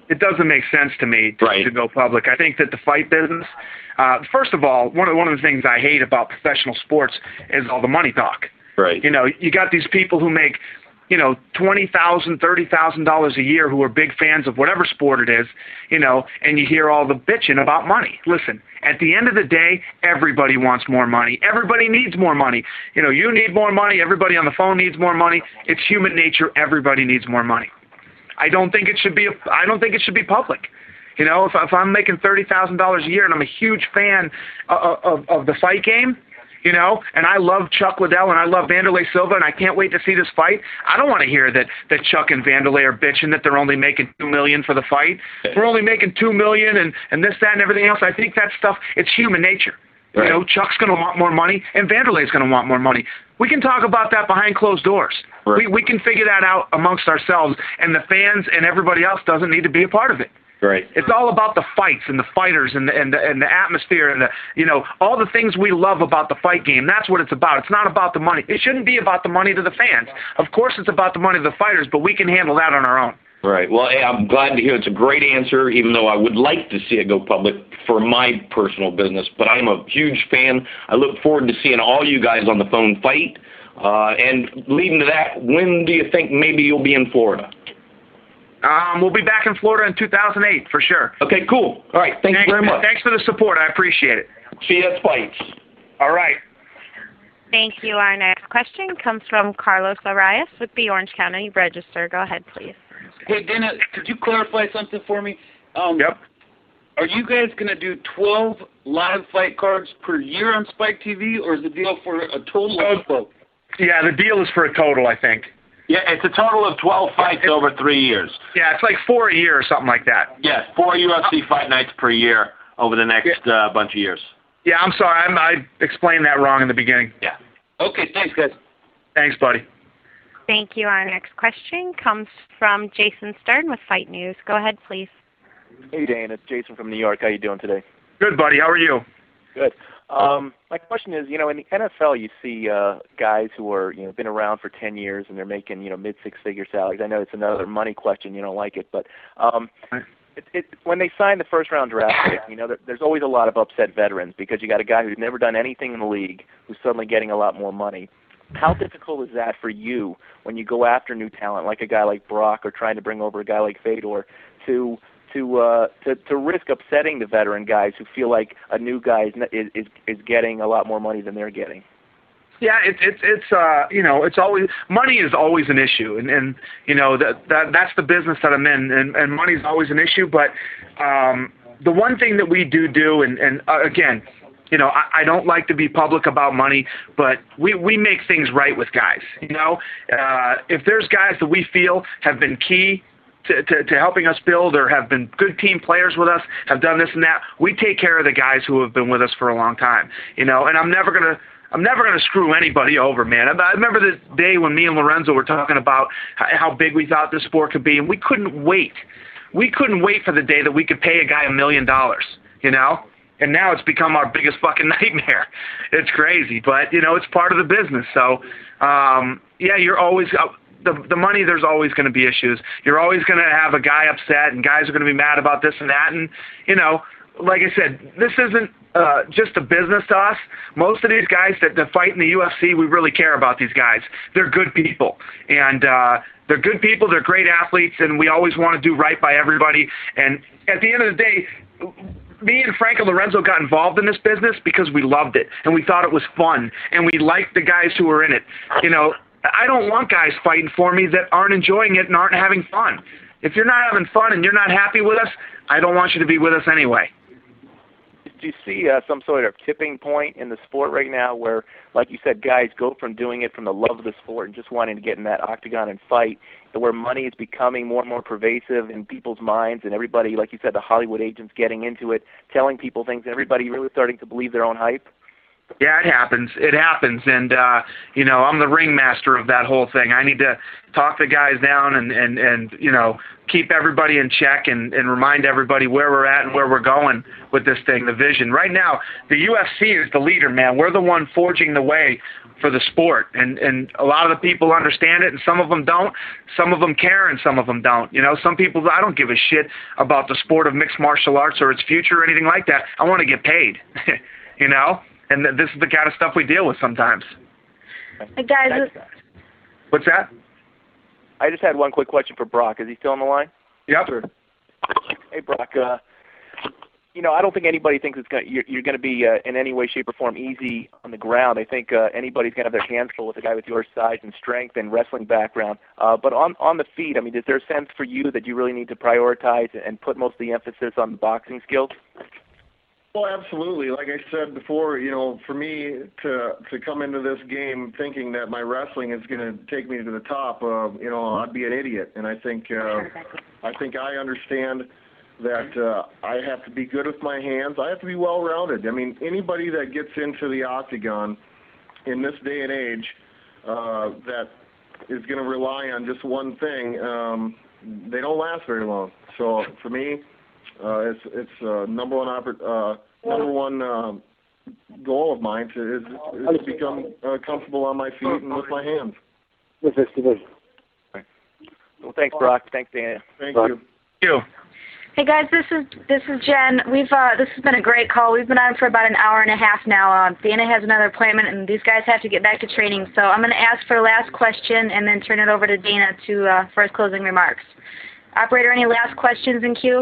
it doesn't make sense to me to, right. to go public. I think that the fight business, uh, first of all, one of one of the things I hate about professional sports is all the money talk. Right. You know, you got these people who make, you know, twenty thousand, thirty thousand dollars a year who are big fans of whatever sport it is, you know, and you hear all the bitching about money. Listen, at the end of the day, everybody wants more money. Everybody needs more money. You know, you need more money. Everybody on the phone needs more money. It's human nature. Everybody needs more money. I don't think it should be. A, I don't think it should be public. You know, if, if I'm making thirty thousand dollars a year and I'm a huge fan of, of, of the fight game, you know, and I love Chuck Liddell and I love Wanderlei Silva and I can't wait to see this fight, I don't want to hear that, that Chuck and Wanderlei are bitching that they're only making two million dollars for the fight. We're only making two million dollars and, and this, that, and everything else. I think that stuff, it's human nature. Right. You know, Chuck's going to want more money and Wanderlei's going to want more money. We can talk about that behind closed doors. Right. We, we can figure that out amongst ourselves, and the fans and everybody else doesn't need to be a part of it. Right. It's all about the fights and the fighters and the, and the and the atmosphere and the you know all the things we love about the fight game. That's what it's about. It's not about the money. It shouldn't be about the money to the fans. Of course, it's about the money to the fighters, but we can handle that on our own. Right. Well, hey, I'm glad to hear it's a great answer, even though I would like to see it go public for my personal business. But I'm a huge fan. I look forward to seeing all you guys on the phone fight. Uh, and leading to that, when do you think maybe you'll be in Florida? Um, we'll be back in Florida in two thousand eight for sure. Okay, cool. All right, thank thanks, you very much. Thanks for the support. I appreciate it. See you at fights. All right. Thank you. Our next question comes from Carlos Arias with the Orange County Register. Go ahead, please. Hey, Dana, could you clarify something for me? Um, yep. Are you guys going to do twelve live fight cards per year on Spike T V, or is the deal for a total of twelve? Yeah, the deal is for a total, I think. Yeah, it's a total of twelve fights it's, over three years. Yeah, it's like four a year or something like that. Yes, four U F C fight nights per year over the next yeah. uh, bunch of years. Yeah, I'm sorry. I'm, I explained that wrong in the beginning. Yeah. Okay, thanks, guys. Thanks, buddy. Thank you. Our next question comes from Jason Stern with Fight News. Go ahead, please. Hey, Dan. It's Jason from New York. How you doing today? Good, buddy. How are you? Good. Um, my question is, you know, in the N F L, you see uh, guys who are, you know, been around for ten years and they're making, you know, mid six-figure salaries. I know it's another money question. You don't like it, but um, it, it, when they sign the first-round draft pick, you know, there, there's always a lot of upset veterans because you got a guy who's never done anything in the league who's suddenly getting a lot more money. How difficult is that for you when you go after new talent, like a guy like Brock, or trying to bring over a guy like Fedor, to to uh, to to risk upsetting the veteran guys who feel like a new guy is is is getting a lot more money than they're getting? Yeah, it's it's it's uh you know it's always money is always an issue, and and you know that that that's the business that I'm in, and and money's always an issue. But um, the one thing that we do do, and and uh, again. You know, I, I don't like to be public about money, but we, we make things right with guys. You know, uh, if there's guys that we feel have been key to, to, to helping us build or have been good team players with us, have done this and that, we take care of the guys who have been with us for a long time. You know, and I'm never going to I'm never going to screw anybody over, man. I, I remember the day when me and Lorenzo were talking about how big we thought this sport could be, and we couldn't wait. We couldn't wait for the day that we could pay a guy a million dollars, you know? And now it's become our biggest fucking nightmare. It's crazy, but, you know, it's part of the business. So, um, yeah, you're always uh, – the the money, there's always going to be issues. You're always going to have a guy upset, and guys are going to be mad about this and that. And, you know, like I said, this isn't uh, just a business to us. Most of these guys that, that fight in the U F C, we really care about these guys. They're good people. And uh, they're good people. They're great athletes, and we always want to do right by everybody. And at the end of the day – me and Frank and Lorenzo got involved in this business because we loved it and we thought it was fun and we liked the guys who were in it. You know, I don't want guys fighting for me that aren't enjoying it and aren't having fun. If you're not having fun and you're not happy with us, I don't want you to be with us anyway. Do you see uh, some sort of tipping point in the sport right now where, like you said, guys go from doing it from the love of the sport and just wanting to get in that octagon and fight, to where money is becoming more and more pervasive in people's minds, and everybody, like you said, the Hollywood agents getting into it, telling people things, and everybody really starting to believe their own hype? Yeah, it happens. It happens. And, uh, you know, I'm the ringmaster of that whole thing. I need to talk the guys down and, and, and you know, keep everybody in check and, and remind everybody where we're at and where we're going with this thing, the vision. Right now, the U F C is the leader, man. We're the one forging the way for the sport, and and a lot of the people understand it, and some of them don't. Some of them care, and some of them don't. You know, some people, I don't give a shit about the sport of mixed martial arts or its future or anything like that. I want to get paid, you know, and th- this is the kind of stuff we deal with sometimes. Hey guys, What's that? I just had one quick question for Brock. Is he still on the line? Yep. Hey, Brock. Uh, you know, I don't think anybody thinks it's gonna, you're, you're going to be uh, in any way, shape, or form easy on the ground. I think uh, anybody's going to have their hands full with a guy with your size and strength and wrestling background. Uh, but on on the feet, I mean, is there a sense for you that you really need to prioritize and put most of the emphasis on the boxing skills? Well, absolutely. Like I said before, you know, for me to to come into this game thinking that my wrestling is going to take me to the top, uh, you know, I'd be an idiot. And I think uh, I think I understand that uh, I have to be good with my hands. I have to be well-rounded. I mean, anybody that gets into the octagon in this day and age uh, that is going to rely on just one thing, um, they don't last very long. So for me, uh, it's it's uh, number one oppor- uh, number one uh, goal of mine to is, is to become uh, comfortable on my feet and with my hands. With this division. Well, thanks, Brock. Thanks, Dana. Thank you. Thank you. Hey guys, this is this is Jen. We've uh, this has been a great call. We've been on for about an hour and a half now. Uh, Dana has another appointment, and these guys have to get back to training. So I'm going to ask for the last question, and then turn it over to Dana to uh, for his closing remarks. Operator, any last questions in queue?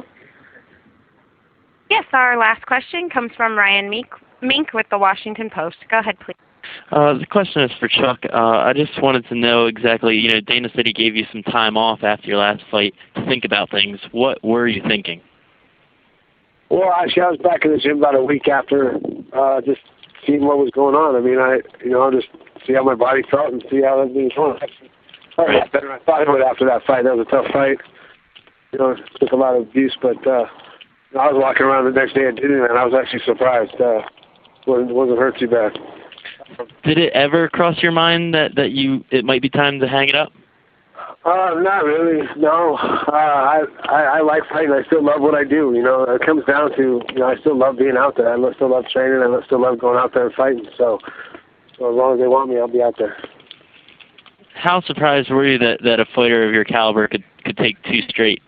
Yes, our last question comes from Ryan Mink, Mink with the Washington Post. Go ahead, please. Uh, the question is for Chuck. Uh, I just wanted to know exactly, you know, Dana said he gave you some time off after your last fight to think about things. What were you thinking? Well, actually, I was back in the gym about a week after, uh, just seeing what was going on. I mean, I, you know, just see how my body felt and see how everything was going. I felt better than I thought it would after that fight. That was a tough fight. You know, it took a lot of abuse, but uh, I was walking around the next day at dinner, and I was actually surprised. Uh, wasn't wasn't hurt too bad. Did it ever cross your mind that, that you it might be time to hang it up? Uh, not really. No. Uh, I, I I like fighting. I still love what I do. You know, it comes down to, you know, I still love being out there. I still love training. I still love going out there and fighting. So, so as long as they want me, I'll be out there. How surprised were you that, that a fighter of your caliber could, could take two straight?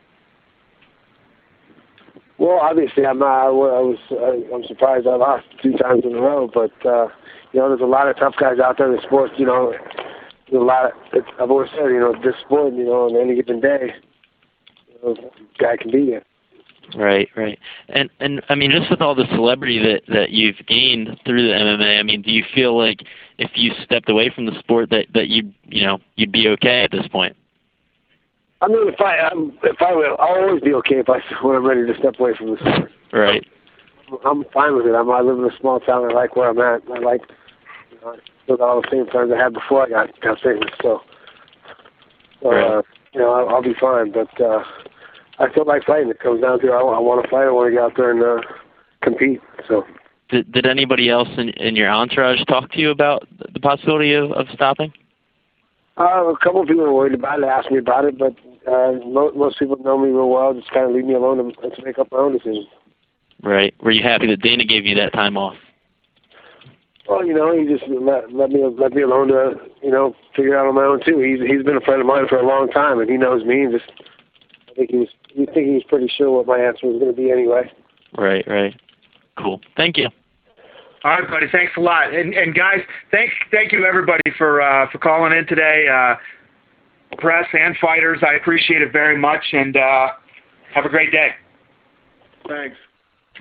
Well, obviously, I'm not. I was. I'm surprised I lost two times in a row, but. Uh, You know, there's a lot of tough guys out there in the sport. You know, there's a lot. Of, it's, I've always said, you know, this sport, you know, on any given day, you know, guy can beat you. Right, right. And and I mean, just with all the celebrity that that you've gained through the M M A, I mean, do you feel like if you stepped away from the sport that that you you know you'd be okay at this point? I mean, if I I'm, if I will, I'll always be okay if I when I'm ready to step away from the sport. Right. I'm fine with it. I'm, I live in a small town. I like where I'm at. I like. I still got all the same friends I had before I got, got famous, so, so uh, you know, I'll, I'll be fine. But uh, I still like fighting. It comes down to I, I want to fight. I want to get out there and uh, compete. So. Did Did anybody else in in your entourage talk to you about the possibility of, of stopping? Uh, a couple of people were worried about it, asked me about it, but uh, most, most people know me real well. Just kind of leave me alone and, to make up my own decisions. Right. Were you happy that Dana gave you that time off? Well, you know, he just let, let me let me alone to, you know, figure it out on my own too. He's he's been a friend of mine for a long time, and he knows me. And just, I think he was, I think he was pretty sure what my answer was going to be anyway. Right, right. Cool. Thank you. All right, buddy. Thanks a lot. And and guys, thank thank you everybody for uh, for calling in today, uh, press and fighters. I appreciate it very much, and uh, have a great day. Thanks.